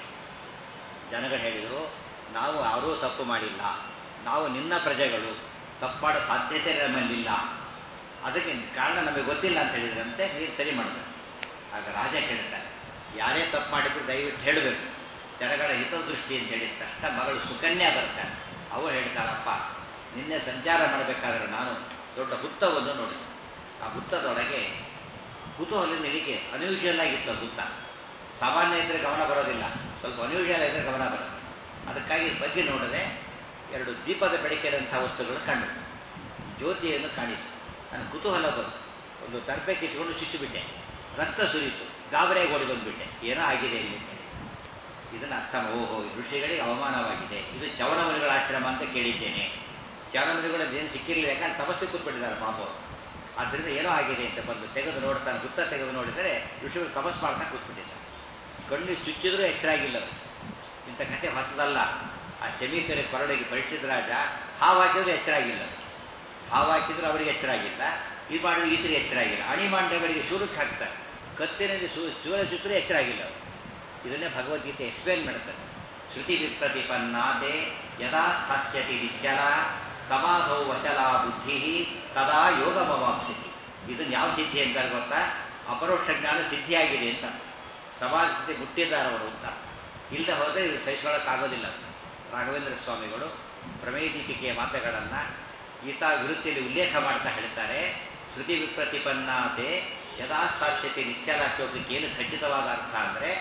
ಜನಗಳು ಹೇಳಿದರು, ನಾವು ಯಾರೂ ತಪ್ಪು ಮಾಡಿಲ್ಲ, ನಾವು ನಿನ್ನ ಪ್ರಜೆಗಳು, ತಪ್ಪು ಮಾಡೋ ಸಾಧ್ಯತೆ ನಮ್ಮಲ್ಲಿಲ್ಲ, ಅದಕ್ಕೆ ಕಾರಣ ನಮಗೆ ಗೊತ್ತಿಲ್ಲ ಅಂತ ಹೇಳಿದ್ರಂತೆ. ನೀರು ಸರಿ ಮಾಡಿದ್ರು. ಆಗ ರಾಜ ಕೇಳ್ತಾರೆ, ಯಾರೇ ತಪ್ಪು ಮಾಡಿದ್ರು ದಯವಿಟ್ಟು ಹೇಳಬೇಕು, ಜನಗಳ ಹಿತದೃಷ್ಟಿ ಅಂತ ಹೇಳಿದ ತಕ್ಷಣ ಮಗಳು ಸುಕನ್ಯಾ ಬರ್ತಾನೆ. ಅವರು ಹೇಳ್ತಾರಪ್ಪ, ನಿನ್ನೆ ಸಂಚಾರ ಮಾಡಬೇಕಾದ್ರೆ ನಾನು ದೊಡ್ಡ ಹುತ್ತವನ್ನು ನೋಡಿದೆ. ಆ ಹುತ್ತದೊಳಗೆ ಕುತೂಹಲ ನಿನಗೆ ಅನ್ಯೂಷಲ್ ಆಗಿತ್ತು. ಹುತ್ತ ಸಾಮಾನ್ಯ ಇದ್ದರೆ ಗಮನ ಬರೋದಿಲ್ಲ, ಸ್ವಲ್ಪ ಅನ್ಯೂಷಲ್ ಇದ್ದರೆ ಗಮನ ಬರೋದು. ಅದಕ್ಕಾಗಿ ಬಗ್ಗೆ ನೋಡದೆ ಎರಡು ದೀಪದ ಬೆಳಕಿದಂಥ ವಸ್ತುಗಳು ಕಂಡು ಜ್ಯೋತಿಯನ್ನು ಕಾಣಿಸಿ ನನ್ನ ಕುತೂಹಲ ಬಂತು. ಒಂದು ತರ್ಪೆ ಕಿತ್ಕೊಂಡು ಚುಚ್ಚಿಬಿಟ್ಟೆ, ರಕ್ತ ಸುರಿಯಿತು, ಗಾಬರಿಯಾಗಿ ಓಡಿ ಬಂದುಬಿಟ್ಟೆ. ಏನೋ ಆಗಿದೆ ಇಲ್ಲಿ. ಇದನ್ನು ಅರ್ಥ, ಓಹೋ ಋಷಿಗಳಿಗೆ ಅವಮಾನವಾಗಿದೆ, ಇದು ಚವನಮುನಿಗಳ ಆಶ್ರಮ ಅಂತ ಕೇಳಿದ್ದೇನೆ. ಚವನಮುನಿಗಳಲ್ಲಿ ಏನು ಸಿಕ್ಕಿರಲಿಲ್ಲ, ಯಾಕಂದ್ರೆ ತಪಸ್ಸು ಕೂತ್ಬಿಟ್ಟಿದ್ದಾರೆ ಪಾಪ ಅವರು. ಆದ್ದರಿಂದ ಏನೋ ಆಗಿದೆ ಅಂತ ಬಂದು ತೆಗೆದು ನೋಡ್ತಾನೆ. ಗುತ್ತ ತೆಗೆದು ನೋಡಿದರೆ ಋಷಿಗಳು ತಪಸ್ಸು ಮಾಡ್ತಾ ಕೂತ್ಬಿಟ್ಟಿದ್ದಾರೆ. ಕಣ್ಣು ಚುಚ್ಚಿದ್ರೂ ಎಚ್ಚರಾಗಿಲ್ಲ ಅವರು. ಇಂಥ ಕಥೆ ಹೊಸದಲ್ಲ. ಆ ಶಮೀಕರ ಕೊರಡಿಗೆ ಪರೀಕ್ಷಿತ ರಾಜ ಹಾವಾಕಿದ್ರು ಎಚ್ಚರಾಗಿಲ್ಲ. ಹಾವಾಕಿದ್ರು ಅವರಿಗೆ ಎಚ್ಚರಾಗಿಲ್ಲ, ಇದು ಮಾಡಿದ್ರೆ ಈತರಿಗೆ ಎಚ್ಚರಾಗಿಲ್ಲ. ಅಣಿ ಮಾಂಡಗಳಿಗೆ ಶೂರಕ್ಕೆ ಹಾಕ್ತಾರೆ, ಕತ್ತಿನಲ್ಲಿ ಸೂ ಚೂರ ಚುತ್ತರೂ ಎಚ್ಚರಾಗಿಲ್ಲ ಅವರು. ಇದನ್ನೇ ಭಗವದ್ಗೀತೆ ಎಕ್ಸ್ಪ್ಲೇನ್ ಮಾಡ್ತಾರೆ. ಶ್ರುತಿ ವಿಪ್ರತಿಪನ್ನಾತೆ ಯದಾ ಸ್ಥಾಸ್ಯತಿ ನಿಶ್ಚಲ ಸಮಾಧೌ ವಚಲ ಬುದ್ಧಿ ತದಾ ಯೋಗಮವಾಪ್ಸಿಸಿ. ಇದನ್ನು ಯಾವ ಸಿದ್ಧಿ ಅಂತ ಗೊತ್ತಾ? ಅಪರೋಕ್ಷ ಜ್ಞಾನ ಸಿದ್ಧಿಯಾಗಿದೆ ಅಂತ. ಸಮಾಧಿ ಸ್ಥಿತಿ ಮುಟ್ಟಿದ್ದಾರವರು ಅಂತ. ಇಲ್ಲದೆ ಹೋದರೆ ಇದು ಸಹಿಸ್ಕೊಳ್ಳೋಕ್ಕಾಗೋದಿಲ್ಲ. ರಾಘವೇಂದ್ರ ಸ್ವಾಮಿಗಳು ಪ್ರಮೇಯ ದೀಪಿಕೆಯ ಮಾತುಗಳನ್ನು ಗೀತಾ ವಿರುತ್ತಿಯಲ್ಲಿ ಉಲ್ಲೇಖ ಮಾಡ್ತಾ ಹೇಳ್ತಾರೆ. ಶ್ರುತಿ ವಿಪ್ರತಿಪನ್ನಾತೆ ಯದಾ ಸ್ಥಾಸ್ಯತಿ ನಿಶ್ಚಲ ಶ್ಲೋಕಕ್ಕೆ ಏನು ಖಚಿತವಾದ ಅರ್ಥ ಅಂದರೆ,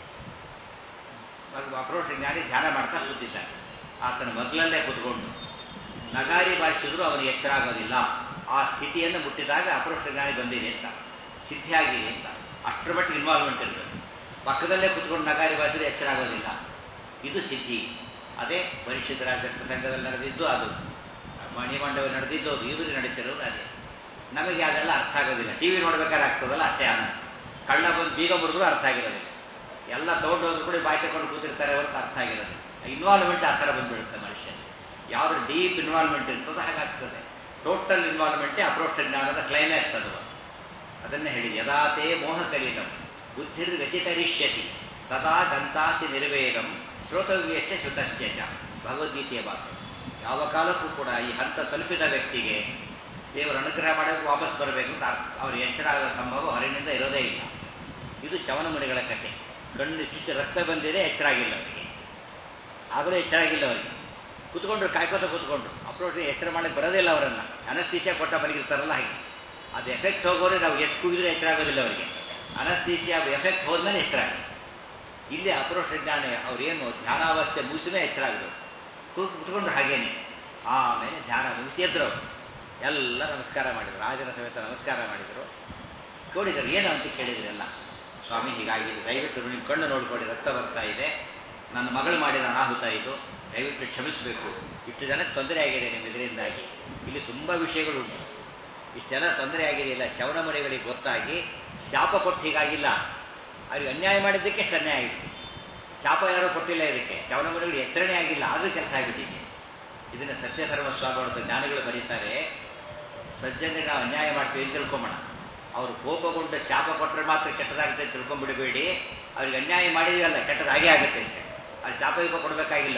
ಅಪರೋಕ್ಷ ಜ್ಞಾನಿ ಧ್ಯಾನ ಮಾಡ್ತಾ ಕೂತಿದ್ದಾನೆ. ಆತನ ಮೊದಲಲ್ಲೇ ಕೂತ್ಕೊಂಡು ನಗಾರಿ ಭಾಷಿಸಿದ್ರು ಅವನಿಗೆ ಎಚ್ಚರ ಆಗೋದಿಲ್ಲ. ಆ ಸ್ಥಿತಿಯನ್ನು ಮುಟ್ಟಿದಾಗ ಅಪರೋಕ್ಷ ಜ್ಞಾನಿ ಬಂದಿದೆ ಅಂತ, ಸಿದ್ಧಿಯಾಗಿದೆ ಅಂತ. ಅಷ್ಟರ ಮಟ್ಟಿಗೆ ಇನ್ವಾಲ್ವ್ಮೆಂಟ್ ಇರಬೇಕು. ಪಕ್ಕದಲ್ಲೇ ಕೂತ್ಕೊಂಡು ನಗಾರಿ ಭಾಷಿಸಿದ್ರೆ ಎಚ್ಚರ ಆಗೋದಿಲ್ಲ. ಇದು ಸಿದ್ಧಿ. ಅದೇ ಪರೀಕ್ಷಿತ ರಾಜ ಸಂಘದಲ್ಲಿ ನಡೆದಿದ್ದು, ಅದು ಮಣಿಮಂಡವ ನಡೆದಿದ್ದು, ಅದು ಇವರು ನಡೀತಿರೋದು ಅದೇ. ನಮಗೆ ಅದೆಲ್ಲ ಅರ್ಥ ಆಗೋದಿಲ್ಲ. ಟಿ ವಿ ನೋಡ್ಬೇಕಾದ್ರೆ ಆಗ್ತದಲ್ಲ ಅಷ್ಟೇ. ಆನಂದ ಕಳ್ಳ ಬಂದು ಬೀಗ ಮುರಿದ್ರು ಅರ್ಥ ಆಗಿರೋದಿಲ್ಲ. ಎಲ್ಲ ತಗೊಂಡು ಹೋದ್ರು ಕೂಡ ಬಾಯಿ ತಗೊಂಡು ಕೂತಿರ್ತಾರೆ ಹೊರತು ಅರ್ಥ ಆಗಿರೋದಿಲ್ಲ. ಇನ್ವಾಲ್ವ್ಮೆಂಟ್ ಆ ಥರ ಬಂದುಬಿಡುತ್ತೆ ಮನುಷ್ಯ. ಯಾವುದು ಡೀಪ್ ಇನ್ವಾಲ್ವ್ಮೆಂಟ್ ಇರ್ತದೋ ಹಾಗಾಗ್ತದೆ. ಟೋಟಲ್ ಇನ್ವಾಲ್ವ್ಮೆಂಟೇ ಅಪ್ರೋಕ್ಷ ಜ್ಞಾನದ ಕ್ಲೈಮ್ಯಾಕ್ಸ್ ಅದು. ಅದನ್ನೇ ಹೇಳಿದೆ, ಯದಾತೇ ಮೋಹ ಕಲಿತಂ ಬುದ್ಧಿರ್ ವ್ಯತಿತರಿಷ್ಯತಿ ತದಾ ಗಂತಾಸಿ ನಿರ್ವೇದಂ ಶ್ರೋತವ್ಯಸ್ಯ ಶ್ರುತಸ್ಯ ಚ. ಭಗವದ್ಗೀತೆಯ ಭಾಷೆ. ಯಾವ ಕಾಲಕ್ಕೂ ಕೂಡ ಈ ಹಂತ ತಲುಪಿದ ವ್ಯಕ್ತಿಗೆ ದೇವರ ಅನುಗ್ರಹ ಮಾಡೋಕ್ಕೆ ವಾಪಸ್ ಬರಬೇಕು ಅಂತ ಅವ್ರಿಗೆ ಎಚ್ಚರ ಆಗೋ ಸಂಭವ ಹೊರಗಿನಿಂದ ಇರೋದೇ ಇಲ್ಲ. ಇದು ಚವನಮುನಿಗಳ ಕಥೆ. ಕಣ್ಣು ಚುಚ್ಚು ರಕ್ತ ಬಂದಿದೆ, ಎಚ್ಚರಾಗಿಲ್ಲ ಅವರಿಗೆ. ಆಗಲೂ ಎಚ್ಚರಾಗಿಲ್ಲ ಅವರಿಗೆ. ಕೂತ್ಕೊಂಡ್ರು, ಕಾಯ್ಕೋತ ಕೂತ್ಕೊಂಡ್ರು. ಅಪ್ರೋಚ್ ಎಚ್ಚರ ಮಾಡಕ್ಕೆ ಬರೋದಿಲ್ಲ ಅವರನ್ನು. ಅನಸ್ತೀಸಿಯಾ ಕೊಟ್ಟ ಮಲಗಿರ್ತಾರಲ್ಲ ಹಾಗೆ. ಅದು ಎಫೆಕ್ಟ್ ಹೋಗೋರೆ ನಾವು ಎಷ್ಟು ಕೂಗಿದ್ರೆ ಎಚ್ಚರ ಆಗೋದಿಲ್ಲ ಅವರಿಗೆ. ಅನಸ್ತೀಸಿಯಾ ಎಫೆಕ್ಟ್ ಹೋದ್ಮೇಲೆ ಎಚ್ಚರ ಆಗಿದೆ. ಇಲ್ಲಿ ಅಪ್ರೋಚ ಜ್ಞಾನ ಅವ್ರೇನು ಧ್ಯಾನಾವಸ್ಥೆ ಮುಗಿಸಿನೇ ಎಚ್ಚರ ಆಗಿದ್ರು. ಕೂತ್ಕೊಂಡ್ರು ಹಾಗೇನೆ. ಆಮೇಲೆ ಧ್ಯಾನ ಮುಗಿಸಿ ಎದ್ರು. ಎಲ್ಲ ನಮಸ್ಕಾರ ಮಾಡಿದರು. ರಾಜನ ಸಮೇತ ನಮಸ್ಕಾರ ಮಾಡಿದರು. ನೋಡಿದರು, ಏನು ಅಂತ ಕೇಳಿದ್ರು ಎಲ್ಲ. ಸ್ವಾಮಿ ಹೀಗಾಗಿದೆ, ದಯವಿಟ್ಟು ನಿಮ್ಮ ಕಣ್ಣು ನೋಡ್ಕೊಳ್ಳಿ, ರಕ್ತ ಬರ್ತಾ ಇದೆ, ನನ್ನ ಮಗಳು ಮಾಡಿದ ಅನಾಹುತ ಇದು, ದಯವಿಟ್ಟು ಕ್ಷಮಿಸಬೇಕು. ಇಷ್ಟು ಜನಕ್ಕೆ ತೊಂದರೆ ಆಗಿದೆ ನಿಮ್ಮ ಇದರಿಂದಾಗಿ. ಇಲ್ಲಿ ತುಂಬ ವಿಷಯಗಳು ಉಂಟು. ಇಷ್ಟೆಲ್ಲ ತೊಂದರೆ ಆಗಿದೆಯಲ್ಲ, ಚವನಮುನಿಗಳಿಗೆ ಗೊತ್ತಾಗಿ ಶಾಪ ಕೊಟ್ಟು ಹೀಗಾಗಿಲ್ಲ, ಅವ್ರಿಗೆ ಅನ್ಯಾಯ ಮಾಡಿದ್ದಕ್ಕೆ ಎಷ್ಟು ಅನ್ಯಾಯ ಆಗಿದೆ. ಶಾಪ ಯಾರೂ ಕೊಟ್ಟಿಲ್ಲ ಇದಕ್ಕೆ. ಚವನಮುನಿಗಳು ಎಚ್ಚರಣೆ ಆಗಿಲ್ಲ, ಆದರೂ ಕೆಲಸ ಆಗಿಬಿಟ್ಟಿದೆ. ಇದನ್ನು ಸತ್ಯಧರ್ಮ ಸ್ವಾಮಿಗಳದ್ದು ಜ್ಞಾನಿಗಳು ಬರೀತಾರೆ. ಸಜ್ಜನಿಗೆ ನಾವು ಅನ್ಯಾಯ ಮಾಡ್ತೀವಿ ಅಂತ ತಿಳ್ಕೊಂಬೋಣ. ಅವರು ಕೋಪಗೊಂಡು ಶಾಪ ಕೊಟ್ಟರೆ ಮಾತ್ರ ಕೆಟ್ಟದಾಗುತ್ತೆ ಅಂತ ತಿಳ್ಕೊಂಡ್ಬಿಡಬೇಡಿ. ಅವ್ರಿಗೆ ಅನ್ಯಾಯ ಮಾಡಿದೀವಲ್ಲ, ಕೆಟ್ಟದಾಗೇ ಆಗುತ್ತೆ ಅಂತ. ಅಲ್ಲಿ ಶಾಪ ಇಪ್ಪ ಕೊಡಬೇಕಾಗಿಲ್ಲ.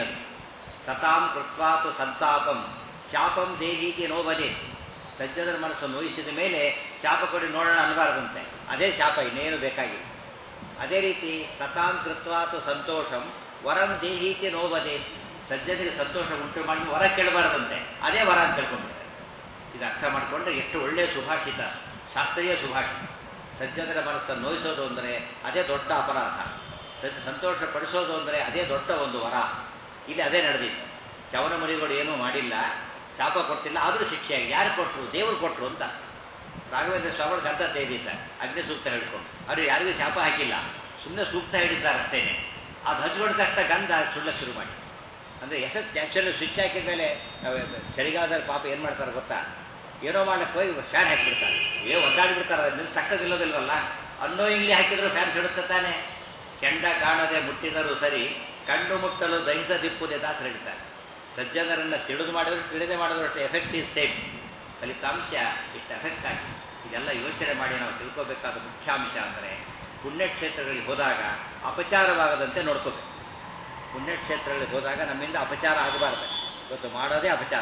ಸತಾಂ ಕೃತ್ವಾತು ಸಂತಾಪಂ ಶಾಪಂ ದೇಹೀತಿ ನೋಬದೆ. ಸಜ್ಜನರ ಮನಸ್ಸು ನೋಯಿಸಿದ ಮೇಲೆ ಶಾಪ ಕೊಡಿ ನೋಡೋಣ ಅನ್ನಬಾರದಂತೆ. ಅದೇ ಶಾಪ, ಇನ್ನೇನು ಬೇಕಾಗಿಲ್ಲ. ಅದೇ ರೀತಿ ಸತಾಂ ಕೃತ್ವಾತು ಸಂತೋಷಂ ವರಂ ದೇಹೀತಿ ನೋಬದೆ. ಸಜ್ಜನಿಗೆ ಸಂತೋಷ ಉಂಟು ಮಾಡಿ ವರ ಕೇಳಬಾರದಂತೆ, ಅದೇ ವರ ಅಂತ ತಿಳ್ಕೊಂಡ್ಬಿಡ್ತಾರೆ. ಇದು ಅರ್ಥ ಮಾಡಿಕೊಂಡ್ರೆ ಎಷ್ಟು ಒಳ್ಳೆಯ ಸುಭಾಷಿತ, ಶಾಸ್ತ್ರೀಯ ಸುಭಾಷಿತ. ಸಜ್ಜನರ ಮನಸ್ಸನ್ನು ನೋಯಿಸೋದು ಅಂದರೆ ಅದೇ ದೊಡ್ಡ ಅಪರಾಧ, ಸಜ್ಜ ಸಂತೋಷ ಪಡಿಸೋದು ಅಂದರೆ ಅದೇ ದೊಡ್ಡ ಒಂದು ವರ. ಇಲ್ಲಿ ಅದೇ ನಡೆದಿತ್ತು. ಚವನ ಮುನಿಗಳು ಏನೂ ಮಾಡಿಲ್ಲ, ಶಾಪ ಕೊಟ್ಟಿಲ್ಲ, ಆದರೂ ಶಿಕ್ಷೆಯಾಗಿ ಯಾರು ಕೊಟ್ಟರು? ದೇವರು ಕೊಟ್ಟರು ಅಂತ ರಾಘವೇಂದ್ರ ಸ್ವಾಮಿಗಳು ಗಂಧ ತೆಗೆದಿದ್ದಾರೆ ಅಗ್ನಿ ಸೂಕ್ತ ಹೇಳ್ಕೊಂಡು. ಅವರು ಯಾರಿಗೂ ಶಾಪ ಹಾಕಿಲ್ಲ, ಸುಮ್ಮನೆ ಸೂಕ್ತ ಹೇಳಿದ್ದಾರೆ ಅಷ್ಟೇನೆ. ಅದು ಹಚ್ಕೊಂಡ ತಕ್ಷಣ ಗಂಧ ಸುಳ್ಳಕ್ಕೆ ಶುರು ಮಾಡಿ. ಅಂದರೆ ಎಫೆಕ್ಟ್ ಆ್ಯಕ್ಚುಲಿ ಸ್ವಿಚ್ ಹಾಕಿದ ಮೇಲೆ ಚಳಿಗಾಲದಲ್ಲಿ ಪಾಪ ಏನು ಮಾಡ್ತಾರೆ ಗೊತ್ತಾ? ಏನೋ ಮಾಡಕ್ಕೆ ಹೋಗಿ ಫ್ಯಾನ್ ಹಾಕಿಬಿಡ್ತಾರೆ. ಏ ಒದ್ದಾಡಿಬಿಡ್ತಾರೆ, ಅದ್ರಲ್ಲಿ ತಕ್ಕದಿಲ್ಲೋದಿಲ್ವಲ್ಲ ಅನ್ನೋ ಇಂಗ್ಲಿ ಹಾಕಿದ್ರು ಫ್ಯಾನ್ ಸಿಡುತ್ತೆ ತಾನೆ. ಕೆಂಡ ಕಾಣದೆ ಮುಟ್ಟಿದರೂ ಸರಿ, ಕಣ್ಣು ಮುಟ್ಟಲು ದಹಿಸದಿಪ್ಪುದೇ ದಾಸರು ಹೇಳ್ತಾರೆ. ಸಜ್ಜನರನ್ನು ತಿಳಿದು ಮಾಡಿದ್ರು ತಿಳಿದೇ ಮಾಡಿದ್ರು ಅಷ್ಟು ಎಫೆಕ್ಟ್ ಈಸ್ ಸೇಮ್. ಫಲಿತಾಂಶ ಇಷ್ಟು ಎಫೆಕ್ಟ್ ಆಗಿ ಇದೆಲ್ಲ ಯೋಚನೆ ಮಾಡಿ ನಾವು ತಿಳ್ಕೋಬೇಕಾದ ಮುಖ್ಯಾಂಶ ಅಂದರೆ ಪುಣ್ಯಕ್ಷೇತ್ರಗಳಿಗೆ ಹೋದಾಗ ಅಪಚಾರವಾಗದಂತೆ ನೋಡ್ಕೋಬೇಕು. ಪುಣ್ಯಕ್ಷೇತ್ರಗಳಿಗೆ ಹೋದಾಗ ನಮ್ಮಿಂದ ಅಪಚಾರ ಆಗಬಾರ್ದು. ಇವತ್ತು ಮಾಡೋದೇ ಅಪಚಾರ.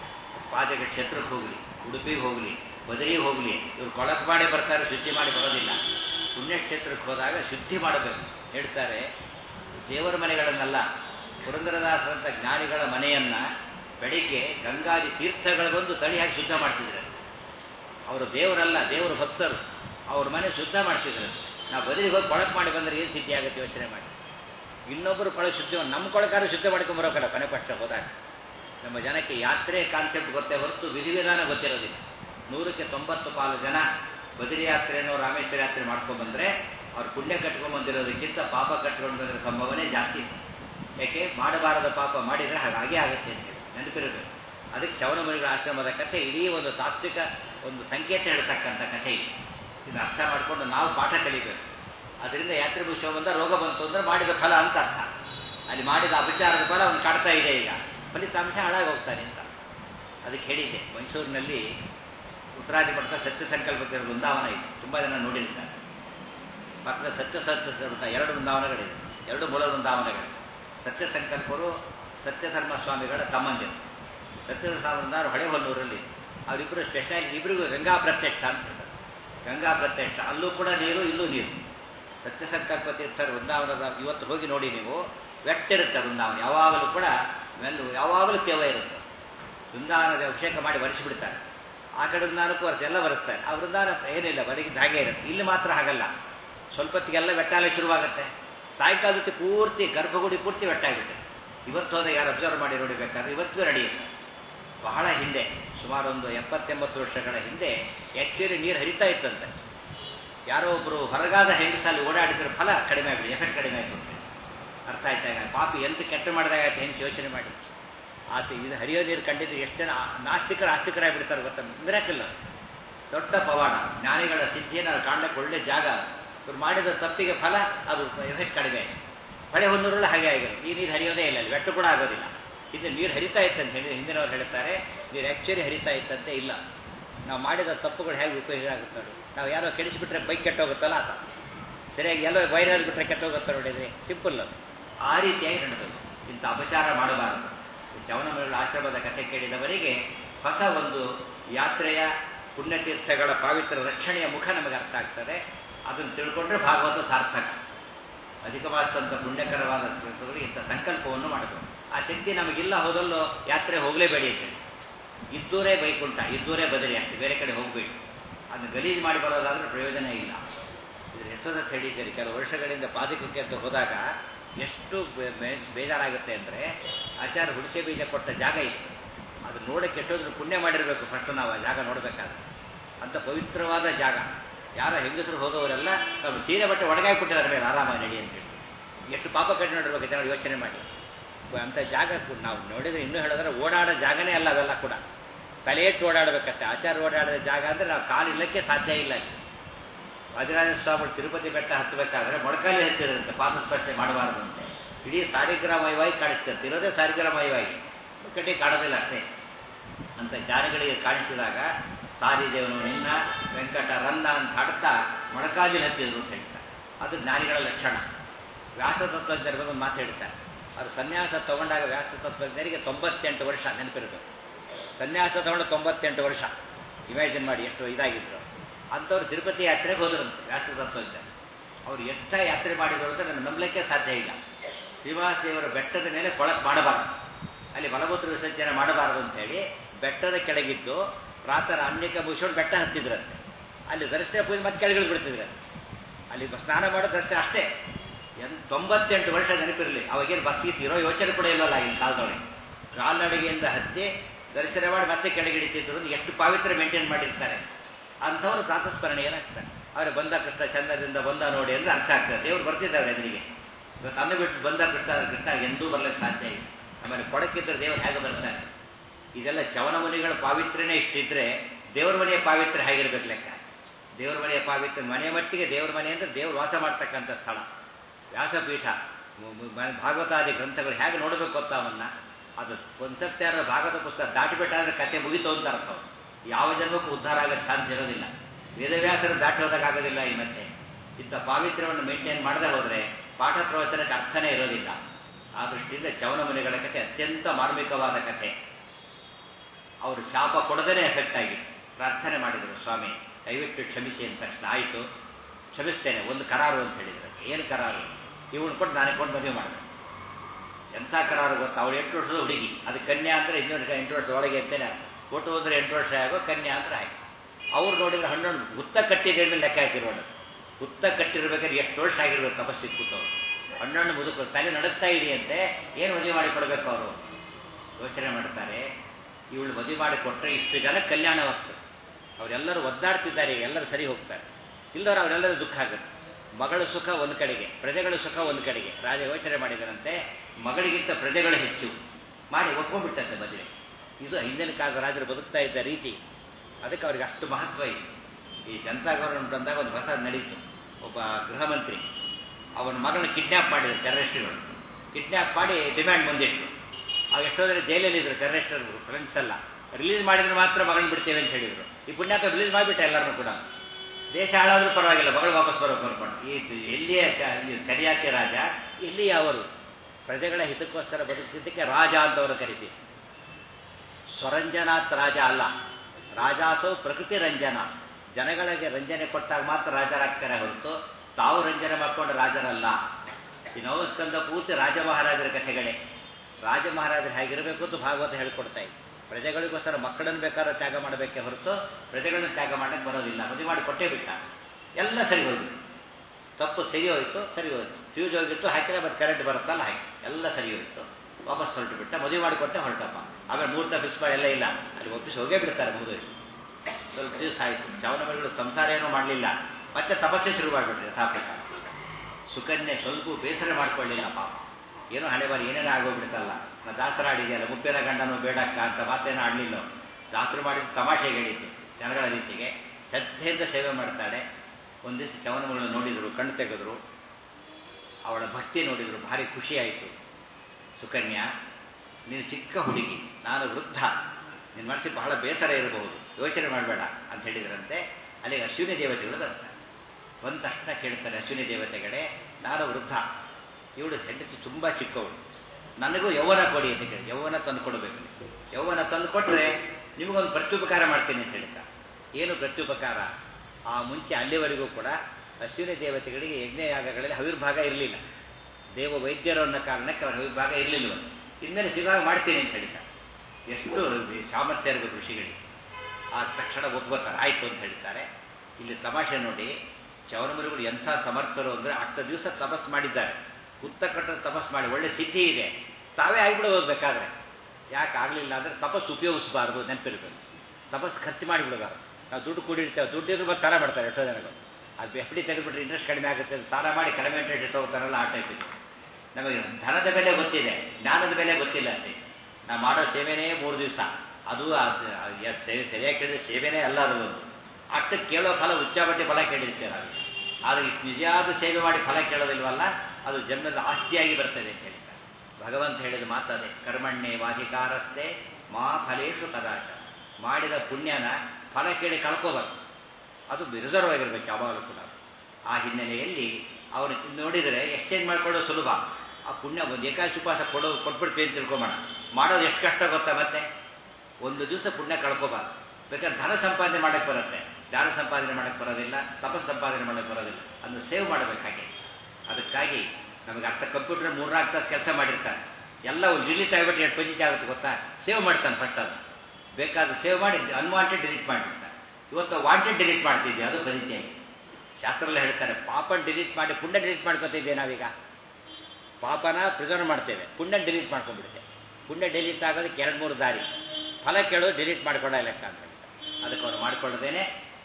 ಪಾಜಕ ಕ್ಷೇತ್ರಕ್ಕೆ ಹೋಗಲಿ, ಉಡುಪಿಗೆ ಹೋಗಲಿ, ಬದರಿಗೆ ಹೋಗಲಿ, ಇವ್ರು ಕೊಳಕು ಮಾಡಿ ಬರ್ತಾರೆ, ಶುದ್ಧಿ ಮಾಡಿ ಬರೋದಿಲ್ಲ. ಪುಣ್ಯಕ್ಷೇತ್ರಕ್ಕೆ ಹೋದಾಗ ಶುದ್ಧಿ ಮಾಡಬೇಕು. ಹೇಳ್ತಾರೆ, ದೇವರ ಮನೆಗಳನ್ನೆಲ್ಲ, ಪುರಂದರದಾಸರಂಥ ಜ್ಞಾನಿಗಳ ಮನೆಯನ್ನು ಬೆಳಿಗ್ಗೆ ಗಂಗಾದಿ ತೀರ್ಥಗಳು ಬಂದು ತಳಿ ಹಾಕಿ ಶುದ್ಧ ಮಾಡ್ತಿದ್ರು. ಅವರು ದೇವರಲ್ಲ, ದೇವರ ಭಕ್ತರು, ಅವ್ರ ಮನೆ ಶುದ್ಧ ಮಾಡ್ತಿದ್ರು. ನಾವು ಬದಲಿಗೆ ಹೋಗಿ ಕೊಳಕು ಮಾಡಿ ಬಂದರೆ ಏನು ಸಿದ್ಧಿ ಆಗುತ್ತೆ ಯೋಚನೆ ಮಾಡಿ. ಇನ್ನೊಬ್ಬರು ಕೊಳ ಶುದ್ಧಿ ನಮ್ಮ ಕೊಳಕಾರು ಶುದ್ಧ ಮಾಡ್ಕೊಂಬರೋಕಲ್ಲ ಕೊನೆ ಪಕ್ಷ ಹೋದಾಗ. ನಮ್ಮ ಜನಕ್ಕೆ ಯಾತ್ರೆ ಕಾನ್ಸೆಪ್ಟ್ ಗೊತ್ತೇ ಹೊರತು ವಿಧಿವಿಧಾನ ಗೊತ್ತಿರೋದಿಲ್ಲ. ನೂರಕ್ಕೆ ತೊಂಬತ್ತು ಪಾಲು ಜನ ಬದರಿ ಯಾತ್ರೆನೋ ರಾಮೇಶ್ವರ ಯಾತ್ರೆ ಮಾಡ್ಕೊಂಡ್ಬಂದರೆ ಅವ್ರು ಪುಣ್ಯ ಕಟ್ಕೊಂಡ್ಬಂದಿರೋದಕ್ಕಿಂತ ಪಾಪ ಕಟ್ಕೊಂಡು ಬಂದಿರೋ ಸಂಭವನೆ ಜಾಸ್ತಿ. ಯಾಕೆ? ಮಾಡಬಾರದ ಪಾಪ ಮಾಡಿದರೆ ಹಾಗೆ ಆಗುತ್ತೆ ಅಂತೇಳಿ ನೆನಪಿರಬೇಕು. ಅದಕ್ಕೆ ಚವನಮುನಿಗಳ ಆಶ್ರಮದ ಕಥೆ ಇಡೀ ಒಂದು ತಾತ್ವಿಕ ಒಂದು ಸಂಕೇತ ಹೇಳ್ತಕ್ಕಂಥ ಕಥೆ ಇದೆ. ಇದು ಅರ್ಥ ಮಾಡಿಕೊಂಡು ನಾವು ಪಾಠ ಕಲಿಬೇಕು. ಅದರಿಂದ ಯಾತ್ರೆ ಮುಗಿಸೋ ಬಂದ ರೋಗ ಬಂತು ಅಂದರೆ ಮಾಡಿದ ಫಲ ಅಂತ ಅರ್ಥ. ಅಲ್ಲಿ ಮಾಡಿದ ಅಪಚಾರದ ಫಲ ಅವನು ಕಾಡ್ತಾ ಇದೆ. ಈಗ ಫಲಿತಾಂಶ ಹಾಳಾಗಿ ಹೋಗ್ತಾನೆ ಅಂತ ಅದಕ್ಕೆ ಹೇಳಿದ್ದೆ. ಮೈಸೂರಿನಲ್ಲಿ ಉತ್ತರಾದಿ ಮಠದ ಸತ್ಯ ಸಂಕಲ್ಪದ ವೃಂದಾವನ ಇದೆ, ತುಂಬ ಜನ ನೋಡಿರ್ತಾರೆ. ಮತ್ತು ಸತ್ಯ ಸತ್ಯ ಎರಡು ವೃಂದಾವನಗಳಿದೆ, ಎರಡು ಮೂಲ ವೃಂದಾವನಗಳಿವೆ. ಸತ್ಯ ಸಂಕಲ್ಪರು ಸತ್ಯಧರ್ಮ ಸ್ವಾಮಿಗಳ ತಮ್ಮಂದಿರು. ಸತ್ಯಧರ್ಮ ವೃಂದಾವನ ಹೊಳೆಹೊನ್ನೂರಲ್ಲಿ ಅವರಿಬ್ಬರು ಸ್ಪೆಷಲ್. ಇಬ್ಬರಿಗೂ ಗಂಗಾ ಪ್ರತ್ಯಕ್ಷ ಅಂತ ಹೇಳ್ತಾರೆ. ಗಂಗಾ ಪ್ರತ್ಯಕ್ಷ, ಅಲ್ಲೂ ಕೂಡ ನೀರು, ಇಲ್ಲೂ ನೀರು. ಸತ್ಯ ಸಂಕಲ್ಪ ತೀರ್ಥರ ವೃಂದಾವನದ ಇವತ್ತು ಹೋಗಿ ನೋಡಿ ನೀವು, ವ್ಯಕ್ತಿರುತ್ತೆ ವೃಂದಾವನ. ಯಾವಾಗಲೂ ಕೂಡ ಮೆಲ್ಲು, ಯಾವಾಗಲೂ ತೇವ ಇರುತ್ತೆ. ವೃಂದಾವನದ ಅಭಿಷೇಕ ಮಾಡಿ ಬರೆಸಿಬಿಡ್ತಾರೆ. ಆ ಕಡೆ ವೃಂದಾವನಕ್ಕೂ ವರ್ಷ ಎಲ್ಲ ಬರೆಸ್ತಾರೆ. ಆ ವೃಂದಾವನ ಏನಿಲ್ಲ, ಬರೀಗಿದ್ದು ಹಾಗೆ ಇರುತ್ತೆ. ಇಲ್ಲಿ ಮಾತ್ರ ಹಾಗಲ್ಲ, ಸ್ವಲ್ಪತ್ತಿಗೆಲ್ಲ ಬೆಟ್ಟಾಲೆ ಶುರುವಾಗುತ್ತೆ. ಸಾಯಂಕಾಲದ ಪೂರ್ತಿ ಗರ್ಭಗುಡಿ ಪೂರ್ತಿ ಬೆಟ್ಟಾಗುತ್ತೆ. ಇವತ್ತು ಹೋದ ಯಾರು ಅಬ್ಸರ್ವ್ ಮಾಡಿ ನೋಡಿ ಬೇಕಾದ್ರೆ ಇವತ್ತಿಗೂ ನಡೆಯುತ್ತೆ. ಬಹಳ ಹಿಂದೆ, ಸುಮಾರು ಒಂದು ಎಪ್ಪತ್ತೆಂಬತ್ತು ವರ್ಷಗಳ ಹಿಂದೆ ಆ್ಯಕ್ಚುಲಿ ನೀರು ಹರಿತಾ ಇತ್ತಂತೆ. ಯಾರೋ ಒಬ್ಬರು ಹೊರಗಾದ ಹೆಂಗಸಲ್ಲಿ ಓಡಾಡಿದ್ರೆ ಫಲ ಕಡಿಮೆ ಆಗಿದೆ, ಎಫೆಕ್ಟ್ ಕಡಿಮೆ ಆಯಿತು. ಅರ್ಥ ಆಯ್ತಾ? ಈಗ ಪಾಪಿ ಎಂತ ಕೆಟ್ಟ ಮಾಡಿದಾಗಾಯ್ತು ಹೆಂಗೆ ಯೋಚನೆ ಮಾಡಿ. ಆತ ಇದು ಹರಿಯೋ ನೀರು ಕಂಡಿದ್ದು ಎಷ್ಟು ಜನ ನಾಸ್ತಿಕರು ಆಸ್ತಿಕರಾಗಿಬಿಡ್ತಾರೆ ಗೊತ್ತಾ? ಮಿರಾಕಲ್, ದೊಡ್ಡ ಪವಾಡ. ಜ್ಞಾನಿಗಳ ಸಿದ್ಧಿಯನ್ನು ಅವ್ರು ಕಾಣಲಿಕ್ಕೆ ಒಳ್ಳೆ ಜಾಗ. ಇವ್ರು ಮಾಡಿದ ತಪ್ಪಿಗೆ ಫಲ ಅದು ಎಫೆಕ್ಟ್ ಕಡಿಮೆ ಆಯಿತು. ಹೊಳೆ ಹೊನ್ನೂರಲ್ಲಿ ಹಾಗೆ ಆಗಿರೋದು. ಈ ನೀರು ಹರಿಯೋದೇ ಇಲ್ಲ, ಅಲ್ಲಿ ವೆಟ್ಟು ಕೂಡ ಆಗೋದಿಲ್ಲ. ಹಿಂದೆ ನೀರು ಹರಿತಾ ಇತ್ತಂತ ಹೇಳಿ ಹಿಂದಿನವ್ರು ಹೇಳ್ತಾರೆ. ನೀರು ಆ್ಯಕ್ಚುಲಿ ಹರಿತಾ ಇತ್ತಂತೆ ಇಲ್ಲ. ನಾವು ಮಾಡಿದ ತಪ್ಪುಗಳು ಹೇಗೆ ಉಪಯೋಗ ಆಗುತ್ತವೆ? ನಾವು ಯಾರೋ ಕೆಡಿಸಿಬಿಟ್ರೆ ಬೈಕ್ ಕೆಟ್ಟೋಗುತ್ತಲ್ಲ ಆತ, ಸರಿಯಾಗಿ ಎಲ್ಲೋ ವೈರಲ್ ಬಿಟ್ಟರೆ ಕೆಟ್ಟೋಗುತ್ತೆ ನೋಡಿದರೆ, ಸಿಂಪಲ್ ಅದು. ಆ ರೀತಿಯಾಗಿ ನಡೆದದು. ಇಂಥ ಅಪಚಾರ ಮಾಡಬಾರದು. ಚವನಮುನಿಗಳ ಆಶ್ರಮದ ಕಥೆ ಕೇಳಿದವರಿಗೆ ಹೊಸ ಒಂದು ಯಾತ್ರೆಯ ಪುಣ್ಯತೀರ್ಥಗಳ ಪಾವಿತ್ರ ರಕ್ಷಣೆಯ ಮುಖ ನಮಗೆ ಅರ್ಥ ಆಗ್ತದೆ. ಅದನ್ನು ತಿಳ್ಕೊಂಡ್ರೆ ಭಾಗವತ ಸಾರ್ಥಕ. ಅಧಿಕವಾದಂಥ ಪುಣ್ಯಕರವಾದ ಕೆಲಸಗಳಿಗೆ ಇಂಥ ಸಂಕಲ್ಪವನ್ನು ಮಾಡಬೇಕು. ಆ ಶಕ್ತಿ ನಮಗಿಲ್ಲ, ಹೋದಲ್ಲೋ ಯಾತ್ರೆ ಹೋಗಲೇಬೇಡಿ ಅಂತ. ಇದ್ದೂರೇ ಬೈಕುಂಟ, ಇದ್ದೂರೇ ಬದಲಿ ಆಗ್ತದೆ, ಬೇರೆ ಕಡೆ ಹೋಗಬೇಡಿ. ಅದನ್ನು ಗಲೀಜು ಮಾಡಿ ಬರೋದಾದ್ರೆ ಪ್ರಯೋಜನ ಇಲ್ಲ. ಇದ್ರ ಹೆಸರು ಹೇಳಿದ್ದೀರಿ. ಕೆಲವು ವರ್ಷಗಳಿಂದ ಪಾದಕಕ್ಕೆ ಅಂತ ಹೋದಾಗ ಎಷ್ಟು ಬೇಜಾರಾಗುತ್ತೆ ಅಂದರೆ, ಆಚಾರ್ಯ ಹುಣಸೆ ಬೀಜ ಕೊಟ್ಟ ಜಾಗ ಇದೆ. ಅದು ನೋಡೋಕ್ಕೆ ಎಷ್ಟೋದ್ರು ಪುಣ್ಯ ಮಾಡಿರಬೇಕು ಫಸ್ಟ್ ನಾವು ಆ ಜಾಗ ನೋಡಬೇಕಾದ್ರೆ. ಅಂಥ ಪವಿತ್ರವಾದ ಜಾಗ. ಯಾರ ಹೆಂಗಸರು ಹೋದವರೆಲ್ಲ ನಾವು ಸೀರೆ ಬಟ್ಟೆ ಒಣಗಾಗಿ ಕೊಟ್ಟಿದ್ದಾರೆ ಮೇಲೆ ಆರಾಮಾಗಿ ನಡಿ ಅಂತೇಳಿ. ಎಷ್ಟು ಪಾಪ ಕಟ್ಟಿ ನೋಡಿರ್ಬೇಕು ಜನರು ಯೋಚನೆ ಮಾಡಿ. ಅಂಥ ಜಾಗ ನಾವು ನೋಡಿದರೆ ಇನ್ನೂ ಹೇಳಿದ್ರೆ ಓಡಾಡೋ ಜಾಗನೇ ಅಲ್ಲ ಅವೆಲ್ಲ ಕೂಡ. ತಲೆಯಿಟ್ಟು ಓಡಾಡಬೇಕಷ್ಟೆ. ಆಚಾರ ಓಡಾಡೋ ಜಾಗ ಅಂದರೆ ನಾವು ಕಾಲಿಲ್ಲಕ್ಕೆ ಸಾಧ್ಯ ಇಲ್ಲ. ವಾದಿರಾಜ ಸ್ವಾಮಿಗಳು ತಿರುಪತಿ ಬೆಟ್ಟ ಹತ್ತಬೇಕಾದ್ರೆ ಮೊಳಕಾಲಿ ಹತ್ತಿರಂತೆ, ಪಾದಸ್ಪರ್ಶೆ ಮಾಡಬಾರ್ದಂತೆ. ಇಡೀ ಸಾರಿಗ್ರಾಮಯವಾಗಿ ಕಾಣಿಸ್ತಂತೆ. ಇರೋದೇ ಸಾರಿಗ್ರಾಮಯವಾಗಿ, ಕಟ್ಟಿ ಕಾಣೋದಿಲ್ಲ ಅಷ್ಟೇ. ಅಂತ ಜ್ಞಾನಿಗಳಿಗೆ ಕಾಣಿಸಿದಾಗ ಸಾರಿದೇವನು ನಿನ್ನ ವೆಂಕಟ ರನ್ನ ಅಂತ ಹಾಡ್ತಾ ಮೊಳಕಾಲಿ ಹತ್ತಿದ್ರು ಅಂತ ಹೇಳ್ತಾರೆ. ಅದು ಜ್ಞಾನಿಗಳ ಲಕ್ಷಣ. ವ್ಯಾಸ ತತ್ವಜ್ಞರ ಬಗ್ಗೆ ಮಾತು ಹೇಳ್ತಾರೆ. ಅವರು ಸನ್ಯಾಸ ತಗೊಂಡಾಗ ವ್ಯಾಸ ತತ್ವಜ್ಞರಿಗೆ ತೊಂಬತ್ತೆಂಟು ವರ್ಷ ನೆನಪಿರುತ್ತೆ. ಸನ್ಯಾಸ ತಗೊಂಡು ತೊಂಬತ್ತೆಂಟು ವರ್ಷ ಇಮ್ಯಾಜಿನ್ ಮಾಡಿ ಎಷ್ಟು ಇದಾಗಿದ್ರು. ಅಂಥವ್ರು ತಿರುಪತಿ ಯಾತ್ರೆಗೆ ಹೋದ್ರಂತೆ ವ್ಯಾಸ ತತ್ವಜ್ಞ. ಅವ್ರು ಎಷ್ಟ ಯಾತ್ರೆ ಮಾಡಿದ್ರು ಅಂತ ನನಗೆ ನಂಬಲಿಕ್ಕೆ ಸಾಧ್ಯ ಇಲ್ಲ. ಶ್ರೀನಿವಾಸ ದೇವರ ಬೆಟ್ಟದ ಮೇಲೆ ಕೊಳಕು ಮಾಡಬಾರ್ದು, ಅಲ್ಲಿ ಮಲಮೂತ್ರ ವಿಸರ್ಜನೆ ಮಾಡಬಾರದು ಅಂತೇಳಿ ಬೆಟ್ಟದ ಕೆಳಗಿದ್ದು ಪ್ರಾತಃ ಅನ್ನಕ್ಕೆ ಮುಗಿಸ್ಕೊಂಡು ಬೆಟ್ಟ ಹತ್ತಿದ್ರಂತೆ. ಅಲ್ಲಿ ದರ್ಶನ ಪೂಜೆ ಮತ್ತೆ ಕೆಳಗಿಳಿದು ಬಿಡ್ತಿದ್ರಂತೆ. ಅಲ್ಲಿ ಸ್ನಾನ ಮಾಡೋ ದರ್ಶನ ಅಷ್ಟೇ. ಎನ್ ತೊಂಬತ್ತೆಂಟು ವರ್ಷ ನೆನಪಿರಲಿ. ಅವಾಗೇನು ಬಸ್ಸಿಗೆ ಇರೋ ಯೋಚನೆ ಕೂಡ ಇಲ್ಲವಲ್ಲ ಆಗಿನ ಕಾಲದೊಳಗೆ. ಕಾಲ್ನಡಿಗೆಯಿಂದ ಹತ್ತಿ ದರ್ಶನ ಮಾಡಿ ಮತ್ತೆ ಕೆಳಗಿಳಿತಿದ್ರು. ಎಷ್ಟು ಪಾವಿತ್ರ ಮೇಂಟೈನ್ ಮಾಡಿರ್ತಾರೆ ಅಂಥವ್ರು ಪ್ರಾತಸ್ಮರಣೆ ಏನಾಗ್ತಾರೆ. ಅವರ ಬಂದ ಕೃಷ್ಣ ಚಂದದಿಂದ ಬಂದ ನೋಡಿ ಅಂದರೆ ಅರ್ಥ ಆಗ್ತದೆ. ದೇವ್ರು ಬರ್ತಿದ್ದಾರೆ ಎದುರಿಗೆ. ಇವತ್ತು ಅನ್ನ ಬಿಟ್ಟು ಬಂದ ಕೃಷ್ಣ ಕೃಷ್ಣ ಎಂದೂ ಬರಲಿಕ್ಕೆ ಸಾಧ್ಯ ಇಲ್ಲ. ಆಮೇಲೆ ಕೊಡಕ್ಕಿದ್ದರೆ ದೇವರು ಹೇಗೆ ಬರ್ತಾರೆ. ಇದೆಲ್ಲ ಚವನ ಮುನಿಗಳ ಪಾವಿತ್ರ್ಯನೇ ಇಷ್ಟಿದ್ರೆ ದೇವ್ರ ಮನೆಯ ಪಾವಿತ್ರ್ಯ ಹೇಗಿರ್ಬೇಕು ಲೆಕ್ಕ. ದೇವ್ರ ಮನೆಯ ಪಾವಿತ್ರ್ಯ ಮನೆಯ ಮಟ್ಟಿಗೆ ದೇವ್ರ ಮನೆ ಅಂದರೆ ದೇವರು ವಾಸ ಮಾಡ್ತಕ್ಕಂಥ ಸ್ಥಳ. ವ್ಯಾಸಪೀಠ ಭಾಗವತಾದಿ ಗ್ರಂಥಗಳು ಹೇಗೆ ನೋಡಬೇಕು ಗೊತ್ತಾವನ್ನ. ಅದು ಕಾನ್ಸೆಪ್ಟ್ ಯಾರು ಭಾಗವತ ಪುಸ್ತಕ ದಾಟಿಬಿಟ್ಟಾದ್ರೆ ಕತೆ ಮುಗಿತು ಅಂತ ಅರ್ಥ. ಯಾವ ಜನ್ಮಕ್ಕೂ ಉದ್ಧಾರ ಆಗೋ ಚಾನ್ಸ್ ಇರೋದಿಲ್ಲ. ವೇದವ್ಯಾಸರು ದಾಟಿ ಹೋದಾಗೋದಿಲ್ಲ. ಈ ಮತ್ತೆ ಇಂಥ ಪಾವಿತ್ರ್ಯವನ್ನು ಮೇಂಟೈನ್ ಮಾಡದೆ ಹೋದರೆ ಪಾಠ ಪ್ರವಚನಕ್ಕೆ ಅರ್ಥನೇ ಇರೋದಿಲ್ಲ. ಆ ದೃಷ್ಟಿಯಿಂದ ಚವನ ಮುನಿಗಳ ಕಥೆ ಅತ್ಯಂತ ಮಾರ್ಮಿಕವಾದ ಕಥೆ. ಅವರು ಶಾಪ ಕೊಡದೇ ಎಫೆಕ್ಟ್ ಆಗಿತ್ತು. ಪ್ರಾರ್ಥನೆ ಮಾಡಿದರು, ಸ್ವಾಮಿ ದಯವಿಟ್ಟು ಕ್ಷಮಿಸಿ ಅಂದ ತಕ್ಷಣ ಆಯಿತು ಕ್ಷಮಿಸ್ತೇನೆ, ಒಂದು ಕರಾರು ಅಂತ ಹೇಳಿದ್ರು. ಏನು ಕರಾರು? ಇವಳು ಕೊಟ್ಟು ನನಗೆ ಕೊಂಡು ಮದುವೆ ಮಾಡಬೇಕು. ಎಂಥ ಕರಾರು ಗೊತ್ತಾ? ಅವಳು ಎಂಟು ವರ್ಷದ ಹುಡುಗಿ, ಅದು ಕನ್ಯಾ ಅಂದರೆ ಇನ್ನೊಂದು ಎಂಟು ವರ್ಷದ ಒಳಗೆ ಅಂತೇನೆ. ಕೊಟ್ಟು ಹೋದರೆ ಎಂಟು ವರ್ಷ ಆಗೋ, ಕನ್ಯಾ ಅಂದರೆ ಹಾಗೆ. ಅವ್ರು ನೋಡಿದ್ರೆ ಹನ್ನೊಂದು ಹುತ್ತ ಕಟ್ಟಿದ್ರೆ ಲೆಕ್ಕ ಹಾಕಿರೋಣ. ಹುತ್ತ ಕಟ್ಟಿರ್ಬೇಕಾದ್ರೆ ಎಷ್ಟು ವರ್ಷ ಆಗಿರ್ಬೇಕು ತಪಸ್ಸಿಗೆ ಕೂತವ್ರು. ಹನ್ನೊಂದು ಮುದುಕು ತಲೆ ನಡುತ್ತಾ ಇದೆಯಂತೆ. ಏನು ಮದುವೆ ಮಾಡಿ ಕೊಡಬೇಕು ಅವರು ಯೋಚನೆ ಮಾಡ್ತಾರೆ. ಇವಳು ಮದುವೆ ಮಾಡಿ ಕೊಟ್ಟರೆ ಇಷ್ಟು ಜನ ಕಲ್ಯಾಣವಾಗ್ತದೆ. ಅವರೆಲ್ಲರೂ ಒದ್ದಾಡ್ತಿದ್ದಾರೆ, ಎಲ್ಲರೂ ಸರಿ ಹೋಗ್ತಾರೆ. ಇಲ್ಲದವ್ರು ಅವರೆಲ್ಲರೂ ದುಃಖ ಆಗುತ್ತೆ. ಮಗಳ ಸುಖ ಒಂದು ಕಡೆಗೆ, ಪ್ರಜೆಗಳ ಸುಖ ಒಂದು ಕಡೆಗೆ. ರಾಜ ಯೋಚನೆ ಮಾಡಿದರಂತೆ ಮಗಳಿಗಿಂತ ಪ್ರಜೆಗಳು ಹೆಚ್ಚು ಮಾಡಿ ಒಪ್ಕೊಂಡ್ಬಿಟ್ಟಂತೆ ಮದುವೆ. ಇದು ಹಿಂದಿನ ಕಾಲದ ರಾಜರು ಬದುಕ್ತಾ ಇದ್ದ ರೀತಿ. ಅದಕ್ಕೆ ಅವ್ರಿಗೆ ಅಷ್ಟು ಮಹತ್ವ ಇದೆ. ಈ ಜನತಾ ಗೌರ್ಮೆಂಟ್ ಬಂದಾಗ ಒಂದು ಹೊಸ ನಡೀತು. ಒಬ್ಬ ಗೃಹ ಮಂತ್ರಿ ಅವನ ಮಗಳನ್ನ ಕಿಡ್ನ್ಯಾಪ್ ಮಾಡಿದ್ರು ಟೆರರಿಸ್ಟ್ಗಳು. ಕಿಡ್ನ್ಯಾಪ್ ಮಾಡಿ ಡಿಮ್ಯಾಂಡ್ ಮುಂದಿಟ್ಟು. ಅವು ಎಷ್ಟೋದ್ರೆ ಜೈಲಲ್ಲಿದ್ದರು ಟೆರರಿಸ್ಟರು ಫ್ರೆಂಡ್ಸ್ ಎಲ್ಲ. ರಿಲೀಸ್ ಮಾಡಿದ್ರೆ ಮಾತ್ರ ಮಗಳನ್ನ ಬಿಡ್ತೇವೆ ಅಂತ ಹೇಳಿದರು. ಈ ಪುಣ್ಯಾಕ ರಿಲೀಸ್ ಮಾಡಿಬಿಟ್ಟೆ ಎಲ್ಲರನ್ನೂ ಕೂಡ. ದೇಶ ಹಾಳಾದ್ರೂ ಪರವಾಗಿಲ್ಲ, ಮಗಳು ವಾಪಸ್ ಬರೋಕೆ ಅನ್ಕೊಂಡು. ಈ ಎಲ್ಲಿಯೇ ಸರಿಯಾಕೆ ರಾಜ, ಎಲ್ಲಿ ಅವರು ಪ್ರಜೆಗಳ ಹಿತಕ್ಕೋಸ್ಕರ ಬದುಕಿದ್ದಕ್ಕೆ ರಾಜ ಅಂತವರು ಕರಿತೀವಿ. ಸ್ವರಂಜನಾತ್ ರಾಜ ಅಲ್ಲ. ರಾಜಾಸೋ ಪ್ರಕೃತಿ ರಂಜನ. ಜನಗಳಿಗೆ ರಂಜನೆ ಕೊಟ್ಟಾಗ ಮಾತ್ರ ರಾಜರಾಗ್ತಾರೆ ಹೊರತು ತಾವು ರಂಜನೆ ಮಾಡ್ಕೊಂಡು ರಾಜರಲ್ಲ. ಈ ನವಸ್ಕಂದ ಪೂರ್ತಿ ರಾಜ ಮಹಾರಾಜರ ಕಥೆಗಳೇ. ರಾಜ ಮಹಾರಾಜರು ಹೇಗಿರಬೇಕು ಅಂತ ಭಾಗವತ ಹೇಳ್ಕೊಡ್ತಾ ಇತ್ತು. ಪ್ರಜೆಗಳಿಗೋಸ್ಕರ ಮಕ್ಕಳನ್ನು ಬೇಕಾದ್ರೆ ತ್ಯಾಗ ಮಾಡಬೇಕೇ ಹೊರತು ಪ್ರಜೆಗಳನ್ನು ತ್ಯಾಗ ಮಾಡಕ್ಕೆ ಬರೋದಿಲ್ಲ. ಮದುವೆ ಮಾಡಿ ಕೊಟ್ಟೇ ಬಿಟ್ಟ. ಎಲ್ಲ ಸರಿ ಹೋಗಿತ್ತು. ತಪ್ಪು ಸರಿ ಹೋಯಿತು, ಸರಿ ಹೋಯಿತು. ಫ್ಯೂಸ್ ಹೋಗಿತ್ತು, ಹಾಕಿದ್ರೆ ಮತ್ತೆ ಕರೆಂಟ್ ಬರುತ್ತಲ್ಲ ಹಾಗೆ ಎಲ್ಲ ಸರಿ ಹೋಯಿತು. ವಾಪಸ್ ಹೊರಟು ಬಿಟ್ಟ. ಮದುವೆ ಮಾಡಿ ಕೊಟ್ಟೆ ಹೊರಟಪ್ಪ. ಆಮೇಲೆ ಮುಹೂರ್ತ ಫಿಕ್ಸ್ ಮಾಡಿ ಎಲ್ಲ ಇಲ್ಲ, ಅಲ್ಲಿ ಒಪ್ಪಿಸಿ ಹೋಗೇ ಬಿಡ್ತಾರೆ. ಮುಗಿದೋಯ್ತು. ಸ್ವಲ್ಪ ದಿವಸ ಆಯಿತು. ಚವನಮರಿಗಳು ಸಂಸಾರ ಏನೂ ಮಾಡಲಿಲ್ಲ. ಮತ್ತೆ ತಪಸ್ಸೆ ಶುರು ಮಾಡಿಬಿಟ್ರೆ ಯಥಾಪ್ರಕಾರ. ಸುಕನ್ಯೆ ಸ್ವಲ್ಪ ಬೇಸರ ಮಾಡ್ಕೊಳ್ಳಿಲ್ಲ ಪಾಪ. ಏನೋ ಹಣೆ ಬಾರಿ ಏನೇನೋ ಆಗೋಗ್ಬಿಡ್ತಲ್ಲ. ನಾ ದಾಸರ ಆಡಿದೆಯಲ್ಲ, ಮುಪ್ಪಿನ ಗಂಡನೂ ಬೇಡಕ್ಕ ಅಂತ ಮಾತೇನೋ ಆಡಲಿಲ್ಲ. ದಾಸರು ಮಾಡಿದ ತಮಾಷೆಗೆ ಹೇಳಿದ್ದು ಜನಗಳ ರೀತಿಗೆ. ಶ್ರದ್ಧೆಯಿಂದ ಸೇವೆ ಮಾಡ್ತಾಳೆ. ಒಂದು ದಿವಸ ಚವನಮಗಳು ನೋಡಿದರು, ಕಣ್ಣು ತೆಗೆದ್ರು. ಅವಳ ಭಕ್ತಿ ನೋಡಿದರು, ಭಾರಿ ಖುಷಿಯಾಯಿತು. ಸುಕನ್ಯಾ, ನೀನು ಚಿಕ್ಕ ಹುಡುಗಿ, ನಾನು ವೃದ್ಧ, ನಿನ್ನ ಮನಸ್ಸಿಗೆ ಬಹಳ ಬೇಸರ ಇರಬಹುದು, ಯೋಚನೆ ಮಾಡಬೇಡ ಅಂತ ಹೇಳಿದ್ರಂತೆ. ಅಲ್ಲಿಗೆ ಅಶ್ವಿನಿ ದೇವತೆಗಳು ಬರ್ತಾರೆ. ಬಂದ ತಕ್ಷಣ ಕೇಳ್ತಾರೆ, ಅಶ್ವಿನಿ ದೇವತೆಗಳೇ, ನಾನು ವೃದ್ಧ, ಇವಳು ಹೆಂಡತಿ ತುಂಬ ಚಿಕ್ಕವಳು, ನನಗೂ ಯೌವನ ಕೊಡಿ ಅಂತ ಕೇಳಿ. ಯೌವನ ತಂದು ಕೊಡಬೇಕು. ಯೌವನ ತಂದು ಕೊಟ್ಟರೆ ನಿಮಗೊಂದು ಪ್ರತ್ಯುಪಕಾರ ಮಾಡ್ತೀನಿ ಅಂತ ಹೇಳ್ತಾರೆ. ಏನು ಪ್ರತ್ಯುಪಕಾರ? ಆ ಮುಂಚೆ ಅಲ್ಲಿವರೆಗೂ ಕೂಡ ಅಶ್ವಿನಿ ದೇವತೆಗಳಿಗೆ ಯಜ್ಞಯಾಗಗಳಲ್ಲಿ ಹವಿರ್ಭಾಗ ಇರಲಿಲ್ಲ. ದೇವ ವೈದ್ಯರು ಅನ್ನೋ ಕಾರಣಕ್ಕೆ ಅವರ ಹವಿರ್ಭಾಗ ಇರಲಿಲ್ಲ. ಇನ್ಮೇಲೆ ಸಿಗಾಗ ಮಾಡ್ತೀನಿ ಅಂತ ಹೇಳ್ತಾರೆ. ಎಷ್ಟು ಸಾಮರ್ಥ್ಯ ಇರಬೇಕು ಋಷಿಗಳಿಗೆ. ಆ ತಕ್ಷಣ ಒಪ್ಕೋತಾರೆ, ಆಯಿತು ಅಂತ ಹೇಳ್ತಾರೆ. ಇಲ್ಲಿ ತಮಾಷೆ ನೋಡಿ, ಚವನಮರಿಗಳು ಎಂಥ ಸಮರ್ಥರು ಅಂದರೆ ಹತ್ತು ದಿವಸ ತಪಸ್ ಮಾಡಿದ್ದಾರೆ. ಹುತ್ತ ಕಟ್ಟ ತಪಸ್ ಮಾಡಿ ಒಳ್ಳೆ ಸಿದ್ಧಿ ಇದೆ. ತಾವೇ ಆಗಿಬಿಡೋದು ಬೇಕಾದರೆ. ಯಾಕೆ ಆಗಲಿಲ್ಲ ಅಂದರೆ ತಪಸ್ಸು ಉಪಯೋಗಿಸಬಾರ್ದು, ನೆನಪಿರ್ಬೇಕು. ತಪಸ್ಸು ಖರ್ಚು ಮಾಡಿಬಿಡಬಾರ್ದು. ನಾವು ದುಡ್ಡು ಕೂಡಿರ್ತೇವೆ, ದುಡ್ಡು ಇದ್ರು ಮತ್ತೆ ಸಾಲ ಮಾಡ್ತಾರೆ ಎಷ್ಟೋ ಜನಗಳು. ಅದು ಎಫ್ ಡಿ ತೆಗೆದುಬಿಟ್ರೆ ಇಂಟ್ರೆಸ್ಟ್ ಕಡಿಮೆ ಆಗುತ್ತೆ, ಸಾಲ ಮಾಡಿ ಕಡಿಮೆ ಇಂಟ್ರೆಸ್ಟ್ ಇಟ್ಟೋಗ್ತಾರಲ್ಲ, ಆ ಟೈಪ್ ಇದೆ. ನಮಗೆ ಧನದ ಬೆಲೆ ಗೊತ್ತಿದೆ, ಜ್ಞಾನದ ಬೆಲೆ ಗೊತ್ತಿಲ್ಲ ಅಂತೆ. ನಾವು ಮಾಡೋ ಸೇವೆನೇ ಮೂರು ದಿವಸ, ಅದು ಸೇವೆ ಸರಿಯಾಗಿ ಕೇಳಿದ್ರೆ ಸೇವೆನೇ ಅಲ್ಲ. ಅದು ಒಂದು ಅಷ್ಟಕ್ಕೆ ಕೇಳೋ ಫಲ ಉಚ್ಚಾಬಟ್ಟಿ ಫಲ ಕೇಳಿರ್ತೇವೆ ನಾವು. ಆದರೆ ನಿಜವಾದ ಸೇವೆ ಮಾಡಿ ಫಲ ಕೇಳೋದಿಲ್ವಲ್ಲ, ಅದು ಜನ್ಮದ ಆಸ್ತಿಯಾಗಿ ಬರ್ತದೆ ಅಂತ ಹೇಳ್ತಾರೆ. ಭಗವಂತ ಹೇಳಿದ ಮಾತದೆ, ಕರ್ಮಣ್ಣೆ ವಾಧಿಕಾರಸ್ಥೆ ಮಾ ಫಲೇಶು ಕದಾಚ. ಮಾಡಿದ ಪುಣ್ಯನ ಫಲ ಕೇಳಿ ಕಳ್ಕೋಬಾರ್ದು, ಅದು ರಿಸರ್ವ್ ಆಗಿರ್ಬೇಕು ಯಾವಾಗಲೂ ಕೂಡ. ಆ ಹಿನ್ನೆಲೆಯಲ್ಲಿ ಅವರು ನೋಡಿದರೆ ಎಕ್ಸ್ಚೇಂಜ್ ಮಾಡ್ಕೊಳ್ಳೋದು ಸುಲಭ. ಆ ಪುಣ್ಯ ಒಂದು ಏಕಾದಶಿ ಉಪವಾಸ ಕೊಡೋ ಕೊಟ್ಬಿಡ್ತೀವಿ ಅಂತ ತಿಳ್ಕೊಂಬೋಣ. ಮಾಡೋದು ಎಷ್ಟು ಕಷ್ಟ ಗೊತ್ತಾ? ಮತ್ತೆ ಒಂದು ದಿವಸ ಪುಣ್ಯ ಕಳ್ಕೊಬಾರ್ದು. ಬೇಕಾದ್ರೆ ಧನ ಸಂಪಾದನೆ ಮಾಡಕ್ಕೆ ಬರುತ್ತೆ, ಜ್ಞಾನ ಸಂಪಾದನೆ ಮಾಡಕ್ಕೆ ಬರೋದಿಲ್ಲ, ತಪಸ್ ಸಂಪಾದನೆ ಮಾಡಕ್ಕೆ ಬರೋದಿಲ್ಲ. ಅದನ್ನು ಸೇವ್ ಮಾಡಬೇಕು. ಹಾಗೆ ಅದಕ್ಕಾಗಿ ನಮಗೆ ಅರ್ಥ ಕಂಪ್ಯೂಟರ್ ಮೂರ್ನಾಲ್ಕು ತಾಸು ಕೆಲಸ ಮಾಡಿರ್ತಾನೆ, ಎಲ್ಲ ಡಿಲೀಟ್ ಆಗಿಬಿಟ್ಟು ಎಷ್ಟು ಪಂಜಿತಿ ಆಗುತ್ತೆ ಗೊತ್ತಾ? ಸೇವ್ ಮಾಡ್ತಾನೆ ಫಸ್ಟ್. ಅದು ಬೇಕಾದ್ರೆ ಸೇವ್ ಮಾಡಿ ಅನ್ವಾಂಟೆಡ್ ಡಿಲೀಟ್ ಮಾಡಿರ್ತಾನೆ. ಇವತ್ತು ವಾಂಟೆಡ್ ಡಿಲೀಟ್ ಮಾಡ್ತಿದ್ವಿ, ಅದು ಪಂಜಿತಿಯಾಗಿ. ಶಾಸ್ತ್ರದಲ್ಲಿ ಹೇಳ್ತಾರೆ ಪಾಪನ ಡಿಲೀಟ್ ಮಾಡಿ ಪುಣ್ಯ ಡಿಲೀಟ್ ಮಾಡ್ಕೊತಿದ್ದೆ. ನಾವೀಗ ಪಾಪನ ಪ್ರಿಸರ್ವ್ ಮಾಡ್ತೇವೆ, ಪುಣ್ಯ ಡಿಲೀಟ್ ಮಾಡ್ಕೊಂಡ್ಬಿಡ್ತೇವೆ. ಪುಣ್ಯ ಡಿಲೀಟ್ ಆಗೋದಕ್ಕೆ ಎರಡು ಮೂರು ದಾರಿ. ಫಲ ಕೇಳೋದು ಡಿಲೀಟ್ ಮಾಡ್ಕೊಳ್ಳೋ ಲೆಕ್ಕ ಅಂತ ಹೇಳ್ತಾರೆ. ಅದಕ್ಕೆ ಅವ್ರು ಮಾಡ್ಕೊಳ್ಳೋದೇನೆ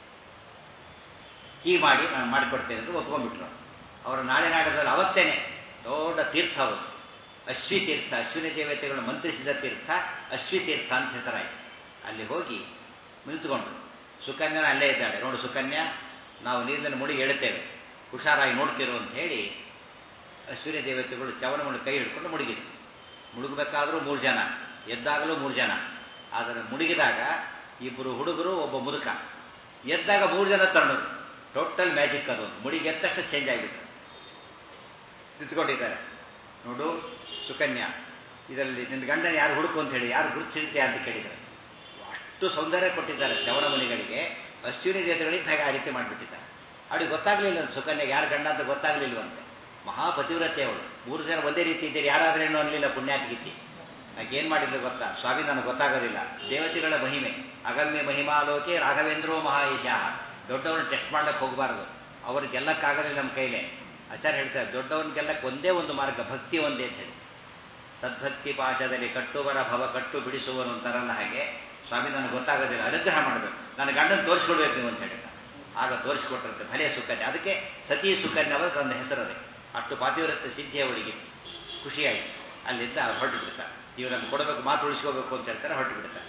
ಈ ಮಾಡಿ ನಾನು ಮಾಡಿಕೊಡ್ತೇನೆ ಅಂತ ಒಪ್ಕೊಂಡ್ಬಿಟ್ರು. ಅವರು ನಾಳೆ ನಾಡದಲ್ಲಿ ಅವತ್ತೇನೆ ದೊಡ್ಡ ತೀರ್ಥ ಅವರು ಅಶ್ವಿ ತೀರ್ಥ, ಅಶ್ವಿನಿ ದೇವತೆಗಳು ಮಂತ್ರಿಸಿದ ತೀರ್ಥ ಅಶ್ವಿ ತೀರ್ಥ ಅಂತ ಹೆಸರಾಯಿತು. ಅಲ್ಲಿ ಹೋಗಿ ನಿಂತ್ಕೊಂಡ್ರು. ಸುಕನ್ಯನ ಅಲ್ಲೇ ಇದ್ದಾಳೆ. ನೋಡು ಸುಕನ್ಯಾ, ನಾವು ನೀರಿನಲ್ಲಿ ಮುಳುಗಿ ಎಳುತ್ತೇವೆ, ಹುಷಾರಾಗಿ ನೋಡ್ತಿರು ಅಂತ ಹೇಳಿ ಅಶ್ವಿನಿ ದೇವತೆಗಳು ಚವನವನ್ನು ಕೈ ಹಿಡ್ಕೊಂಡು ಮುಳುಗಿದ್ರು. ಮುಳುಗಬೇಕಾದ್ರೂ ಮೂರು ಜನ, ಎದ್ದಾಗಲೂ ಮೂರು ಜನ. ಆದರೆ ಮುಳುಗಿದಾಗ ಇಬ್ಬರು ಹುಡುಗರು, ಒಬ್ಬ ಮುದುಕ. ಎದ್ದಾಗ ಮೂರು ಜನ ತಣ್ಣರು. ಟೋಟಲ್ ಮ್ಯಾಜಿಕ್ ಅದು. ಮುಡಿಗೆ ಎತ್ತಷ್ಟು ಚೇಂಜ್ ಆಗಿಬಿಟ್ಟು ನಿಂತ್ಕೊಂಡಿದ್ದಾರೆ. ನೋಡು ಸುಕನ್ಯಾ, ಇದರಲ್ಲಿ ನಿನ್ನ ಗಂಡನ ಯಾರು ಹುಡುಕು ಅಂತ ಹೇಳಿ ಯಾರು ಗುರುತಿಸಿದ್ದೆ ಅಂತ ಕೇಳಿದ್ದಾರೆ. ಅಷ್ಟು ಸೌಂದರ್ಯ ಕೊಟ್ಟಿದ್ದಾರೆ ಚವನ ಮುನಿಗಳಿಗೆ. ಅಶ್ವಿನಿ ದೇವತೆಗಳಿಗೆ ಹಾಗೆ ಆ ರೀತಿ ಮಾಡಿಬಿಟ್ಟಿದ್ದಾರೆ. ಅವಳಿಗೆ ಗೊತ್ತಾಗಲಿಲ್ಲ ಸುಕನ್ಯಾಗೆ ಯಾರು ಗಂಡ ಅಂತ ಗೊತ್ತಾಗಲಿಲ್ವಂತೆ. ಮಹಾಪತಿವ್ರತೆ ಅವಳು. ಮೂರು ಜನ ಒಂದೇ ರೀತಿ ಇದ್ದೀರಿ, ಯಾರಾದ್ರೇನು ಅನ್ನಲಿಲ್ಲ ಪುಣ್ಯಾತ್ಗಿತ್ತಿ. ಆಕೆ ಏನು ಮಾಡಿದ್ರು ಗೊತ್ತಾ? ಸ್ವಾಮಿ ನನಗೆ ಗೊತ್ತಾಗೋದಿಲ್ಲ. ದೇವತೆಗಳ ಮಹಿಮೆ, ಅಗಮ್ಯ ಮಹಿಮಾಲೋಕೆ ರಾಘವೇಂದ್ರೋ ಮಹಾಯಶಃ. ದೊಡ್ಡವ್ರನ್ನ ಟೆಸ್ಟ್ ಮಾಡ್ಲಿಕ್ಕೆ ಹೋಗಬಾರ್ದು, ಅವ್ರು ಗೆಲ್ಲಕ್ಕಾಗಲಿಲ್ಲ ನಮ್ಮ ಕೈಲೇ. ಆಚಾರ್ಯ ಹೇಳ್ತಾರೆ ದೊಡ್ಡವನ್ನ ಗೆಲ್ಲಕ್ಕೆ ಒಂದೇ ಒಂದು ಮಾರ್ಗ, ಭಕ್ತಿ ಒಂದೇ ಅಂತ ಹೇಳಿ. ಸದ್ಭಕ್ತಿ ಪಾಶದಲ್ಲಿ ಕಟ್ಟುವರ ಭವ ಕಟ್ಟು ಬಿಡಿಸುವನು ಅಂತಾರಲ್ಲ ಹಾಗೆ. ಸ್ವಾಮಿ ನನಗೆ ಗೊತ್ತಾಗೋದಿಲ್ಲ, ಅನುಗ್ರಹ ಮಾಡಬೇಕು, ನನ್ನ ಗಂಡನ ತೋರಿಸ್ಕೊಡ್ಬೇಕು ನೀವು ಅಂತ ಹೇಳಿದ. ಆಗ ತೋರಿಸ್ಕೊಟ್ಟಿರುತ್ತೆ ಭಲೆ ಸುಕನ್ಯೆ. ಅದಕ್ಕೆ ಸತಿ ಸುಕನ್ಯೆ ಅವರ ತನ್ನ ಹೆಸರದೆ. ಅಷ್ಟು ಪಾತಿವ್ರತ್ಯ ಸಿದ್ಧಿ ಅವಳಿಗೆ. ಖುಷಿಯಾಯಿತು. ಅಲ್ಲಿಂದ ಹೊರಟು ಬಿಡ್ತಾರೆ. ಇವರನ್ನು ಕೊಡಬೇಕು, ಮಾತು ಉಳಿಸ್ಕೋಬೇಕು ಅಂತ ಹೇಳ್ತಾರೆ, ಹೊರಟು ಬಿಡ್ತಾರೆ.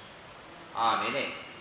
ಆಮೇಲೆ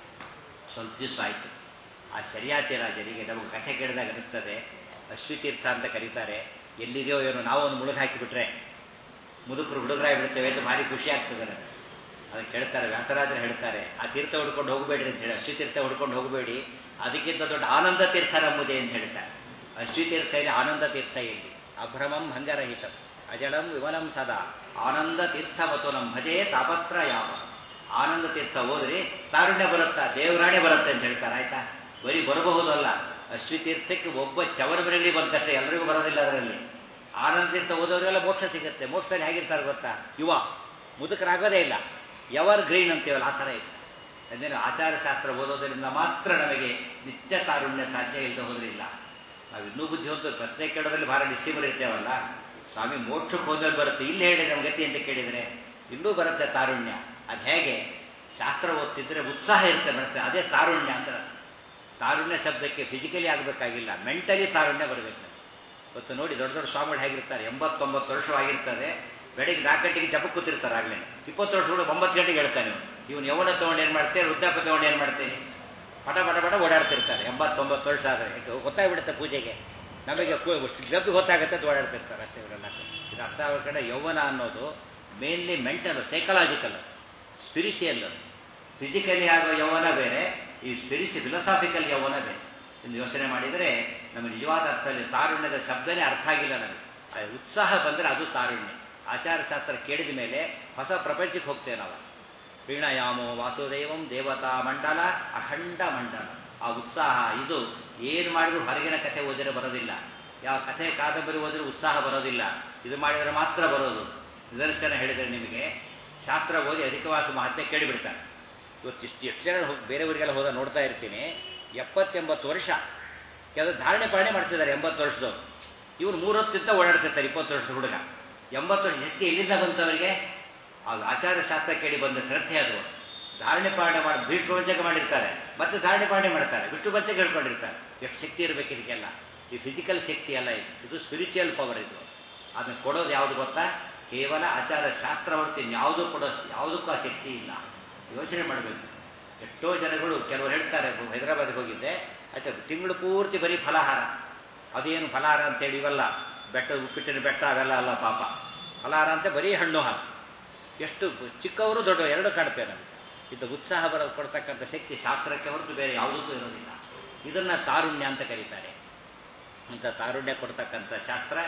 ಸ್ವಲ್ಪ ದಿವಸ ಆಯಿತು. ಆ ಶರ್ಯಾತಿ ರಾಜರಿಗೆ ನಮಗೆ ಕಥೆ ಕೇಳಿದಾಗ ಅನಿಸ್ತದೆ, ಅಶ್ವಿತೀರ್ಥ ಅಂತ ಕರೀತಾರೆ, ಎಲ್ಲಿದೆಯೋ ಏನೋ ನಾವು ಒಂದು ಮುಳುಗು ಹಾಕಿಬಿಟ್ರೆ ಮುದುಕರು ಹುಡುಗರಾಗಿ ಬಿಡ್ತೇವೆ ಅಂತ ಭಾರಿ ಖುಷಿ ಆಗ್ತದೆ ನನಗೆ. ಅದಕ್ಕೆ ಹೇಳ್ತಾರೆ, ವ್ಯಾಸರಾಜರು ಹೇಳ್ತಾರೆ, ಆ ತೀರ್ಥ ಹುಡ್ಕೊಂಡು ಹೋಗಬೇಡ್ರಿ ಅಂತ ಹೇಳಿ. ಅಶ್ವಿತೀರ್ಥ ಹುಡ್ಕೊಂಡು ಹೋಗಬೇಡಿ, ಅದಕ್ಕಿಂತ ದೊಡ್ಡ ಆನಂದ ತೀರ್ಥ ನಮ್ಮದೇ ಅಂತ ಹೇಳ್ತಾರೆ. ಅಶ್ವಿತೀರ್ಥ ಇಲ್ಲಿ ಆನಂದ ತೀರ್ಥ ಇಲ್ಲಿ. ಅಭ್ರಮಂ ಭಂಗರಹಿತ ಅಜಳಂ ವಿಮಲಂ ಸದಾ ಆನಂದ ತೀರ್ಥ ಮತ್ತು ನಮ್ಮ ಭಜೆ ತಾಪತ್ರ ಯಾವ. ಆನಂದ ತೀರ್ಥ ಹೋದ್ರಿ ತಾರುಣ್ಯ ಬರುತ್ತಾ, ದೇವರಾಣೆ ಬರುತ್ತೆ ಅಂತ ಹೇಳ್ತಾರೆ. ಆಯ್ತಾ? ಬರೀ ಬರಬಹುದಲ್ಲ, ಅಶ್ವಿತೀರ್ಥಕ್ಕೆ ಒಬ್ಬ ಚವರ ಮನೆಯಲ್ಲಿ ಬಂದಷ್ಟೇ, ಎಲ್ಲರಿಗೂ ಬರೋದಿಲ್ಲ. ಅದರಲ್ಲಿ ಆನಂದ ತೀರ್ಥ ಓದೋರೆಲ್ಲ ಮೋಕ್ಷ ಸಿಗುತ್ತೆ. ಮೋಕ್ಷದಲ್ಲಿ ಹೇಗಿರ್ತಾರೆ ಗೊತ್ತಾ? ಯುವ ಮುದುಕರಾಗೋದೇ ಇಲ್ಲ, ಎವರ್ ಗ್ರೀನ್ ಅಂತೀವಲ್ಲ ಆ ಥರ ಇದೆ. ಅಂದರೆ ಆಚಾರಶಾಸ್ತ್ರ ಓದೋದರಿಂದ ಮಾತ್ರ ನಮಗೆ ನಿತ್ಯ ತಾರುಣ್ಯ ಸಾಧ್ಯ ಇಲ್ಲದೆ ಹೋದ್ರಿಲ್ಲ. ನಾವು ಇನ್ನೂ ಬುದ್ಧಿವಂತರು ಪ್ರಶ್ನೆ ಕೇಳೋದ್ರಲ್ಲಿ ಭಾಳ ಡಿಸಿಬಲ್ ಇರ್ತೇವಲ್ಲ. ಸ್ವಾಮಿ ಮೋಕ್ಷಕ್ಕೆ ಹೋದಲ್ಲಿ ಬರುತ್ತೆ, ಇಲ್ಲಿ ಹೇಳಿ ನಮ್ಮ ಗತಿ ಅಂತ ಕೇಳಿದರೆ ಇನ್ನೂ ಬರುತ್ತೆ ತಾರುಣ್ಯ. ಅದು ಹೇಗೆ? ಶಾಸ್ತ್ರ ಓದ್ತಿದ್ರೆ ಉತ್ಸಾಹ ಇರುತ್ತೆ ಮನಸ್ಸು, ಅದೇ ತಾರುಣ್ಯ ಅಂತ. ತಾರುಣ್ಯ ಶಬ್ದಕ್ಕೆ ಫಿಸಿಕಲಿ ಆಗಬೇಕಾಗಿಲ್ಲ, ಮೆಂಟಲಿ ತಾರುಣ್ಯ ಬರಬೇಕು. ಇವತ್ತು ನೋಡಿ ದೊಡ್ಡ ದೊಡ್ಡ ಸ್ವಾಮಿಗಳು ಹೇಗಿರ್ತಾರೆ, ಎಂಬತ್ತೊಂಬತ್ತು ವರ್ಷವಾಗಿರ್ತದೆ, ಬೆಳಿಗ್ಗೆ ನಾಲ್ಕು ಗಂಟೆಗೆ ಜಪಕ್ಕೆ ಕೂತಿರ್ತಾರೆ. ಆಗಲೇ ಇಪ್ಪತ್ತು ವರ್ಷ ಕೂಡ ಒಂಬತ್ತು ಗಂಟೆಗೆ ಹೇಳ್ತಾನೆ ಇವನು. ಇವನು ಯವನ ತೊಗೊಂಡು ಏನು ಮಾಡ್ತೇನೆ, ವೃದ್ಧಾಪ್ಯ ತೊಗೊಂಡು ಏನು ಮಾಡ್ತೇನೆ, ಪಟ ಪಟ ಪಟ ಓಡಾಡ್ತಿರ್ತಾರೆ. ಎಂಬತ್ತೊಂಬತ್ತು ವರ್ಷ ಆದರೆ ಗೊತ್ತಾಗ್ಬಿಡುತ್ತೆ ಪೂಜೆಗೆ. ನಮಗೆ ಗದ್ದು ಗೊತ್ತಾಗುತ್ತೆ ಅಂತ ಓಡಾಡ್ತಿರ್ತಾರೆ ಅಷ್ಟೇ ಇವರೆಲ್ಲ. ಇದು ಅರ್ಥ ಆಗೋ ಕಡೆ ಯೌವನ ಅನ್ನೋದು mainly mental, psychological, spiritual. Physically ಆಗೋ ಯೌವನ ಬೇರೆ, ಈ ಸ್ಪಿರಿಚು ಫಿಲಸಾಫಿಕಲ್ ಯೌವನ ಬೇರೆ. ಇನ್ನು ಯೋಚನೆ ಮಾಡಿದರೆ ನಮಗೆ ನಿಜವಾದ ಅರ್ಥದಲ್ಲಿ ತಾರುಣ್ಯದ ಶಬ್ದನೇ ಅರ್ಥ ಆಗಿಲ್ಲ ನಮಗೆ. ಉತ್ಸಾಹ ಬಂದರೆ ಅದು ತಾರುಣ್ಯ. ಆಚಾರಶಾಸ್ತ್ರ ಕೇಳಿದ ಮೇಲೆ ಹೊಸ ಪ್ರಪಂಚಕ್ಕೆ ಹೋಗ್ತೇವೆ ನಾವು. ವೀಣಾಯಾಮೋ ವಾಸುದೇವಂ ದೇವತಾ ಮಂಡಲ ಅಖಂಡ ಮಂಡಲ. ಆ ಉತ್ಸಾಹ ಇದು ಏನು ಮಾಡಿದ್ರು ಹೊರಗಿನ ಕಥೆ ಓದಿದ್ರೆ ಬರೋದಿಲ್ಲ. ಯಾವ ಕಥೆ ಕಾದಂಬರಿ ಓದಿದ್ರೆ ಉತ್ಸಾಹ ಬರೋದಿಲ್ಲ. ಇದು ಮಾಡಿದರೆ ಮಾತ್ರ ಬರೋದು. ನಿದರ್ಶನ ಹೇಳಿದರೆ ನಿಮಗೆ ಶಾಸ್ತ್ರ ಓದಿ ಅಧಿಕವಾಸ ಮಹತ್ಯೆ ಕೇಳಿಬಿಡ್ತಾರೆ. ಇವತ್ತು ಇಷ್ಟು ಎಷ್ಟು ಜನ ಬೇರೆ ಊರಿಗೆಲ್ಲ ಹೋದ ನೋಡ್ತಾ ಇರ್ತೀನಿ. ಎಪ್ಪತ್ತೆಂಬತ್ತು ವರ್ಷ ಕೆಲವು ಧಾರಣೆ ಪಾಲನೆ ಮಾಡ್ತಿದ್ದಾರೆ. ಎಂಬತ್ತು ವರ್ಷದವ್ರು ಇವ್ರು ಮೂರೊತ್ತಿಂತ ಓಡಾಡ್ತಿರ್ತಾರೆ. ಇಪ್ಪತ್ತು ವರ್ಷದ ಹುಡುಗ ಎಂಬತ್ತು ವರ್ಷ ಶಕ್ತಿ ಎಲ್ಲಿಂದ ಬಂತವರಿಗೆ? ಅದು ಆಚಾರಶಾಸ್ತ್ರ ಕೇಳಿ ಬಂದ ಶ್ರದ್ಧೆ. ಅದು ಧಾರಣೆ ಪಾಲನೆ ಮಾಡಿ ಭೀಷ್ಮ ಪಂಚಕ ಮಾಡಿರ್ತಾರೆ, ಮತ್ತೆ ಧಾರಣೆ ಪಾಲನೆ ಮಾಡ್ತಾರೆ, ವಿಷ್ಣು ಪಂಚಕ ಹೇಳ್ಕೊಂಡಿರ್ತಾರೆ. ಎಷ್ಟು ಶಕ್ತಿ ಇರಬೇಕು ಇದಕ್ಕೆಲ್ಲ. ಈ ಫಿಸಿಕಲ್ ಶಕ್ತಿ ಅಲ್ಲ ಇದು, ಇದು ಸ್ಪಿರಿಚುವಲ್ ಪವರ್. ಇದು ಅದನ್ನು ಕೊಡೋದು ಯಾವುದು ಗೊತ್ತಾ? ಕೇವಲ ಆಚಾರ ಶಾಸ್ತ್ರ ಹೊರತು ಇನ್ಯಾವುದೂ ಕೊಡೋ ಯಾವುದಕ್ಕೂ ಆ ಶಕ್ತಿ ಇಲ್ಲ. ಯೋಚನೆ ಮಾಡಬೇಕು. ಎಷ್ಟೋ ಜನಗಳು ಕೆಲವರು ಹೇಳ್ತಾರೆ, ಹೈದರಾಬಾದ್ಗೆ ಹೋಗಿದ್ದೆ, ಆಯ್ತು ತಿಂಗಳು ಪೂರ್ತಿ ಬರೀ ಫಲಾಹಾರ. ಅದೇನು ಫಲಾಹಾರ ಅಂತೇಳಿ ಇವೆಲ್ಲ ಬೆಟ್ಟ ಉಪ್ಪಿಟ್ಟಿನ ಬೆಟ್ಟ ಅವೆಲ್ಲ ಅಲ್ಲ ಪಾಪ. ಫಲಾಹಾರ ಅಂತ ಬರೀ ಹಣ್ಣು ಹಾಲು. ಎಷ್ಟು ಚಿಕ್ಕವರು ದೊಡ್ಡವರು ಎರಡೂ ಕಾಡ್ತೇವೆ ನಮಗೆ. ಇದು ಉತ್ಸಾಹ ಬರೋ ಕೊಡ್ತಕ್ಕಂಥ ಶಕ್ತಿ ಶಾಸ್ತ್ರಕ್ಕೆ ಹೊರತು ಬೇರೆ ಯಾವುದಕ್ಕೂ ಇರೋದಿಲ್ಲ. ಇದನ್ನು ತಾರುಣ್ಯ ಅಂತ ಕರೀತಾರೆ. ಇಂಥ ತಾರುಣ್ಯ ಕೊಡ್ತಕ್ಕಂಥ ಶಾಸ್ತ್ರ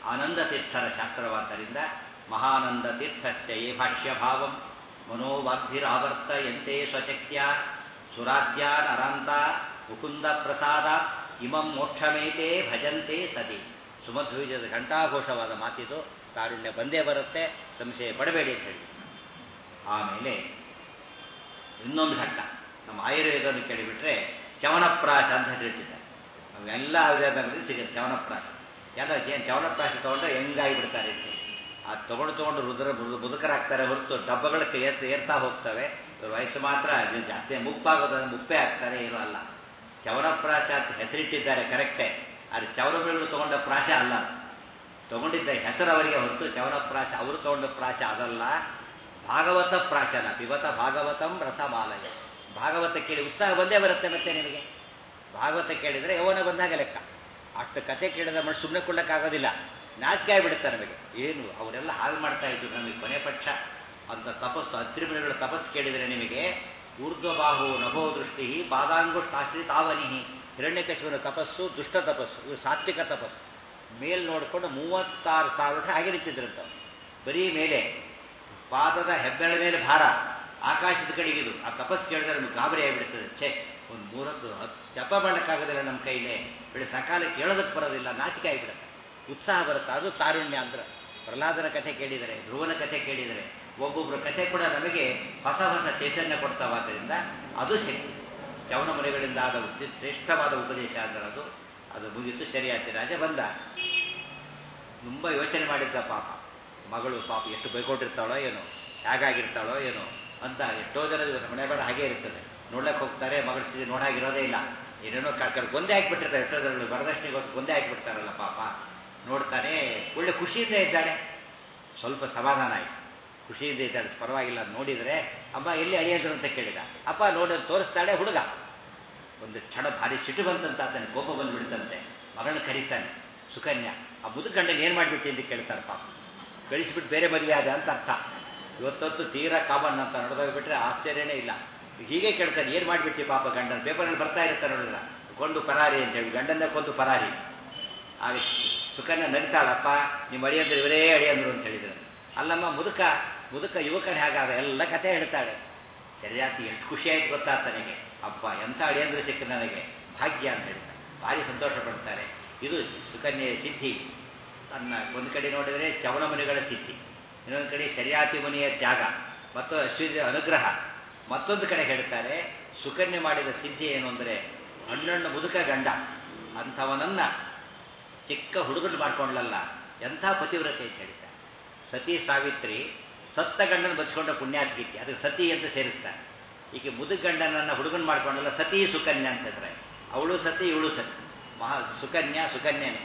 ಆನಂದ ತೀರ್ಥರ ಶಾಸ್ತ್ರವಾದ್ದರಿಂದ ಮಹಾನಂದ ತೀರ್ಥಸ್ಯ ಯೇ ಭಾಷ್ಯಭಾವಂ ಮನೋವಾಗ್ಭಿರಾವರ್ತಯಂತೆ ಸ್ವಶಕ್ತ್ಯ ಸುರಾಜ್ಯ ನರಾಂತ ಮುಕುಂದ ಪ್ರಸಾದ ಇಮಂ ಮೋಕ್ಷಮೇತೆ ಭಜಂತೆ ಸದಿ. ಸುಮಧ್ವೀಜದ ಘಂಟಾಘೋಷವಾದ ಮಾತಿದು. ಕಾರುಣ್ಯ ಬಂದೇ ಬರುತ್ತೆ, ಸಂಶಯ ಪಡಬೇಡಿ ಅಂತ ಹೇಳಿ. ಆಮೇಲೆ ಇನ್ನೊಂದು ಘಟ್ಟ ನಮ್ಮ ಆಯುರ್ವೇದವನ್ನು ಕೇಳಿಬಿಟ್ರೆ ಚವನಪ್ರಾಶ ಅಂತ ಹೇಳಿಟ್ಟಿದ್ದಾರೆ. ಅವೆಲ್ಲ ಆಯುರ್ವೇದದಲ್ಲಿ ಸಿಗುತ್ತೆ ಚವನಪ್ರಾಶ. ಎಲ್ಲ ಏನು ಚವನಪ್ರಾಶ ತೊಗೊಂಡ್ರೆ ಹೆಂಗಾಗಿ ಬಿಡ್ತಾರೆ ಅಂತ. ಅದು ತೊಗೊಂಡು ತೊಗೊಂಡು ರುದ್ರ ಮುದುಕರಾಗ್ತಾರೆ ಹೊರತು ಡಬ್ಬಗಳಕ್ಕೆ ಏರ್ತಾ ಏರ್ತಾ ಹೋಗ್ತವೆ. ಇವ್ರ ವಯಸ್ಸು ಮಾತ್ರ ಜಾಸ್ತಿ ಮುಪ್ಪಾಗೋದು, ಮುಪ್ಪೇ ಆಗ್ತಾರೆ, ಏನೂ ಅಲ್ಲ. ಚವನಪ್ರಾಶ ಅಂತ ಹೆಸರಿಟ್ಟಿದ್ದಾರೆ ಕರೆಕ್ಟೇ, ಆದರೆ ಚವನಗಳು ತೊಗೊಂಡ ಪ್ರಾಶ ಅಲ್ಲ. ತೊಗೊಂಡಿದ್ದ ಹೆಸರು ಅವರಿಗೆ ಹೊರತು ಚವನಪ್ರಾಶ ಅವರು ತೊಗೊಂಡ ಪ್ರಾಶ ಅದಲ್ಲ. ಭಾಗವತ ಪ್ರಾಶನ ಪಿಬತ ಭಾಗವತಂ ರಸಮಾಲಯ. ಭಾಗವತ ಕೇಳಿ ಉತ್ಸಾಹ ಬಂದೇ ಬರುತ್ತೆ. ಮತ್ತೆ ನಿಮಗೆ ಭಾಗವತ ಕೇಳಿದರೆ ಯೌವನ ಬಂದಾಗ ಲೆಕ್ಕ. ಅಷ್ಟು ಕಥೆ ಕೇಳಿದ ಮನುಷ್ಯ ಸುಮ್ಮನೆ ಕೊಳ್ಳಕ್ಕಾಗೋದಿಲ್ಲ, ನಾಚಿಕೆ ಬಿಡುತ್ತೆ ನಮಗೆ. ಏನು ಅವರೆಲ್ಲ ಹಾಳು ಮಾಡ್ತಾ ಇದ್ರು ನಮಗೆ. ಕೊನೆ ಪಕ್ಷ ಅಂತ ತಪಸ್ಸು ಅತ್ರಿಮುನಿಗಳ ತಪಸ್ಸು ಕೇಳಿದರೆ ನಿಮಗೆ ಊರ್ಧ್ವಬಾಹು ನಭೋ ದೃಷ್ಟಿ ಪಾದಾಂಗುಷ್ಟಾಶ್ರಿತಾವನಿಹಿ. ಹಿರಣ್ಯಕಶಿಪುವಿನ ತಪಸ್ಸು ದುಷ್ಟ ತಪಸ್ಸು, ಇದು ಸಾತ್ವಿಕ ತಪಸ್ಸು. ಮೇಲ್ ನೋಡಿಕೊಂಡು ಮೂವತ್ತಾರು ಸಾವಿರ ವರ್ಷ ಹಾಗೆ ನಿಂತಿದ್ರಂತ. ಬರೀ ಮೇಲೆ ಪಾದದ ಹೆಬ್ಬೆಳ ಮೇಲೆ ಭಾರ, ಆಕಾಶದ ಕಡೆಗಿದು. ಆ ತಪಸ್ಸು ಕೇಳಿದ್ರೆ ನಮ್ಗೆ ಗಾಬರಿ ಆಗಿಬಿಡ್ತದೆ. ಛೇ, ಒಂದು ಮೂರದ್ದು ಹತ್ತು ಜಪ ಮಾಡೋಕ್ಕಾಗೋದಿಲ್ಲ ನಮ್ಮ ಕೈಲೇ, ಬೆಳೆ ಸಕಾಲಕ್ಕೆ ಹೇಳೋದಕ್ಕೆ ಬರೋದಿಲ್ಲ, ನಾಚಿಕೆ ಆಗಿಬಿಡುತ್ತೆ. ಉತ್ಸಾಹ ಬರುತ್ತೆ. ಅದು ತಾರುಣ್ಯ ಅಂದ್ರೆ. ಪ್ರಹ್ಲಾದನ ಕಥೆ ಕೇಳಿದರೆ, ಧ್ರುವನ ಕಥೆ ಕೇಳಿದರೆ, ಒಬ್ಬೊಬ್ಬರ ಕಥೆ ಕೂಡ ನಮಗೆ ಹೊಸ ಹೊಸ ಚೈತನ್ಯ ಕೊಡ್ತಾವಾದ್ದರಿಂದ ಅದು ಶಕ್ತಿ. ಚವನ ಮುನಿಗಳಿಂದ ಆದ ಶ್ರೇಷ್ಠವಾದ ಉಪದೇಶ ಅಂದರೆ ಅದು ಅದು ಮುಗಿತು. ಶರಿಯಾತಿ ರಾಜ ಬಂದ, ತುಂಬ ಯೋಚನೆ ಮಾಡಿದ್ದ. ಪಾಪ ಮಗಳು ಪಾಪ ಎಷ್ಟು ಬೈಕೊಂಡಿರ್ತಾಳೋ ಏನೋ, ಹೇಗಾಗಿರ್ತಾಳೋ ಏನೋ ಅಂತ. ಎಷ್ಟೋ ಜನ ದಿವಸ ಮನೆ ಬೇಡ ಹಾಗೇ ಇರ್ತದೆ. ನೋಡ್ಲಿಕ್ಕೆ ಹೋಗ್ತಾರೆ, ಮಗಳ ಸ್ಥಿತಿ ನೋಡಾಗಿರೋದೇ ಇಲ್ಲ, ಏನೇನೋ ಕಳ್ಕೊಂಡು ಗೊಂದೆ ಹಾಕಿಬಿಟ್ಟಿರ್ತಾರೆ. ಎಷ್ಟೋ ಜನಗಳು ವರದಕ್ಷಿಣೆಗೋಸ್ಕರ ಗೊಂದೆ ಹಾಕಿಬಿಡ್ತಾರಲ್ಲ ಪಾಪ. ನೋಡ್ತಾನೆ, ಒಳ್ಳೆ ಖುಷಿಯಿಂದ ಇದ್ದಾಳೆ. ಸ್ವಲ್ಪ ಸಮಾಧಾನ ಆಯಿತು, ಖುಷಿಯಿಂದ ಇದ್ದಾಳೆ, ಪರವಾಗಿಲ್ಲ. ನೋಡಿದರೆ ಅಮ್ಮ ಎಲ್ಲಿ ಅಳಿಯೋದು ಅಂತ ಕೇಳಿದ. ಅಪ್ಪ ನೋಡಿ ತೋರಿಸ್ತಾಳೆ. ಹುಡುಗ ಒಂದು ಕ್ಷಣ ಭಾರಿ ಸಿಟ್ಟು ಬಂತಂತ, ಆತನ ಕೋಪ ಬಂದುಬಿಡ್ತಂತೆ. ಮಗಳನ್ನ ಕರೀತಾನೆ, ಸುಕನ್ಯಾ ಆ ಮುದುಕ ಗಂಡನ ಏನು ಮಾಡಿಬಿಟ್ಟು ಅಂತ ಕೇಳ್ತಾರೆ. ಪಾಪ ಕಳಿಸಿಬಿಟ್ಟು ಬೇರೆ ಮದುವೆ ಆದ ಅಂತ ಅರ್ಥ. ಇವತ್ತೊತ್ತು ತೀರಾ ಕಾಮನ್ ಅಂತ ನಡೆದೋಗ್ಬಿಟ್ರೆ ಆಶ್ಚರ್ಯನೇ ಇಲ್ಲ. ಹೀಗೆ ಕೇಳ್ತಾನೆ, ಏನು ಮಾಡಿಬಿಟ್ಟು ಪಾಪ ಗಂಡನ. ಪೇಪರಲ್ಲಿ ಬರ್ತಾ ಇರ್ತಾರೆ ನೋಡಿದ್ರ, ಕೊಂದು ಪರಾರಿ ಅಂತ ಹೇಳಿ, ಗಂಡನ್ನೇ ಕೊಂದು ಪರಾರಿ. ಆಗ ಸುಕನ್ಯಾ ನರಿತಾಳಪ್ಪ, ನಿಮ್ಮ ಅಳಿಯಂದ್ರು ಇವರೇ ಅಳಿಯಂದ್ರು ಅಂತ ಹೇಳಿದ್ರು. ಅಲ್ಲಮ್ಮ ಮುದುಕ ಮುದುಕ ಯುವಕನ ಹೇಗಾದ ಎಲ್ಲ ಕಥೆ ಹೇಳ್ತಾಳೆ. ಸರಿಯಾತಿ ಎಷ್ಟು ಖುಷಿ ಆಯ್ತು ಗೊತ್ತಾ ತನಗೆ. ಅಬ್ಬ ಎಂಥ ಅಳಿಯಂದ್ರು ಸಿಕ್ಕ ನನಗೆ, ಭಾಗ್ಯ ಅಂತ ಹೇಳ್ತಾರೆ. ಭಾರಿ ಸಂತೋಷ ಪಡ್ತಾರೆ. ಇದು ಸುಕನ್ಯೆಯ ಸಿದ್ಧಿ. ತನ್ನ ಒಂದು ಕಡೆ ನೋಡಿದರೆ ಚವನ ಮುನಿಗಳ ಸಿದ್ಧಿ, ಇನ್ನೊಂದು ಕಡೆ ಶರಿಯಾತಿ ಮುನಿಯ ತ್ಯಾಗ ಮತ್ತು ಅಶ್ವಿನ ಅನುಗ್ರಹ. ಮತ್ತೊಂದು ಕಡೆ ಹೇಳ್ತಾರೆ ಸುಕನ್ಯೆ ಮಾಡಿದ ಸಿದ್ಧಿ ಏನು ಅಂದರೆ, ಹಣ್ಣಣ್ಣು ಮುದುಕ ಗಂಡ ಅಂಥವನನ್ನ ಚಿಕ್ಕ ಹುಡುಗರು ಮಾಡ್ಕೊಂಡ್ಲಲ್ಲ, ಎಂಥ ಪತಿವ್ರತೆ ಅಂತ ಹೇಳ್ತಾರೆ. ಸತಿ ಸಾವಿತ್ರಿ ಸತ್ತ ಗಂಡನ ಬಚ್ಕೊಂಡ ಪುಣ್ಯಾತ್ಗಿತ್ತಿ, ಅದಕ್ಕೆ ಸತಿ ಅಂತ ಸೇರಿಸ್ತಾರೆ. ಈಗ ಮುದುಕ ಗಂಡನನ್ನು ಹುಡುಗನ್ ಮಾಡ್ಕೊಂಡಲ್ಲ, ಸತಿ ಸುಕನ್ಯಾ ಅಂತಂದ್ರೆ ಅವಳು ಸತಿ ಇವಳು ಸತಿ. ಮಹಾ ಸುಕನ್ಯಾ ಸುಕನ್ಯನೇ.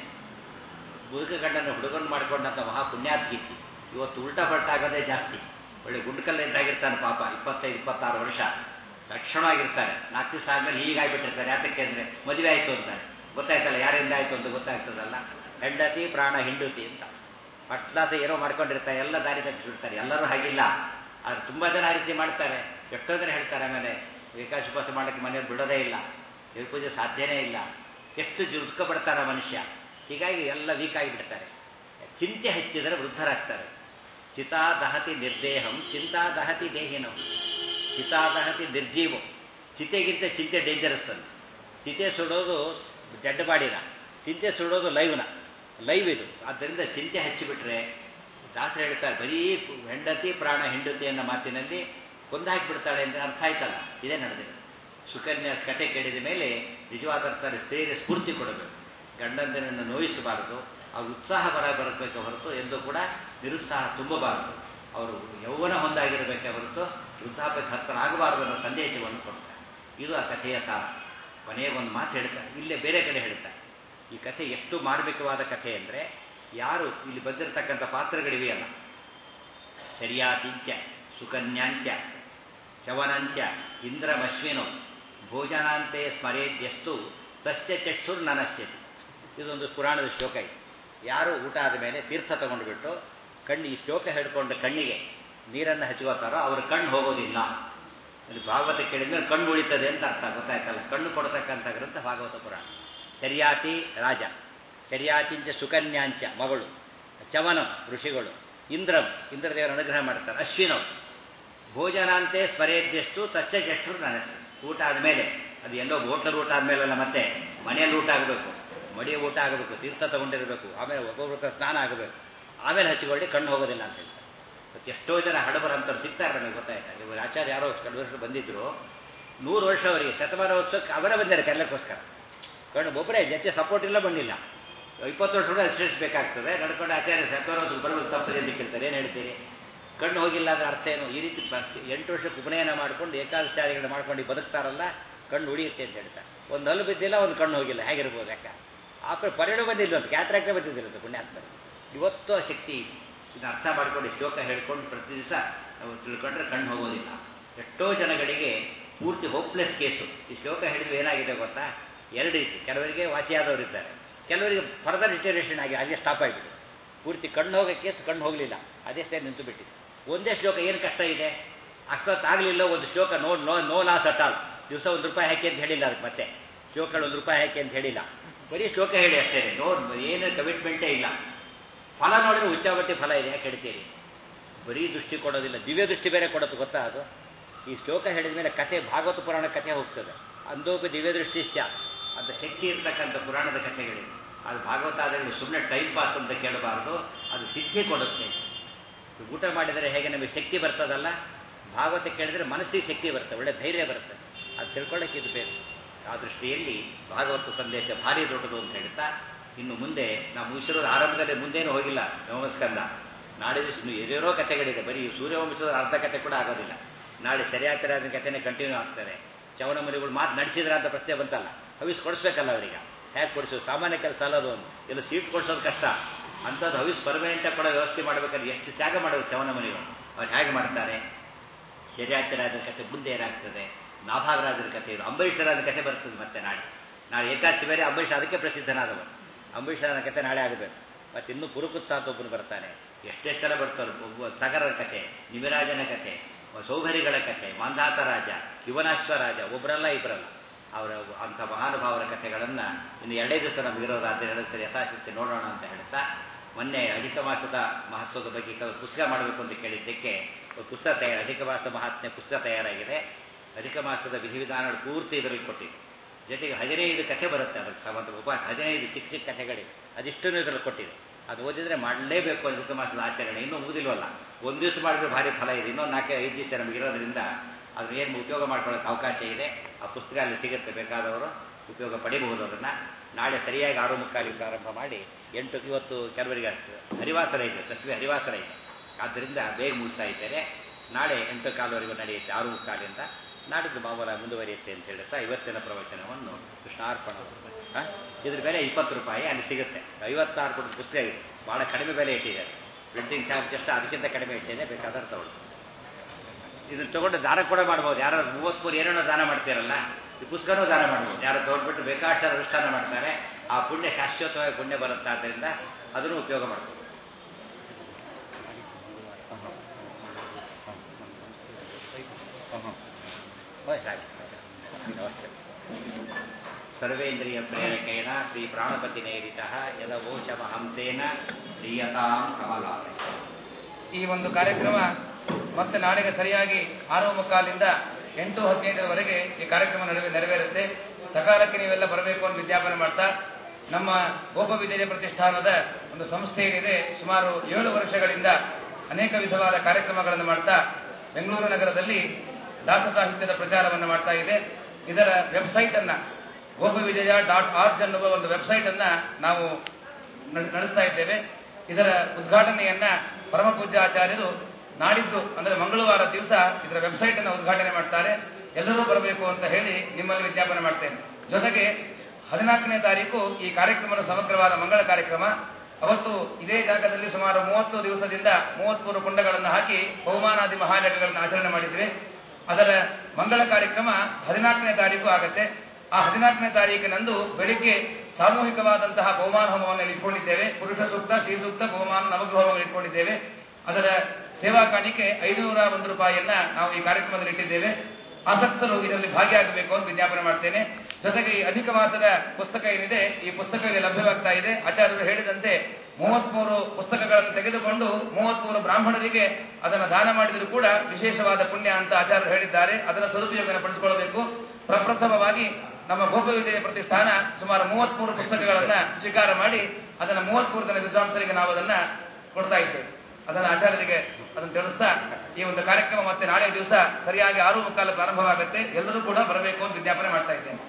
ಮುದುಕ ಗಂಡನ ಹುಡುಗನ್ ಮಾಡ್ಕೊಂಡಂಥ ಮಹಾ ಪುಣ್ಯಾತ್ಗಿತ್ತಿ. ಇವತ್ತು ಉಲ್ಟಾ ಪಲ್ಟಾ ಆಗೋದೇ ಜಾಸ್ತಿ. ಒಳ್ಳೆ ಗುಂಡ್ಕಲ್ಲ ಇದ್ದಾಗಿರ್ತಾನೆ ಪಾಪ, ಇಪ್ಪತ್ತೈದು ಇಪ್ಪತ್ತಾರು ವರ್ಷ ಲಕ್ಷಣವಾಗಿರ್ತಾರೆ. ನಾಲ್ಕು ದಿವಸ ಆದ್ಮೇಲೆ ಹೀಗಾಗಿಬಿಟ್ಟಿರ್ತಾರೆ. ಯಾತಕ್ಕೆ ಅಂದರೆ ಮದುವೆ ಆಯಿತು ಅಂತಾರೆ. ಗೊತ್ತಾಯ್ತಲ್ಲ ಯಾರಿಂದ ಆಯಿತು ಅಂತ ಗೊತ್ತಾಗ್ತದಲ್ಲ. ಹೆಂಡತಿ ಪ್ರಾಣ ಹಿಂಡುತಿ ಅಂತ ಪಟ್ಲಾಸ ಏನೋ ಮಾಡ್ಕೊಂಡಿರ್ತಾರೆ, ಎಲ್ಲ ದಾರಿ ತಪ್ಪಿಸ್ಬಿಡ್ತಾರೆ. ಎಲ್ಲರೂ ಹಾಗಿಲ್ಲ, ಆದರೆ ತುಂಬ ಜನ ಆ ರೀತಿ ಮಾಡ್ತಾರೆ. ಎಷ್ಟೋ ಜನ ಹೇಳ್ತಾರೆ ಆಮೇಲೆ ಏಕಾಶ ಉಪವಾಸ ಮಾಡೋಕ್ಕೆ ಮನೆಯವ್ರು ಬಿಡೋದೇ ಇಲ್ಲ, ದೇವ್ರ ಪೂಜೆ ಸಾಧ್ಯನೇ ಇಲ್ಲ. ಎಷ್ಟು ದುಃಖ ಪಡ್ತಾರೆ ಮನುಷ್ಯ. ಹೀಗಾಗಿ ಎಲ್ಲ ವೀಕ್ ಆಗಿಬಿಡ್ತಾರೆ. ಚಿಂತೆ ಹೆಚ್ಚಿದರೆ ವೃದ್ಧರಾಗ್ತಾರೆ. ಚಿತಾ ದಹತಿ ನಿರ್ದೇಹಂ ಚಿಂತಾ ದಹತಿ ದೇಹಿನಂ. ಚಿತಾ ದಹತಿ ನಿರ್ಜೀವಂ. ಚಿತೆಗಿಂತ ಚಿಂತೆ ಡೇಂಜರಸ್ ಅಂತ. ಚಿತೆ ಸುಡೋದು ಡೆಡ್ ಬಾಡಿನ, ಚಿಂತೆ ಸುಡೋದು ಲೈವ್ನ ಲೈವ್ ಇದು. ಆದ್ದರಿಂದ ಚಿಂತೆ ಹಚ್ಚಿಬಿಟ್ರೆ ದಾಸರು ಹೇಳ್ತಾರೆ, ಬರೀ ಹೆಂಡತಿ ಪ್ರಾಣ ಹೆಂಡತಿ ಅನ್ನೋ ಮಾತಿನಲ್ಲಿ ಕೊಂದು ಹಾಕಿಬಿಡ್ತಾಳೆ ಅಂದರೆ ಅರ್ಥ ಆಯ್ತಲ್ಲ. ಇದೇ ನಡೆದಿದೆ. ಸುಕನ್ಯಾ ಕತೆ ಕೇಳಿದ ಮೇಲೆ ನಿಜವಾದ ಅರ್ಥ ಸ್ತ್ರೀಯರಿಗೆ ಸ್ಫೂರ್ತಿ ಕೊಡಬೇಕು. ಗಂಡಂದನನ್ನು ನೋಯಿಸಬಾರದು, ಆ ಉತ್ಸಾಹ ಬರ ಬರಬೇಕು ಹೊರತು ಎಂದು ಕೂಡ ನಿರುತ್ಸಾಹ ತುಂಬಬಾರದು. ಅವರು ಯೌವನ ಹೊಂದಾಗಿರಬೇಕೇ ಹೊರತು ವೃದ್ಧಾಪ್ಯಕ್ಕೆ ಹತ್ತರಾಗಬಾರದು ಅನ್ನೋ ಸಂದೇಶವನ್ನು ಕೊಡ್ತಾರೆ. ಇದು ಆ ಕಥೆಯ ಸಾರ. ಕೊನೆಯ ಒಂದು ಮಾತು ಹೇಳ್ತಾರೆ, ಇಲ್ಲೇ ಬೇರೆ ಕಡೆ ಹೇಳ್ತಾರೆ. ಈ ಕಥೆ ಎಷ್ಟು ಮಾರ್ಮಿಕವಾದ ಕಥೆ ಅಂದರೆ, ಯಾರು ಇಲ್ಲಿ ಬಂದಿರತಕ್ಕಂಥ ಪಾತ್ರಗಳಿವೆಯಲ್ಲ, ಶರಿಯಾತಿಂಚ ಸುಕನ್ಯಾಂಚ ಚವನಂಚ ಇಂದ್ರಮಶ್ವಿನೋ ಭೋಜನಾಂತೆ ಸ್ಮರೇದ್ಯಸ್ತು ತಸ್ಯ ಚಕ್ಷುರ್ ನನಶ್ಯತಿ. ಇದೊಂದು ಪುರಾಣದ ಶ್ಲೋಕ ಇದೆ. ಯಾರು ಊಟ ಆದ ಮೇಲೆ ತೀರ್ಥ ತಗೊಂಡುಬಿಟ್ಟು ಕಣ್ಣು ಈ ಶ್ಲೋಕ ಹಿಡ್ಕೊಂಡು ಕಣ್ಣಿಗೆ ನೀರನ್ನು ಹಚ್ಕೋತಾರೋ ಅವ್ರ ಕಣ್ಣು ಹೋಗೋದಿಲ್ಲ. ಇದು ಭಾಗವತ ಕೇಳಿದ್ಮೇಲೆ ಕಣ್ಣು ಉಳಿತದೆ ಅಂತ ಅರ್ಥ. ಗೊತ್ತಾಯ್ತಲ್ಲ, ಕಣ್ಣು ಕೊಡ್ತಕ್ಕಂಥ ಗ್ರಂಥ ಭಾಗವತ ಪುರಾಣ. ಶರಿಯಾತಿ ರಾಜ, ಶರಿಯಾತಿಂಚ ಸುಕನ್ಯಾಂಚ ಮಗಳು, ಚವನಂ ಋಷಿಗಳು, ಇಂದ್ರಂ ಇಂದ್ರದೇವರ ಅನುಗ್ರಹ ಮಾಡ್ತಾರೆ, ಅಶ್ವಿನಂ ಭೋಜನಾಂತೆ ಸ್ಮರೇದ್ಯಷ್ಟು ತಚ್ಚ ಜ್ಯೇಷ್ಠರು ನನ್ನ ಊಟ ಆದಮೇಲೆ, ಅದು ಎಲ್ಲೋ ಹೋಟ್ಲಲ್ಲಿ ಊಟ ಆದಮೇಲೆಲ್ಲ ಮತ್ತೆ ಮನೆಯಲ್ಲಿ ಊಟ ಆಗಬೇಕು, ಮಡಿಯ ಊಟ ಆಗಬೇಕು, ತೀರ್ಥ ತಗೊಂಡಿರಬೇಕು, ಆಮೇಲೆ ಒಬ್ಬೊಬ್ಬರ ಸ್ನಾನ ಆಗಬೇಕು, ಆಮೇಲೆ ಹಚ್ಚಿಕೊಳ್ಳಿ ಕಣ್ಣು ಹೋಗೋದಿಲ್ಲ ಅಂತ ಹೇಳ್ತಾರೆ. ಮತ್ತು ಎಷ್ಟೋ ಜನ ಹಡಬರಂತವ್ರು ಸಿಗ್ತಾರೆ ನಮಗೆ ಗೊತ್ತಾಯ್ತಾ. ಇವರು ಆಚಾರ್ಯ ಯಾರೋ ಕೆಲವು ವರ್ಷ ಬಂದಿದ್ರು, ನೂರು ವರ್ಷ ಅವರಿಗೆ ಶತಮಾನೋತ್ಸವಕ್ಕೆ ಅವರೇ ಬಂದಿದ್ದಾರೆ ಕರೆಯಕ್ಕೋಸ್ಕರ. ಕಣ್ಣು ಒಬ್ಬರೇ ಜೊತೆ ಸಪೋರ್ಟ್ ಇಲ್ಲ, ಬಂದಿಲ್ಲ. ಇಪ್ಪತ್ತು ವರ್ಷ ಕೂಡ ಅನುಸರಿಸಬೇಕಾಗ್ತದೆ. ನಡ್ಕೊಂಡು ಆಚಾರ್ಯ ಶತಮಾನೋತ್ಸವ ಬರಬೇಕು ತಪ್ಪದೆ ಅಂತ ಕೇಳ್ತಾರೆ, ಏನು ಹೇಳ್ತೀರಿ? ಕಣ್ಣು ಹೋಗಿಲ್ಲ ಅಂದರೆ ಅರ್ಥ ಏನು? ಈ ರೀತಿ ಎಂಟು ವರ್ಷಕ್ಕೆ ಉಪನಯನ ಮಾಡ್ಕೊಂಡು ಏಕಾದಶಾರಿಗಳನ್ನ ಮಾಡ್ಕೊಂಡು ಬದುಕ್ತಾರಲ್ಲ, ಕಣ್ಣು ಉಳಿಯುತ್ತೆ ಅಂತ ಹೇಳ್ತಾರೆ. ಒಂದು ಹಲ್ಲು ಬಿದ್ದಿಲ್ಲ, ಒಂದು ಕಣ್ಣು ಹೋಗಿಲ್ಲ, ಹೇಗಿರ್ಬೋದು? ಯಾಕೆ ಆಪರೆ ಪರಿಣು ಬಂದಿಲ್ಲ ಅಂತ ಕ್ಯಾಟ್ರಾಕ್ಟೇ ಬಂದಿದ್ದಿರುತ್ತೆ ಪುಣ್ಯಾತ್ಮ. ಇವತ್ತು ಆ ಶಕ್ತಿ ಇದೆ. ಇದನ್ನ ಅರ್ಥ ಮಾಡ್ಕೊಂಡು ಶ್ಲೋಕ ಹೇಳ್ಕೊಂಡು ಪ್ರತಿ ದಿವಸ ನಾವು ತಿಳ್ಕೊಂಡ್ರೆ ಕಣ್ಣು ಹೋಗೋದಿಲ್ಲ. ಎಷ್ಟೋ ಜನಗಳಿಗೆ ಪೂರ್ತಿ ಹೋಪ್ಲೆಸ್ ಕೇಸು. ಈ ಶ್ಲೋಕ ಹೇಳಿದ್ರೆ ಏನಾಗಿದೆ ಗೊತ್ತಾ? ಎರಡು ರೀತಿ. ಕೆಲವರಿಗೆ ವಾಸಿಯಾದವರು ಇದ್ದಾರೆ, ಕೆಲವರಿಗೆ ಫರ್ದರ್ ಡಿಟೇರಿಯೇಷನ್ ಆಗಿ ಅಲ್ಲೇ ಸ್ಟಾಪ್ ಆಗಿಬಿಟ್ಟು ಪೂರ್ತಿ ಕಣ್ಣು ಹೋಗೋ ಕೇಸು ಕಣ್ಣು ಹೋಗಲಿಲ್ಲ, ಅದೇ ಸ್ಥಿತಿ ನಿಂತು ಬಿಟ್ಟಿದೆ. ಒಂದೇ ಶ್ಲೋಕ ಏನು ಕಷ್ಟ ಇದೆ? ಅಷ್ಟೊತ್ತು ಆಗಲಿಲ್ಲ ಒಂದು ಶ್ಲೋಕ no no no loss at all. ದಿವಸ ಒಂದು ರೂಪಾಯಿ ಹಾಕಿ ಅಂತ ಹೇಳಿಲ್ಲ ಅದಕ್ಕೆ, ಮತ್ತೆ ಶ್ಲೋಕಗಳು ಒಂದು ರೂಪಾಯಿ ಹಾಕಿ ಅಂತ ಹೇಳಿಲ್ಲ, ಬರೀ ಶ್ಲೋಕ ಹೇಳಿ ಅಷ್ಟೇ. ನೋ ಏನು ಕಮಿಟ್ಮೆಂಟೇ ಇಲ್ಲ. ಫಲ ನೋಡಿದ್ರೆ ಉಚ್ಚಾವತಿ ಫಲ ಇದೆ, ಯಾಕೆ ಹೇಳ್ತೀರಿ? ಬರೀ ದೃಷ್ಟಿ ಕೊಡೋದಿಲ್ಲ, ದಿವ್ಯ ದೃಷ್ಟಿ ಬೇರೆ ಕೊಡೋದು ಗೊತ್ತಾ? ಅದು ಈ ಶ್ಲೋಕ ಹೇಳಿದ ಮೇಲೆ ಕಥೆ, ಭಾಗವತ ಪುರಾಣ ಕಥೆ ಹೋಗ್ತದೆ. ಅಂದೋಪಿ ದಿವ್ಯ ದೃಷ್ಟಿ ಸ್ಯಾ ಅಂತ ಶಕ್ತಿ ಇರ್ತಕ್ಕಂಥ ಪುರಾಣದ ಕಥೆಗಳಿವೆ. ಅದು ಭಾಗವತ ಆದರೆ ಸುಮ್ಮನೆ ಟೈಮ್ ಪಾಸ್ ಅಂತ ಕೇಳಬಾರ್ದು, ಅದು ಸಿದ್ಧಿ ಕೊಡುತ್ತೆ. ಊಟ ಮಾಡಿದರೆ ಹೇಗೆ ನಮಗೆ ಶಕ್ತಿ ಬರ್ತದಲ್ಲ, ಭಾಗವತ ಕೇಳಿದರೆ ಮನಸ್ಸಿಗೆ ಶಕ್ತಿ ಬರುತ್ತೆ, ಒಳ್ಳೆ ಧೈರ್ಯ ಬರುತ್ತೆ. ಅದು ತಿಳ್ಕೊಳ್ಳೋಕೆ ಇದು ಬೇಕು. ಆ ದೃಷ್ಟಿಯಲ್ಲಿ ಭಾಗವತ ಸಂದೇಶ ಭಾರಿ ದೊಡ್ಡದು ಅಂತ ಹೇಳ್ತಾ, ಇನ್ನು ಮುಂದೆ ನಾವು ಮುಗಿಸಿರೋದು ಆರಂಭದಲ್ಲಿ ಮುಂದೇನೂ ಹೋಗಿಲ್ಲ. ನವಮಸ್ಕಂದ ನಾಳೆ ದಿವಸ ಇನ್ನು ಎದೇನೋ ಕಥೆಗಳಿದೆ, ಬರೀ ಸೂರ್ಯವಂಶದ ಅರ್ಧ ಕಥೆ ಕೂಡ ಆಗೋದಿಲ್ಲ. ನಾಳೆ ಸರಿಯಾಗ್ತಾರೆ ಅದನ್ನ ಕಥೆನೇ ಕಂಟಿನ್ಯೂ ಆಗ್ತಾರೆ. ಚವನ ಮರಿಗಳು ಮಾತು ನಡೆಸಿದ್ರ ಅಂತ ಪ್ರಶ್ನೆ ಬಂತಲ್ಲ, ಹವಿಸ್ ಕೊಡಿಸ್ಬೇಕಲ್ಲ ಅವರಿಗೆ. ಹೇಗೆ ಕೊಡಿಸೋದು? ಸಾಮಾನ್ಯ ಕೆಲಸ ಅಲ್ಲದು. ಒಂದು ಎಲ್ಲ ಸೀಟ್ ಕೊಡಿಸೋದು ಕಷ್ಟ, ಅಂಥದ್ದು ಹವಿಸ್ ಪರ್ಮನೆಂಟಾಗಿ ಕೊಡೋ ವ್ಯವಸ್ಥೆ ಮಾಡಬೇಕಾದ್ರೆ ಎಷ್ಟು ತ್ಯಾಗ ಮಾಡೋದು ಚವನ ಮರಿಗಳು. ಅವ್ರು ಹೇಗೆ ಮಾಡ್ತಾರೆ? ಶರ್ಯಾಚರಾಜರ ಕಥೆ ಮುಂದೆ ಏನಾಗ್ತದೆ, ನಾಭಾಗರಾಜರ ಕಥೆ, ಇದು ಅಂಬರೀಷರಾಜರ ಕಥೆ ಬರ್ತದೆ ಮತ್ತೆ ನಾಳೆ. ನಾಳೆ ಏಕಾದಶಿ ಬೇರೆ, ಅಂಬರೀಷ ಅದಕ್ಕೆ ಪ್ರಸಿದ್ಧನಾದವರು. ಅಂಬರೀಷರಾಜನ ಕಥೆ ನಾಳೆ ಆಗಬೇಕು. ಮತ್ತು ಇನ್ನೂ ಪುರುಕುತ್ಸ ಅಂತ ಒಬ್ಬರು ಬರ್ತಾನೆ, ಎಷ್ಟೆಷ್ಟು ಸಲ ಬರ್ತಾರೆ. ಒಬ್ಬ ಸಾಗರರ ಕಥೆ, ನಿಮಿರಾಜನ ಕಥೆ, ಸೌಭರಿಗಳ ಕಥೆ, ಮಾಂಧಾತ ರಾಜ, ಯುವನಾಶ್ವ ರಾಜ, ಒಬ್ಬರಲ್ಲ ಇಬ್ಬರಲ್ಲ. ಅವರ ಅಂಥ ಮಹಾನುಭಾವರ ಕಥೆಗಳನ್ನು ಇನ್ನು ಎರಡೇ ದಿವಸ ನಮಗಿರೋದಾದ್ರೆ ಎರಡು ಸರಿ ಯಥಾಶಕ್ತಿ ನೋಡೋಣ ಅಂತ ಹೇಳ್ತಾ, ಮೊನ್ನೆ ಅಧಿಕ ಮಾಸದ ಮಹತ್ವದ ಬಗ್ಗೆ ಕೆಲವು ಪುಸ್ತಕ ಮಾಡಬೇಕು ಅಂತ ಕೇಳಿದ್ದಕ್ಕೆ ಪುಸ್ತಕ ತಯಾರು, ಅಧಿಕ ಮಾಸ ಮಹಾತ್ಮೆ ಪುಸ್ತಕ ತಯಾರಾಗಿದೆ. ಅಧಿಕ ಮಾಸದ ವಿಧಿವಿಧಾನಗಳು ಪೂರ್ತಿ ಇದರಲ್ಲಿ ಕೊಟ್ಟಿದೆ. ಜೊತೆಗೆ ಹದಿನೈದು ಕಥೆ ಬರುತ್ತೆ, ಅದಕ್ಕೆ ಸಂಬಂಧ ಉಪ ಹದಿನೈದು ಚಿಕ್ಕ ಚಿಕ್ಕ ಕಥೆಗಳಿವೆ, ಅದಿಷ್ಟನ್ನು ಇದರಲ್ಲಿ ಕೊಟ್ಟಿದೆ. ಅದು ಓದಿದರೆ ಮಾಡಲೇಬೇಕು ಅಧಿಕ ಮಾಸದ ಆಚರಣೆ. ಇನ್ನೂ ಮುಗಿದಿಲ್ವಲ್ಲ, ಒಂದು ದಿವಸ ಮಾಡಿದ್ರೆ ಭಾರಿ ಫಲ ಇದೆ. ಇನ್ನೊಂದು ನಾಲ್ಕು ಐದು ದಿವಸ ನಮಗಿರೋದ್ರಿಂದ ಅದನ್ನ ಏನು ಉಪಯೋಗ ಮಾಡ್ಕೊಳ್ಳೋಕೆ ಅವಕಾಶ ಇದೆ. ಆ ಪುಸ್ತಕ ಅಲ್ಲಿ ಸಿಗುತ್ತೆ, ಬೇಕಾದವರು ಉಪಯೋಗ ಪಡಿಬಹುದು. ಅದನ್ನು ನಾಳೆ ಸರಿಯಾಗಿ ಆರು ಮುಕ್ಕಾಲಿಗೆ ಪ್ರಾರಂಭ ಮಾಡಿ ಎಂಟು, ಇವತ್ತು ಕೆಲವರಿಗೆ ಹರಿವಾಸರ ಇದೆ, ತಸ್ವಿ ಹರಿವಾಸರ ಇದೆ, ಆದ್ದರಿಂದ ಬೇಗ ಮುಗಿಸ್ತಾ ಇದ್ದೇನೆ. ನಾಳೆ ಎಂಟು ಕಾಲುವರೆಗೂ ನಡೆಯುತ್ತೆ, ಆರು ಮುಕ್ಕಾಲಿಂದ. ನಾಡಿದ್ದು ಮಾಮೂಲ ಮುಂದುವರಿಯುತ್ತೆ ಅಂತ ಹೇಳ್ತಾ ಇವತ್ತಿನ ಪ್ರವಚನವನ್ನು ಕೃಷ್ಣಾರ್ಪಣ. ಇದ್ರ ಬೆಲೆ ಇಪ್ಪತ್ತು ರೂಪಾಯಿ ಅಲ್ಲಿ ಸಿಗುತ್ತೆ. ಐವತ್ತಾರು ಕೊಟ್ಟು ಪುಸ್ತಕ ಇದೆ, ಭಾಳ ಕಡಿಮೆ ಬೆಲೆ ಇಟ್ಟಿದ್ದಾರೆ. ಪ್ರಿಂಟಿಂಗ್ ಚಾರ್ಜ್ ಅಷ್ಟು ಅದಕ್ಕಿಂತ ಕಡಿಮೆ ಇಟ್ಟಿದೆ, ಬೇಕಾದ್ರೆ ತಗೊಳ್ಳಿ. ಇದನ್ನು ತೊಗೊಂಡು ದಾನ ಕೂಡ ಮಾಡ್ಬೋದು. ಯಾರು ಮೂವತ್ತ್ಮೂರು ಏನೇನೋ ದಾನ ಮಾಡ್ತೀರಲ್ಲ, ಈ ಪುಸ್ತಕನೂ ದಾನ ಮಾಡ್ಬೋದು. ಯಾರು ತೊಗೊಂಡ್ಬಿಟ್ಟು ಬೇಕಾದಷ್ಟು ಅನುಷ್ಠಾನ ಮಾಡ್ತಾರೆ, ಆ ಪುಣ್ಯ ಶಾಶ್ವತವಾಗಿ ಪುಣ್ಯ ಬರುತ್ತೆ. ಆದ್ದರಿಂದ ಅದನ್ನು ಉಪಯೋಗ ಮಾಡ್ಬೋದು. ಸರ್ವೇಂದ್ರಿಯ ಪ್ರೇರಕೇಣ ಶ್ರೀ ಪ್ರಾಣಪತಿ ನೇರಿತ ಯದವೋಚಮಹಂತೇನ ಪ್ರಿಯತಾಂ ಕಮಲಾಲಯ. ಈ ಒಂದು ಕಾರ್ಯಕ್ರಮ ಮತ್ತೆ ನಾಳೆಗೆ ಸರಿಯಾಗಿ ಆರು ಮುಕ್ಕಾಲಿಂದ ಎಂಟು ಹದಿನೈದರವರೆಗೆ ಈ ಕಾರ್ಯಕ್ರಮ ನಡುವೆ ನೆರವೇರುತ್ತೆ. ಸಕಾಲಕ್ಕೆ ನೀವೆಲ್ಲ ಬರಬೇಕು ಅಂತ ವಿಜ್ಞಾಪನೆ ಮಾಡ್ತಾ, ನಮ್ಮ ಗೋಪ ವಿಜಯ ಪ್ರತಿಷ್ಠಾನದ ಒಂದು ಸಂಸ್ಥೆ ಏನಿದೆ, ಸುಮಾರು ಏಳು ವರ್ಷಗಳಿಂದ ಅನೇಕ ವಿಧವಾದ ಕಾರ್ಯಕ್ರಮಗಳನ್ನು ಮಾಡ್ತಾ ಬೆಂಗಳೂರು ನಗರದಲ್ಲಿ ದಾಸ ಸಾಹಿತ್ಯದ ಪ್ರಚಾರವನ್ನು ಮಾಡ್ತಾ ಇದೆ. ಇದರ ವೆಬ್ಸೈಟ್ ಅನ್ನ ಗೋಪವಿಜಯ ಡಾಟ್ ಆರ್ಜ್ ಅನ್ನುವ ಒಂದು ವೆಬ್ಸೈಟ್ ಅನ್ನ ನಾವು ನಡೆಸ್ತಾ ಇದ್ದೇವೆ. ಇದರ ಉದ್ಘಾಟನೆಯನ್ನ ಪರಮ ಪೂಜ್ಯ ಆಚಾರ್ಯರು ನಾಡಿದ್ದು ಅಂದರೆ ಮಂಗಳವಾರ ದಿವಸ ಇದರ ವೆಬ್ಸೈಟ್ ಅನ್ನು ಉದ್ಘಾಟನೆ ಮಾಡ್ತಾರೆ. ಎಲ್ಲರೂ ಬರಬೇಕು ಅಂತ ಹೇಳಿ ನಿಮ್ಮಲ್ಲಿ ವಿಜ್ಞಾಪನೆ ಮಾಡ್ತೇನೆ. ಜೊತೆಗೆ ಹದಿನಾಲ್ಕನೇ ತಾರೀಕು ಈ ಕಾರ್ಯಕ್ರಮದ ಸಮಗ್ರವಾದ ಮಂಗಳ ಕಾರ್ಯಕ್ರಮ. ಅವತ್ತು ಇದೇ ಜಾಗದಲ್ಲಿ ಸುಮಾರು ಮೂವತ್ತು ದಿವಸದಿಂದ ಮೂವತ್ಮೂರು ಕುಂಡಗಳನ್ನು ಹಾಕಿ ಬಹುಮಾನಾದಿ ಮಹಾಯಜ್ಞಗಳನ್ನು ಆಚರಣೆ ಮಾಡಿದ್ವಿ. ಅದರ ಮಂಗಳ ಕಾರ್ಯಕ್ರಮ ಹದಿನಾಲ್ಕನೇ ತಾರೀಕು ಆಗತ್ತೆ. ಆ ಹದಿನಾಲ್ಕನೇ ತಾರೀಕಿನಂದು ಬೆಳಿಗ್ಗೆ ಸಾಮೂಹಿಕವಾದಂತಹ ಬಹುಮಾನ ಹೋಮವನ್ನು ಇಟ್ಕೊಂಡಿದ್ದೇವೆ. ಪುರುಷ ಸೂಕ್ತ, ಶ್ರೀ ಸೂಕ್ತ, ಬಹುಮಾನ ನವಗ್ರಹ ಹೋಮವನ್ನು ಇಟ್ಕೊಂಡಿದ್ದೇವೆ. ಅದರ ಸೇವಾ ಕಾಣಿಕೆ ಐದುನೂರ ಒಂದು ರೂಪಾಯಿಯನ್ನ ನಾವು ಈ ಕಾರ್ಯಕ್ರಮದಲ್ಲಿ ಇಟ್ಟಿದ್ದೇವೆ. ಆಸಕ್ತರು ಇದರಲ್ಲಿ ಭಾಗಿಯಾಗಬೇಕು ಅಂತ ವಿಜ್ಞಾಪನೆ ಮಾಡ್ತೇನೆ. ಜೊತೆಗೆ ಈ ಅಧಿಕ ಮಾಸದ ಪುಸ್ತಕ ಏನಿದೆ, ಈ ಪುಸ್ತಕ ಲಭ್ಯವಾಗ್ತಾ ಇದೆ. ಆಚಾರ್ಯರು ಹೇಳಿದಂತೆ ಮೂವತ್ಮೂರು ಪುಸ್ತಕಗಳನ್ನು ತೆಗೆದುಕೊಂಡು ಮೂವತ್ಮೂರು ಬ್ರಾಹ್ಮಣರಿಗೆ ಅದನ್ನು ದಾನ ಮಾಡಿದರೂ ಕೂಡ ವಿಶೇಷವಾದ ಪುಣ್ಯ ಅಂತ ಆಚಾರ್ಯರು ಹೇಳಿದ್ದಾರೆ. ಅದನ್ನು ಸದುಪಯೋಗ ಪಡಿಸಿಕೊಳ್ಳಬೇಕು. ಪ್ರಪ್ರಥಮವಾಗಿ ನಮ್ಮ ಗೋಪವಿಜಯ ಪ್ರತಿಷ್ಠಾನ ಸುಮಾರು ಮೂವತ್ಮೂರು ಪುಸ್ತಕಗಳನ್ನ ಸ್ವೀಕಾರ ಮಾಡಿ ಅದನ್ನು ಮೂವತ್ಮೂರು ಜನ ವಿದ್ವಾಂಸರಿಗೆ ನಾವು ಅದನ್ನ ಕೊಡ್ತಾ ಇದ್ದೇವೆ. ಅದನ್ನು ಆಚಾರ್ಯರಿಗೆ ಅದನ್ನು ತಿಳಿಸ್ತಾ ಈ ಒಂದು ಕಾರ್ಯಕ್ರಮ ಮತ್ತೆ ನಾಳೆ ದಿವಸ ಸರಿಯಾಗಿ ಆರು ಮುಕ್ಕಾಲು ಪ್ರಾರಂಭವಾಗುತ್ತೆ. ಎಲ್ಲರೂ ಕೂಡ ಬರಬೇಕು ಅಂತ ವಿಜ್ಞಾಪನೆ ಮಾಡ್ತಾ ಇದ್ದೇನೆ.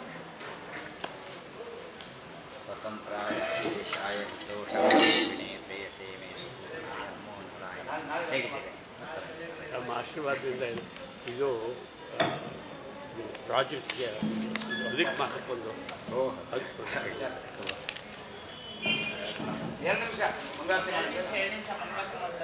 ನಮ್ಮ ಆಶೀರ್ವಾದದಿಂದ ಇದು ಪ್ರಾಜೆಕ್ಟ್ಗೆ ಅದಕ್ಕೆ ಮಾಸಕ್ಕೊಂದು ಎರಡು ನಿಮಿಷ